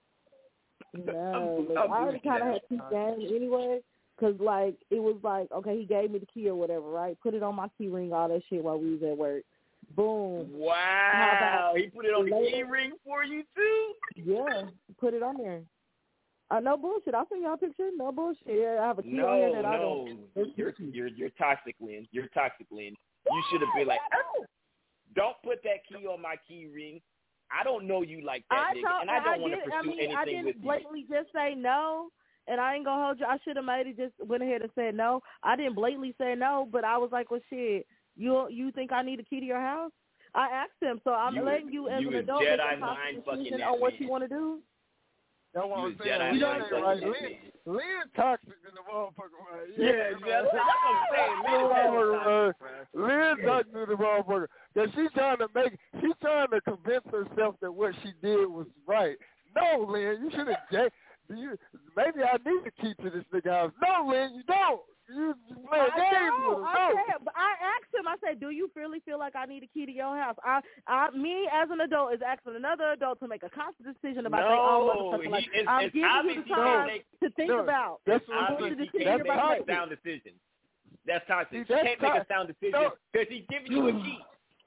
No, I'm, like, I'm I already bougie kind of now. had key game anyway, because, like, it was like, okay, he gave me the key or whatever, right? Put it on my key ring, all that shit while we was at work. Boom. Wow, he put it on the later? key ring for you, too? Yeah, put it on there. Uh, no bullshit. I'll send y'all a picture. No bullshit. Yeah, I have a key No, on here that I no. don't. You're, you're, you're toxic, Lynn. You're toxic, Lynn. You should have been like, oh, don't put that key on my key ring. I don't know you like that, I nigga, told, and I don't I want to did, pursue I mean, anything I with didn't you. blatantly just say no, and I ain't gonna hold you. I should have made it. Just went ahead and said no. I didn't blatantly say no, but I was like, well, shit. You you think I need a key to your house? I asked him, so I'm You letting was- you as you an was adult Jedi make a mind conscious fucking decision that on what man. you want to do. That's what You I'm was saying. Jedi You know mind what fucking right? that Lynn, man. Lynn toxic in the motherfucker, right? Yeah, yeah, that's what I'm saying. Lynn is Motherfucker, toxic, man. Lynn toxic in the motherfucker. Cause she's trying to make, she's trying to convince herself that what she did was right. No, Lynn, you should have. Do you? Maybe I need to keep to this nigga house. No, Lynn, you don't. You play I games know, with him. I No. said, but I asked him. I said, "Do you really feel like I need a key to your house?" I, I, me as an adult is asking another adult to make a conscious decision about their own No, motherfucking life. he- it's- I'm it's giving you obvious the he can't time make- to think No, about. that's It's what I'm obvious saying. he decision can't That's make a toxic. sound decision. That's toxic. See, He that's can't make a toxic. sound decision No. because he's giving you a key.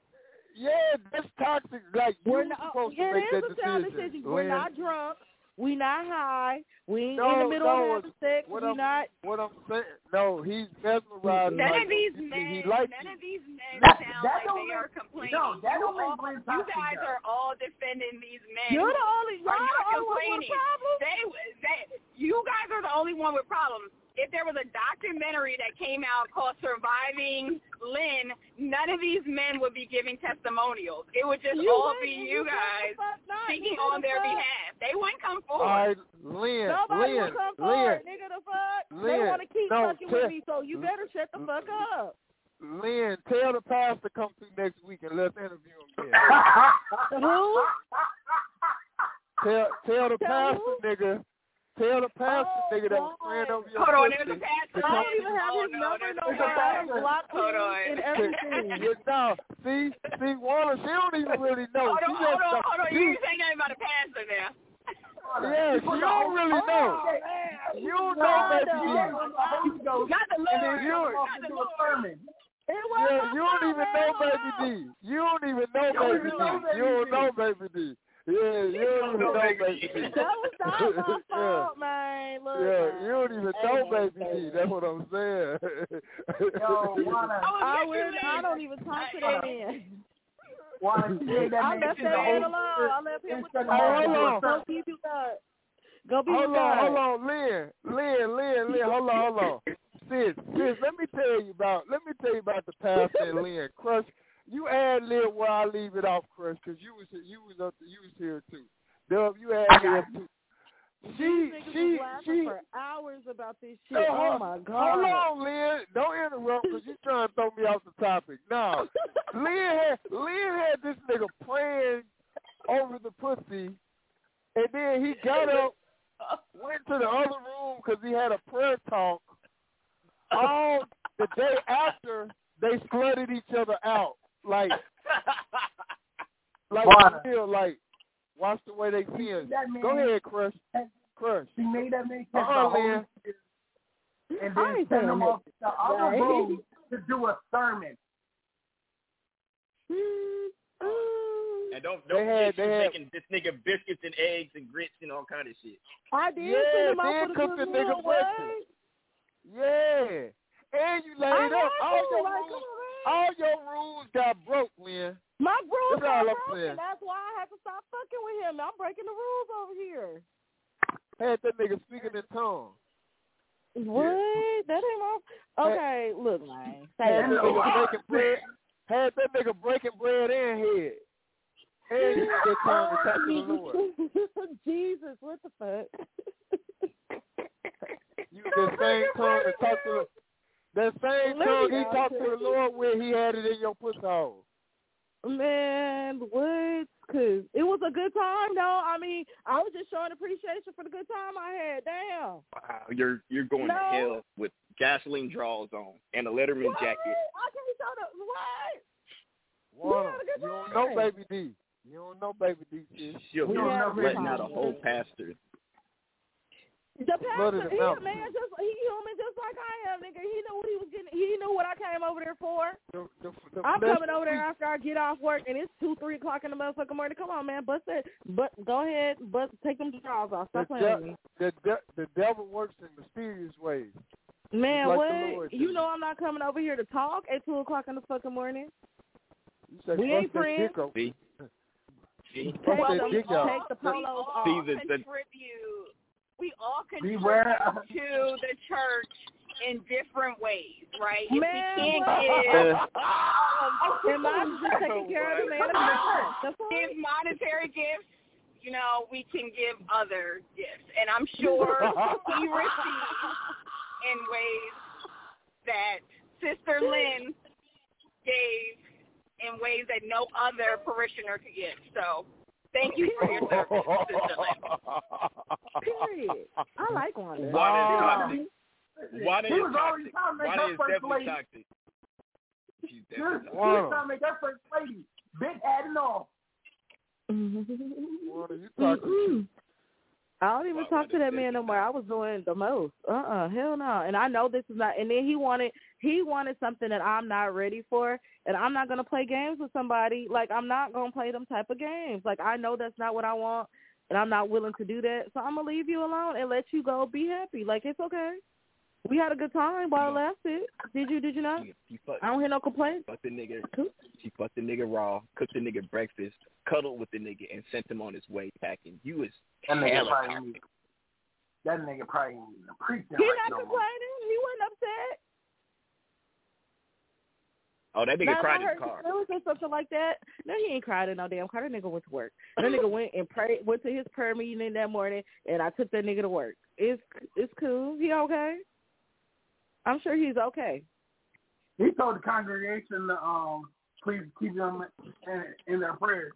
Yeah, that's toxic. Like We're you not. supposed to It make is that a sound decision. decision. We're Lynn. not drunk. We not high. We ain't No, in the middle no, of having sex. what We I'm- not. What I'm saying, no, he's mesmerized. None like, of these he, men, he likes none you. of these men That- sound that like don't they are make- complaining. no, that you, don't make all, Glenn you toxic, guys though. are all defending these men. You're who the only. Y'all are the not only one with a complaining. problem. They, they, you guys are the only one with problems. If there was a documentary that came out called Surviving Lynn, none of these men would be giving testimonials. It would just You all wouldn't. be you You guys fuck not. speaking You on the their fuck. behalf. They wouldn't come All forward. right, Lynn, Nobody Lynn, will come Lynn, forward, nigga. The fuck. They Lynn, want to keep no, fucking with tell- me, so you better shut the fuck up. Lynn, tell the pastor come through next week and let's interview him. Then. Who? Tell tell the Tell pastor who? nigga. Tell the pastor Oh, nigga that was God. praying over your Hold on, pussy there's a pastor. to I come don't even have Oh, his no, number there's no a more. I done pastor. blocked Hold him on. and everything. Yeah, no, see, see, Wanda, she don't even really know. Hold she on, just hold on, don't- hold on. she- You ain't saying nothing about a pastor now. Yeah, she don't really know. You don't know, baby. Oh, G. Not the And then Lord. you, Not the Lord. It was yeah, my you don't fault, even man. know, Hold baby on. D. You don't even know, You don't baby even D. know, baby You don't D. know, baby D. Yeah, you don't even know, baby D. That was not my fault, man. Look, Yeah, man. you don't even Hey, know, man, baby baby. D. That's what I'm saying. Yo, Juana, I would. I don't even talk to that man. Juana, she made that I man left see that the man Holy alone. Spirit I left him with the instead of Hey, having hold to do on. a Go sermon. be with God. Go be Hold with on, God. hold on, Lynn, Lynn, Lynn, Lynn, hold on, hold on. Sis, sis, let me tell you about, let me tell you about the pastor and Lynn. Crush, you ad lib where I leave it off, Crush, because you was you was up, you was here too. Dub, you ad lib too. She, These niggas she, was laughing she. for hours about this shit. No, Oh hold, my God. hold on, Lynn. Don't interrupt because you trying to throw me off the topic. No, Lynn had Lynn had this nigga praying over the pussy, and then he got up, went to the other room because he had a prayer talk. All the day after, they slutted each other out, like, like Juana. real, like, watch the way they feel. That man- Go ahead, Crush. Crush. She made that man catch the Uh-uh, Holy Lynn. Spirit. and then send them off to the other right. room to do a sermon. And don't don't They had- forget they she's had- making this nigga biscuits and eggs and grits and all kind of shit. I did Yeah, send him out then for the cook the good nigga meal, breakfast. Yeah. And you laid I up. had All to, your like, rules, come on, man. all your rules got broke, man. My rules That's all got I'm broken. saying. That's why I had to stop fucking with him. I'm breaking the rules over here. Had that nigga speaking in tongues. What? That ain't my. Okay, look, man. Had that Say nigga breaking bread. Had that nigga breaking bread and head. And you get tongue to talk to the Lord. Jesus, what the fuck? You the same tongue to talk to the that same Let tongue me he out talked to here. the Lord with, he had it in your pussy hole. Man, what? Cause it was a good time, though. I mean, I was just showing appreciation for the good time I had. Damn. Wow, you're you're going No. to hell with gasoline draws on and a Letterman What? jacket. I can't show the what? Water. had a good You don't time. know Baby D. You don't know Baby D shit. She'll We be had a good letting time. out a whole pastor. The Blooded pastor, him he out. a man, just he human, just like I am, nigga. He knew what he was getting. He knew what I came over there for. The, the, the I'm flesh- coming over there after I get off work, and it's two, three o'clock in the motherfucking morning. Come on, man, bust it. But go ahead, bust. Take them drawers off. The, Stop playing with me. de- the, de- the devil works in mysterious ways. Man, like the what? Lord You did. know I'm not coming over here to talk at two o'clock in the fucking morning. You say, We ain't bust that friends. dick open. See? See? Take, Bust that them, dick out. take the polos off. See, the, the, Contribute. We all contribute Beware. to the church in different ways, right? If Man, we can't what? give, And mine's just taking care of the man of God. That's all. give monetary gifts, you know, we can give other gifts. And I'm sure we receive in ways that Sister Lynn gave in ways that no other parishioner could give. So thank you for your service, Sister Lynn. Period. I like Wanda. Wanda is Wow. toxic. Wanda He is was already toxic. trying to make Wanda her is first definitely lady. toxic. She's She definitely was toxic. Wow. trying to make her first lady. Big hat and all. Water, you talking Mm-mm. I don't even Wow, talk to that that is man no more. I was doing the most. Uh-uh, hell no. And I know this is not. And then he wanted he wanted something that I'm not ready for, and I'm not gonna play games with somebody. Like I'm not gonna play them type of games. Like I know that's not what I want, and I'm not willing to do that. So I'm gonna leave you alone and let you go. Be happy. Like it's okay. We had a good time while it lasted. Did you? Did you not? She, she fucked, I don't hear no complaints. fucked the nigga. She fucked the nigga raw, cooked the nigga breakfast, cuddled with the nigga, and sent him on his way packing. You was That nigga hella probably toxic. need, that nigga probably ain't even preaching He right not no more. complaining. He wasn't upset. Oh, that nigga Now, if cried I in the heard car. his feelings or something like that. No, he ain't cried in no damn car. That nigga went to work. That nigga went and prayed, went to his prayer meeting that morning, and I took that nigga to work. It's it's cool. He okay? I'm sure he's okay. He told the congregation to um, please keep them in, in their prayers.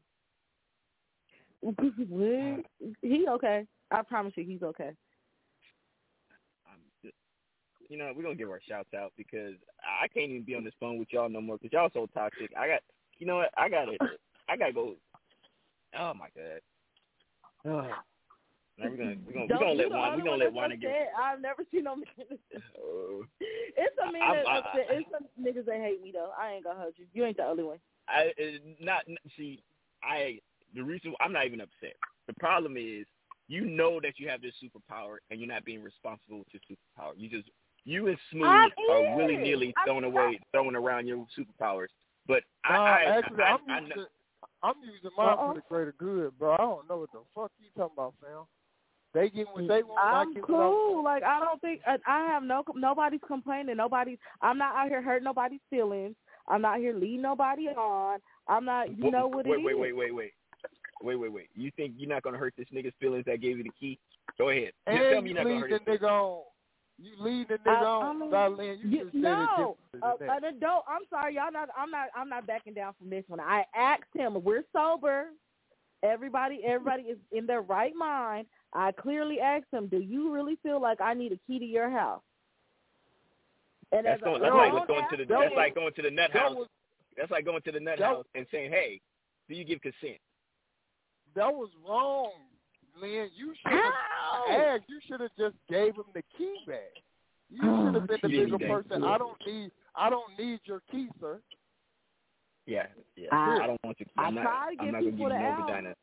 He okay. I promise you, he's okay. I'm just, you know, we're going to give our shouts out because I can't even be on this phone with y'all no more because y'all so toxic. I got, you know what? I got it. I got to go. Oh, my God. Oh. Now we're gonna we're gonna we're gonna let one we're gonna let one again. I've never seen no man. Oh. It's a man I- that I- upset. It's some niggas that hate me though. I ain't gonna hurt you. You ain't the only one. I uh, not see. I the reason I'm not even upset. The problem is you know that you have this superpower and you're not being responsible with your superpower. You just you and Smooth I are is. willy nilly I throwing mean, away throwing around your superpowers. But I, Nah, I actually, I, I'm I, I using know. I'm using mine Uh-oh. for the greater good, bro. I don't know what the fuck you talking about, fam. They get what they want. I I'm get cool. what I Like I don't think I, I have no. Nobody's complaining. Nobody's. I'm not out here hurting nobody's feelings. I'm not here leading nobody on. I'm not. You know what wait, it wait, is. wait, wait, wait, wait, wait, wait. You think you're not gonna hurt this nigga's feelings that gave you the key? Go ahead. And Just tell me you you're not gonna lead hurt the his nigga on. You lead the nigga I, on, I mean, Darlene. You you, should have no, said it uh, differently than an adult. I'm sorry, y'all. Not. I'm not. I'm not backing down from this one. I asked him. We're sober. Everybody. Everybody is in their right mind. I clearly asked him, "Do you really feel like I need a key to your house?" And That's, as going, a that's grown like going to the. ass That's man- like going to the nut that. house. That was, That's like going to the nut that- house and saying, "Hey, do you give consent?" that was wrong, Lynn. You should have How? asked. You should have just gave him the key back. You should have been the You bigger didn't person. think. I don't need. I don't need your key, sir. Yeah, yeah. I- I, don't want you. I I'm not, try to I'm give not gonna give people you the no out. vagina.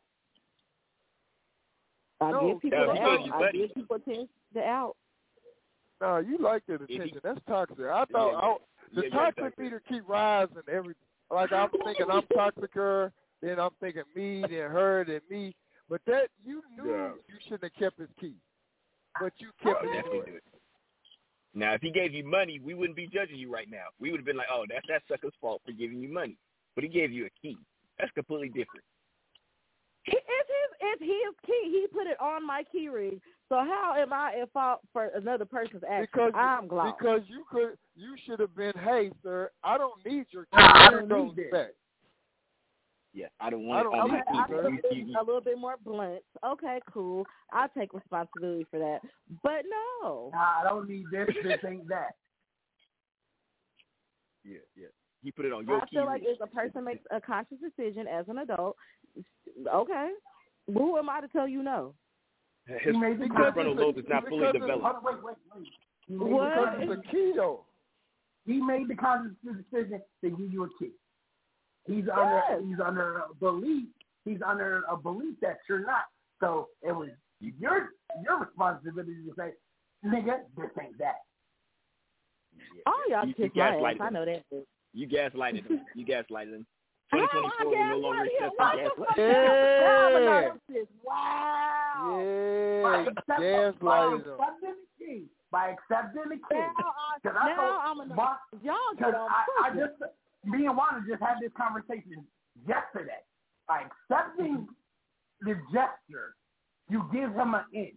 I No, give people yeah, the he out. gave you I money. give people attention the out. No, you like that he- attention. That's toxic. I thought Yeah, I, the yeah, yeah, toxic exactly. meter keep rising every. Like I'm thinking I'm toxic her, then I'm thinking me, then her, then me. But that you knew Yeah. you shouldn't have kept his key, but you kept Oh, it definitely anyway. do it. Now, if he gave you money, we wouldn't be judging you right now. We would have been like, oh, that's that sucker's fault for giving you money. But he gave you a key. That's completely different. It's his. It's his key. He put it on my key ring. So how am I at fault for another person's action? Because I'm glad. because you could you should have been, hey sir, I don't need your key. I Here don't goes need that. back. Yeah, I don't I want don't it on need my Okay, you, I key. sir. should You- have you- been you- a little bit more blunt. Okay, cool. I'll take responsibility for that. But no. Nah, I don't need this. This ain't that. Yeah, yeah. He put it on your I key. feel like ring. if a person makes a conscious decision as an adult, okay, who am I to tell you no? His, He made the his conscious- frontal lobe is not fully because it's- developed. Hold on, wait, wait, wait. He made What? the Because conscious- it's a key though. He made the conscious decision to give you a key. He's under. Yes. He's under a belief. He's under a belief that you're not. So it was your your responsibility to say, nigga, this ain't that. Yeah. Oh, y'all You- kiss you my gaslighted ass. I him. know that. You gaslighted him. You gaslighted him. How twenty twenty-four I will no longer gaslighted him? accept What the the gaslight. fuck? Yeah. Yeah. Wow. Yeah, you By gaslighted them. accepting the key, by accepting the key. Now, I, 'Cause I now told I'm gonna. Mark- Y'all Because get on I, I pussy. just, me and Wanda just had this conversation yesterday. By accepting the gesture, you give him an in.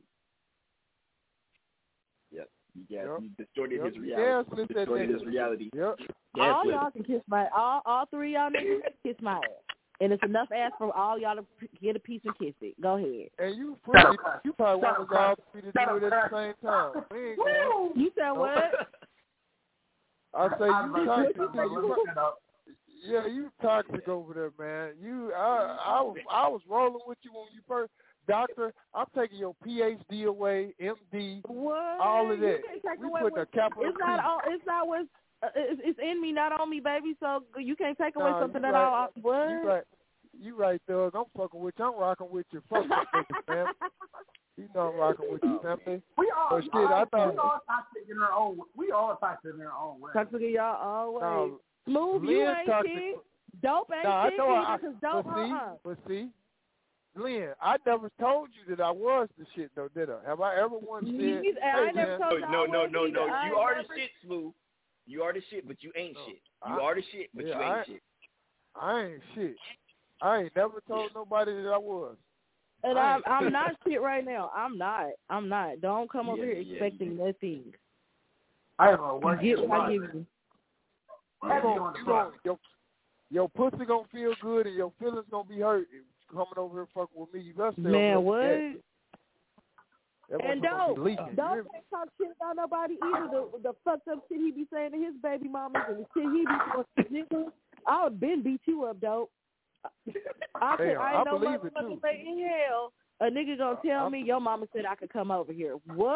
Yep. You, gas, Yep. you distorted Yep. his You reality. gaslit that distorted his nigga. reality. Yep. All Gaslit. y'all can kiss my. All all three of y'all niggas kiss my ass. And it's enough ass for all y'all to p- get a piece and kiss it. Go ahead. And you Shut up, pretty, Cuz. you probably Shut want up, us all Cuz. three to Shut do up, it at the Cuz. same time. We ain't going. Woo! You said what? I say I'm you about to toxic. shut up, You, shut up. yeah, you toxic over there, man. You, I, I was, I was rolling with you when you first, doctor. I'm taking your P H D away, M D, What? all of You that. can't take We away put what- the capital It's not P. all. It's not what's. Uh, it's, it's in me, not on me, baby. So you can't take away Nah, something you that right. all. What? You right. You right, Thug. I'm fucking with you. I'm rocking with you. Fuck that nigga, fam. You know I'm rocking with you, family. We all, But shit, I thought- we all toxic in our own. We all toxic in our own way. Toxic in y'all always. No, Smooth, you Lynn ain't toxic. shit. Dope ain't Nah, I shit know I, either, 'cause dope, but see, uh-uh. but see, Lynn, I never told you that I was the shit though, did I? Have I ever once said, Me neither. hey, I ain't never man, told No, y'all no, I no, was no. either. I You ain't are the never- shit, Smooth. You are the shit, but you ain't shit. You I- are the shit, but yeah, you ain't I- shit. I ain't shit. I ain't never told nobody that I was. And I I'm ain't- I'm not shit right now. I'm not. I'm not. Don't come over Yeah, here yeah, expecting nothing. I don't know You what get what I want. give you. You Heavy gon- on the you front. gon- your, your pussy gonna feel good and your feelings gonna be hurt if you coming over here fucking with me. You better stay over Man, here what? with that. That And motherfucker gonna don't be leaking. You hear don't me? can't talk shit about nobody either. The the fucked up shit he be saying to his baby mamas and the shit he be doing. Nigga, I would been beat you up, dope. I could, Damn, I I ain't no believe it, motherfucking too. way in hell a nigga gonna tell me your mama said I could come over here. What?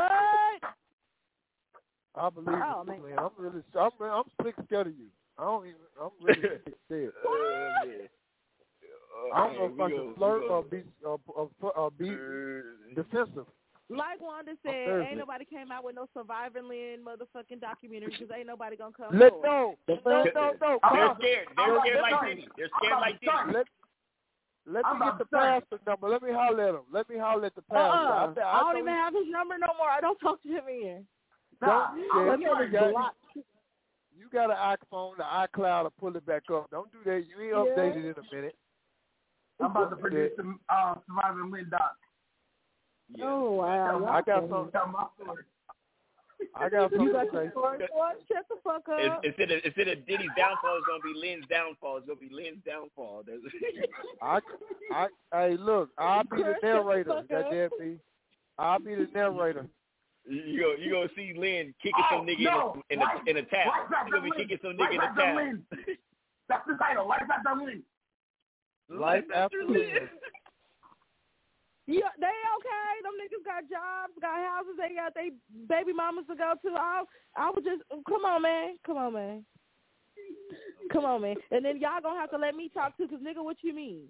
I believe Oh, it, man. man. I'm really, I'm, I'm sick scared of you. I don't even, I'm really sick scared. Uh, man. Uh, I don't know man, if I we can go- flirt we or go- be, or, or, or be Uh, defensive. Like Wanda said, Thursday. ain't nobody came out with no Surviving Lynn motherfucking documentary because ain't nobody gonna come Let forward. no, no, no, no. They're Come scared. on. They're Let- scared let like me- Diddy. They're scared like Diddy. Let, let I'm me get about the to start. pastor number. Let me holler at him. Let me holler at the Uh-uh. pastor. I, I, don't know even he- have his number no more. I don't talk to him in. Nah, Don't, I'm yeah, Let me you, just got, block. you got an iPhone, the iCloud to pull it back up. Don't do that. You ain't Yeah. updated in a minute. I'm about to produce some uh, Surviving Lynn doc. Yeah. Oh wow! I got Y'all some. Tell my story. I got something You to got your say. story, boy? Shut the fuck It's- up. Instead of instead of Diddy's downfall, it's gonna be Lynn's downfall. It's gonna be Lynn's downfall. That's- I, I, hey, look, I'll be the Shut the narrator. fuck up. Goddamn me. I'll be the narrator. You go, you gonna see Lynn kicking Oh, some nigga no. in a in a, Life- in a towel. Life You gonna be After kicking some Lynn. nigga in Life a After towel. Lynn. That's the title. Life After Lynn. Life after Lynn. Yeah, they okay. Them niggas got jobs, got houses. They got they baby mamas to go to. I, I was just, come on, man. Come on, man. Come on, man. And then y'all gonna have to let me talk too, cause nigga, what you mean?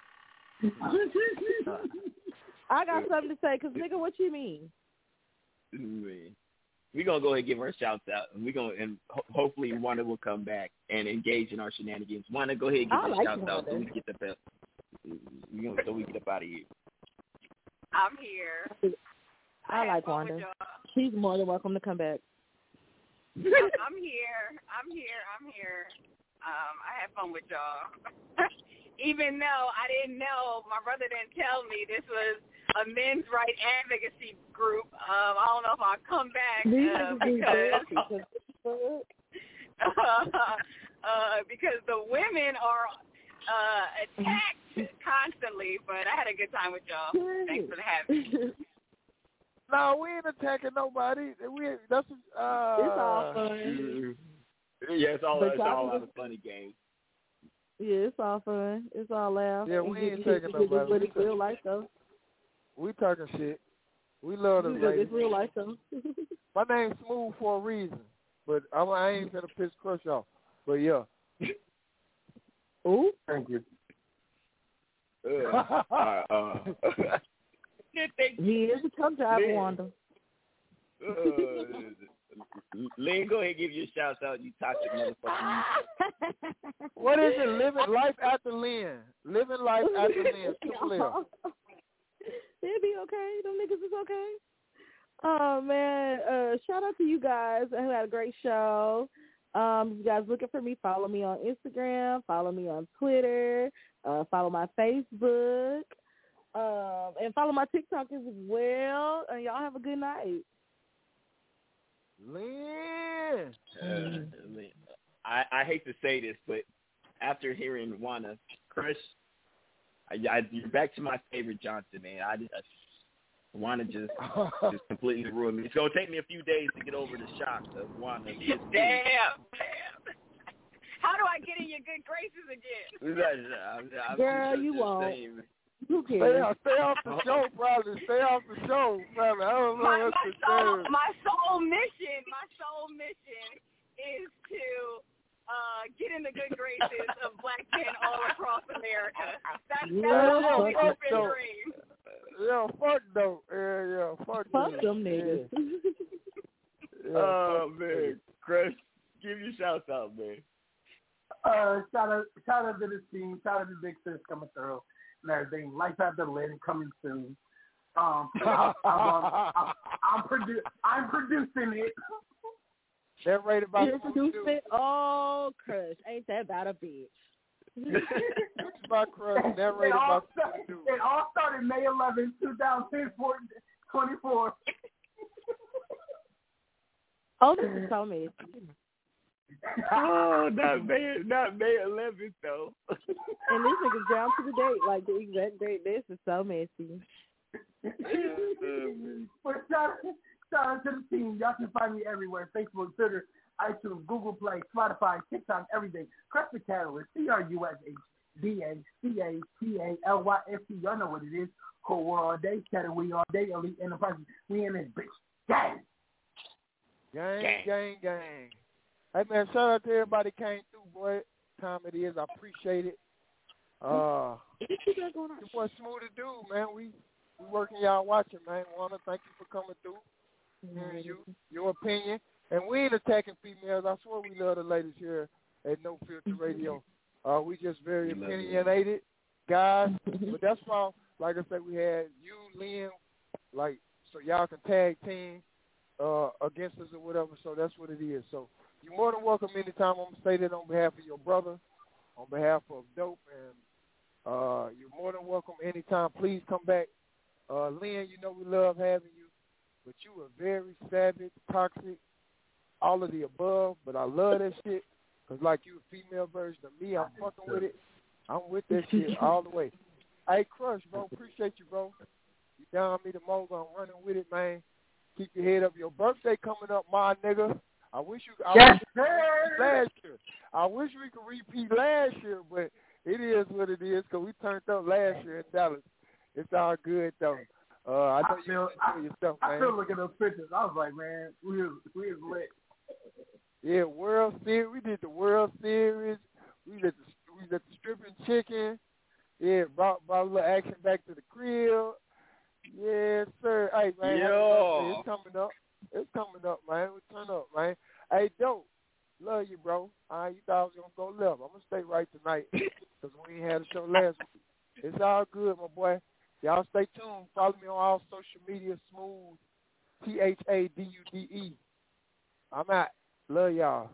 I got something to say, cause nigga, what you mean? We're gonna go ahead and give her shouts out, and we're gonna and ho- hopefully Wanda will come back and engage in our shenanigans. Wanda, go ahead and give I her like shouts out Wanda. so we can get the best. We gonna so we get up out of here. I'm here. I, I like Wanda. She's more than welcome to come back. I'm, I'm here. I'm here. I'm here. Um, I had fun with y'all. Even though I didn't know, my brother didn't tell me this was a men's right advocacy group. Um, I don't know if I'll come back uh, because uh, uh, because the women are uh, attacked constantly. But I had a good time with y'all. Thanks for having me. No, we ain't attacking nobody. We that's uh. It's all fun. Yeah, it's all But it's y'all all just- a funny game. Yeah, it's all fun. It's all laugh. Yeah, we It- ain't it- taking it- nobody. It's what We it's real life though. We talking shit. We love the It's ladies. it's real life though. My name's Smooth for a reason, but I'm, I ain't finna piss Crush off. But yeah. Ooh. Thank you. Uh, uh, uh. He is a truck driver, Lynn. Wanda. Uh, Lynn, go ahead and give your shouts out, you toxic motherfucker. What is it? Living life after Lynn. Living life after Lynn. Triple L. They'll be okay. Them niggas is okay. Oh man, uh, shout out to you guys who had a great show. Um, if you guys looking for me, follow me on Instagram, follow me on Twitter, uh, follow my Facebook, um, and follow my TikTok as well. And y'all have a good night. Lynn. Uh, I, I hate to say this, but after hearing Wanda, Chris, I, I, you're back to my favorite Johnson, man. I just, Wanda just just completely ruined me. It's gonna take me a few days to get over the shock of Wanda. Damn, damn. How do I get in your good graces again? I'm, I'm Girl, just, you just won't. saying. Who Stay cares? off, stay off the show, probably. Stay off the show, probably. I don't know. My, That's my, the soul, thing. my soul mission, my soul mission is to uh, get in the good graces of black men all across America. That's, that's Yeah, my only fuck hope and dope. dream. Yeah, fuck dope. Yeah, yeah, fuck Fuck them. them niggas. Yeah, Oh fuck man, Chris, give your shouts out, man. Uh, shout out, shout out to the team. Shout out to Big Sis coming through and everything. Life After Lynn coming soon. Um, I'm, um, I'm, I'm, produ- I'm producing it. That rated by You produced it? Oh, Crush. Ain't that about a bitch? by Crush. That It rated by all, start, it all started May eleventh, twenty twenty-four. Oh, this is so messy. Oh, not May, not May eleventh though. And this nigga's down to the date, like the exact date. This is so messy. But shout, shout out to the team. Y'all can find me everywhere. Facebook, Twitter, iTunes, Google Play, Spotify, TikTok, everything. Crush the Catalyst, C R U S H D A C A T A L Y S T. Y'all know what it is. Cold War all day, Chatter we all day, Elite Enterprises. We in this bitch. Gang. Gang, gang, gang, gang. Hey, man, shout out to everybody came through, boy. Time it is. I appreciate it. Uh, your boy Smooth to do, man. We we working y'all watching, man. Wanna thank you for coming through. Hearing you, your opinion. And we ain't attacking females. I swear we love the ladies here at No Filter Radio. Uh, we just very We love opinionated guys. But that's why, like I said, we had you, Lynn, like, so y'all can tag team uh, against us or whatever. So that's what it is. So you're more than welcome anytime. I'm going to say that on behalf of your brother, on behalf of Dope, and uh, you're more than welcome anytime. Please come back. Uh, Lynn, you know we love having you, but you are very savage, toxic, all of the above, but I love that shit, because like you a female version of me, I'm fucking with it. I'm with that shit all the way. Hey, Crush, bro, appreciate you, bro. You down me the mogul, I'm running with it, man. Keep your head up. Your birthday coming up, my nigga. I wish you I Yes, wish we could repeat last year. I wish we could repeat last year, but it is what it is, because we turned up last year in Dallas. It's all good though. Uh, I know I you feel, enjoy yourself, I, man. I feel looking at those pictures. I was like, man, we was, we was lit. Yeah, World Series. We did the World Series. We did the we did the stripping chicken. Yeah, brought brought a little action back to the crib. Yes, sir. Hey, man, Yo. it's coming up. It's coming up, man. We turn up, man. Hey, dope. Love you, bro. All right, you thought I was gonna go left. I'm gonna stay right tonight because we ain't had a show last week. It's all good, my boy. Y'all stay tuned. Follow me on all social media. Smooth, T H A D U D E. I'm out. Love y'all.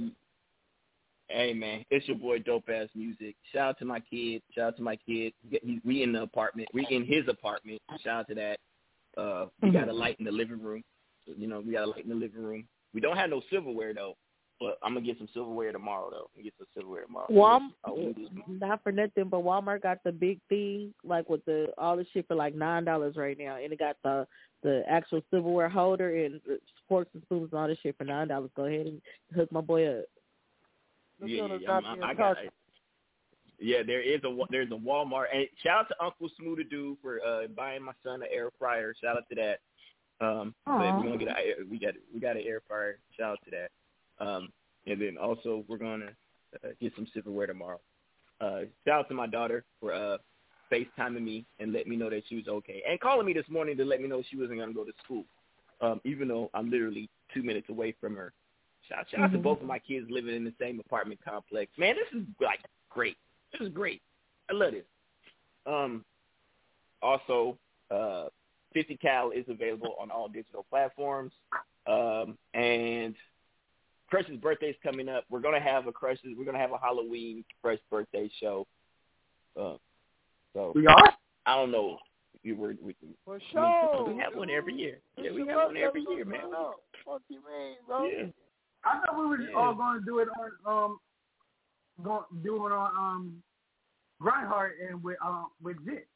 Hey, man, it's your boy Dope Ass Music. Shout out to my kid. Shout out to my kid. He, we in the apartment. We in his apartment. Shout out to that. Uh, we got a light in the living room. You know, we got a light in the living room. We don't have no silverware, though. But I'm going to get some silverware tomorrow, though. I'm going to get some silverware tomorrow. Walmart, not for nothing, but Walmart got the big thing, like with the all the shit for like nine dollars right now. And it got the the actual silverware holder and forks and spoons and all this shit for nine dollars. Go ahead and hook my boy up. Yeah, yeah, yeah. I'm, I'm, I got it. Yeah, there is a there's a Walmart. And shout out to Uncle Smoother Dude for uh, buying my son an air fryer. Shout out to that. Um, but we're gonna get a, we got we got an air fryer. Shout out to that. Um, and then also we're gonna uh, get some silverware tomorrow. Uh, shout out to my daughter for uh, FaceTiming me and letting me know that she was okay, and calling me this morning to let me know she wasn't gonna go to school, um, even though I'm literally two minutes away from her. Shout, shout out mm-hmm. to both of my kids living in the same apartment complex. Man, this is like great. This is great. I love this. Um, also, uh, fifty cal is available on all digital platforms, um, and Crush's birthday's coming up. We're gonna have a Crush's. We're gonna have a Halloween Crush birthday show. Uh, so we are. I don't know. We were. We, For sure. we have one every year. Yeah, we have one every year, man. Fuck you, man, bro. Yeah. I thought we were Yeah. all going to do it on um, going do it on um, Grindhard and with um with Zit.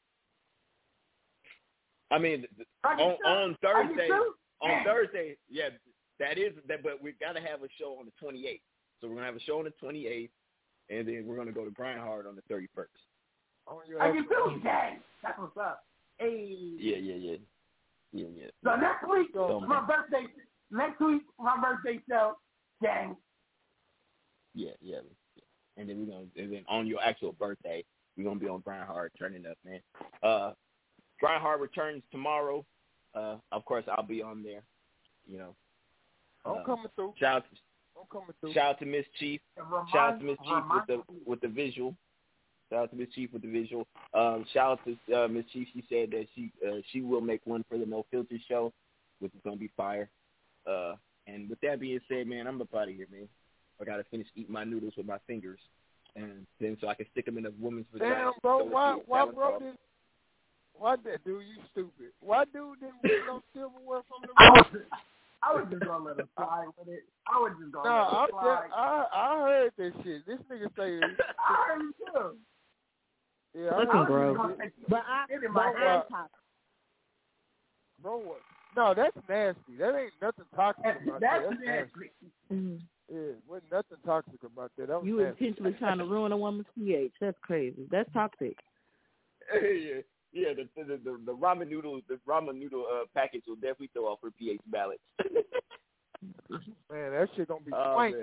I mean, on, on Thursday. On Thursday, yeah. That is that, but we got to have a show on the twenty-eighth. So we're gonna have a show on the twenty-eighth, and then we're gonna go to Grindhard on the thirty-first. Oh, I can do that. That's what's up. Hey. Yeah, yeah, yeah, yeah, yeah. So next week, so, my birthday. Next week, my birthday show, gang. Yeah, yeah, yeah. And then we're gonna, and then on your actual birthday, we're gonna be on Grindhard turning up, man. Uh, Grindhard returns tomorrow. Uh, of course, I'll be on there. You know. I'm coming through. Shout out, I'm coming through. Shout out to Miss Chief. Shout out to Miss Chief with the with the visual. Shout out to Miss Chief with the visual. Um, shout out to uh, Miss Chief. She said that she uh, she will make one for the No Filter show, which is gonna be fire. Uh, and with that being said, man, I'm up out of here, man. I gotta finish eating my noodles with my fingers, and then so I can stick them in a woman's vagina. Damn, bro, so why why bro did why that dude? You stupid. Why dude didn't get no silverware from the? I was just gonna let him slide with it. I was just gonna no, let him I'm slide. just, I I heard this shit. This nigga say this. I heard it too. Yeah, I Listen, heard bro. it. But I, in but my I head. Bro, what? No, that's nasty. That ain't nothing toxic That's, about that's that. That's nasty. nasty. mm, Yeah, wasn't nothing toxic about that. That was you nasty. intentionally trying to ruin a woman's pH. That's crazy. That's toxic. yeah, yeah. The the, the the ramen noodle the ramen noodle uh, package will definitely throw off her pH balance. Man, that shit gonna be oh, swank.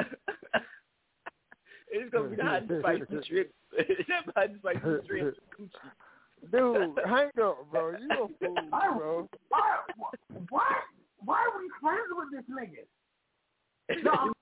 It's gonna be the hot and spicy shrimp. That hot and spicy shrimp. Dude, hang up, bro. You a fool, bro. Why, why, why are we friends with this nigga? No, I'm